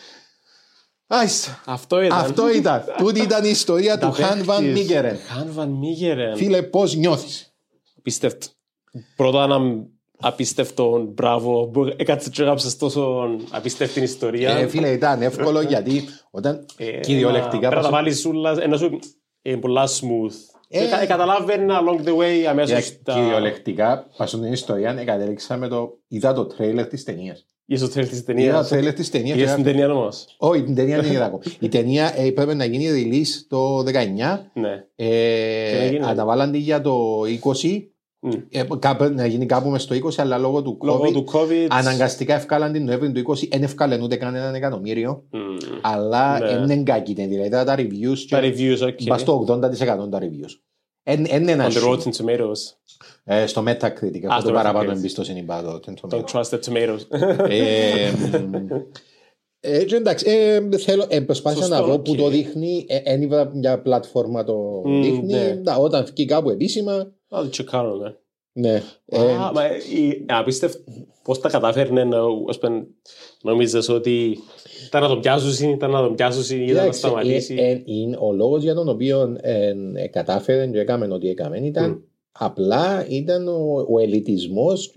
Αυτό ήταν. Αυτό ήταν. Τούτη ήταν η ιστορία του Han Van Meegeren. Han Van Meegeren. Φίλε, πώς νιώθεις? Απίστευτο. Πρώτα ένα απίστευτο μπράβο που έκατσε και έγραψες τόσο απίστευτη ιστορία. Ε, φίλε, ήταν εύκολο γιατί όταν ε, κυριολεκτικά... Πρέπει να τα βάλεις όλα, ενώ σου είναι πολλά smooth. Ε, καταλάβαινα along the way αμέσως τα... Κυριολεκτικά, πάσον την ιστορία, κατέληξα με το... Είδα το τρέιλερ της ταινίας. Είδα το τρέιλερ της ταινίας. Είδα το τρέιλερ της ταινίας. Είδες την ταινία όμως? Όχι, την ταινία δεν είδα ακόμα. Η ταινία έπρεπε να γίνει release το δεκαεννιά. Ναι. Αναβάλαν τη για το είκοσι. Mm. Ε, κάπου, να γίνει κάπου μες στο είκοσι, αλλά λόγω του λόγω COVID, του COVID αναγκαστικά ευκάλαν την Νοέμβρη του είκοσι, δεν ευκάλαν ούτε κανέναν εκατομμύριο, mm. αλλά δεν ναι. είναι κακή ταινία, δηλαδή τα reviews τα reviews, okay. Πας στο ογδόντα τοις εκατό τα reviews. Εν, εν On the Rotten Tomatoes. Ε, στο Metacritic, αυτό το παραπάνω εμπιστοσύνη πάνω. Don't trust the tomatoes. ε, ε, εντάξει, ε, θέλω, ε, προσπάθησα να δω που το δείχνει, δεν είδα μια πλατφόρμα το mm, δείχνει, ναι. να, όταν φύγει κάπου επίσημα. Α, το τσεκάρω, ναι. Απίστευτο πώς τα κατάφερνε να νομίζεις ότι ήταν να τον πιάσουν, ήταν να τον πιάσουν ή ήταν να σταματήσει. Ο λόγος για τον οποίο κατάφερε και έκαμε ό,τι έκαμε ήταν απλά ήταν ο ελιτισμός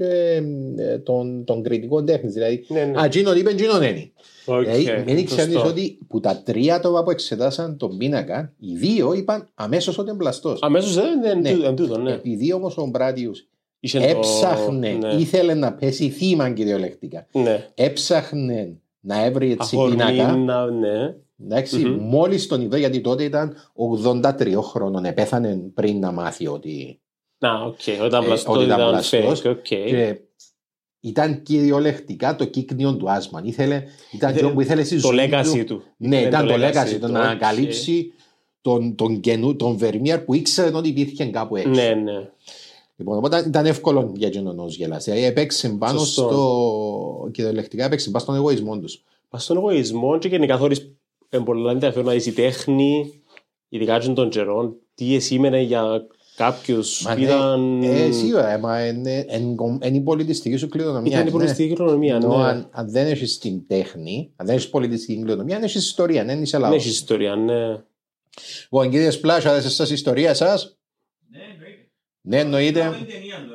των κριτικών τέχνης. Δηλαδή, α, γίνον είπε, γίνον είναι. Δεν ήξερες ότι που τα τρία άτομα που εξετάσαν τον πίνακα, οι δύο είπαν αμέσως ότι είναι πλαστός. Αμέσως δεν είναι τούτο, ναι. Επειδή όμως ο Μπράτιους έψαχνε, ήθελε να πέσει θύμα κυριολεκτικά, έψαχνε να έβρει έτσι πίνακα. Εντάξει, μόλις τον είδε, γιατί τότε ήταν ογδόντα τρία χρόνων, επέθανε πριν να μάθει ότι ήταν πλαστός. Ήταν κυριολεκτικά το κύκνιο του Άσμαν. Ήθελε, ήταν Ήθελε, που ήθελε το legacy του. Ναι, ήταν το legacy του, να ανακαλύψει τον, τον, τον, τον Vermeer που ήξερε ότι υπήρχε κάπου έξω. Ναι, ναι. Λοιπόν, οπότε ήταν εύκολο για εκείνον ως γελάς. Έπαιξε πάνω Σωστό. στο... κυριολεκτικά έπαιξε πάνω στον εγωισμό τους. Πάνω στον εγωισμό και γενικά θωρείς πολλά ενδιαφέρον να δεις η τέχνη, ειδικά των καιρών, τι σήμαινε για κάποιους μα ήταν... Ναι, ε, σίγουρα, μα είναι η πολιτιστική σου κληρονομιά. Ήταν η πολιτιστική κληρονομιά, ναι. Αν, αν δεν έχεις την τέχνη, αν δεν έχεις πολιτιστική κληρονομιά, αν έχεις ιστορία, δεν είσαι λαός. Δεν έχεις ιστορία, ναι. Λοιπόν, κύριε Σπλάσ, άρεσε σας η ιστορία σας? Ναι, εννοείται. Ναι,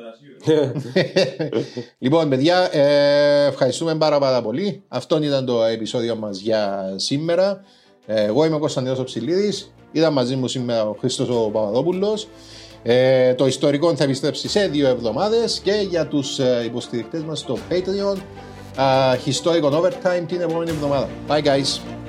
εννοείται. Λοιπόν, παιδιά, ε, ευχαριστούμε πάρα, πάρα πολύ. Αυτό ήταν το επεισόδιο μας για σήμερα. Εγώ είμαι ο Κωνσταντίνος ο Ψηλίδης. Ήταν μαζί μου σήμερα ο Χρήστος ο Παπαδόπουλος. Ε, το ιστορικό θα επιστρέψει σε δύο εβδομάδες και για τους ε, υποστηρικτές μας στο Patreon uh, Historical Overtime την επόμενη εβδομάδα. Bye guys!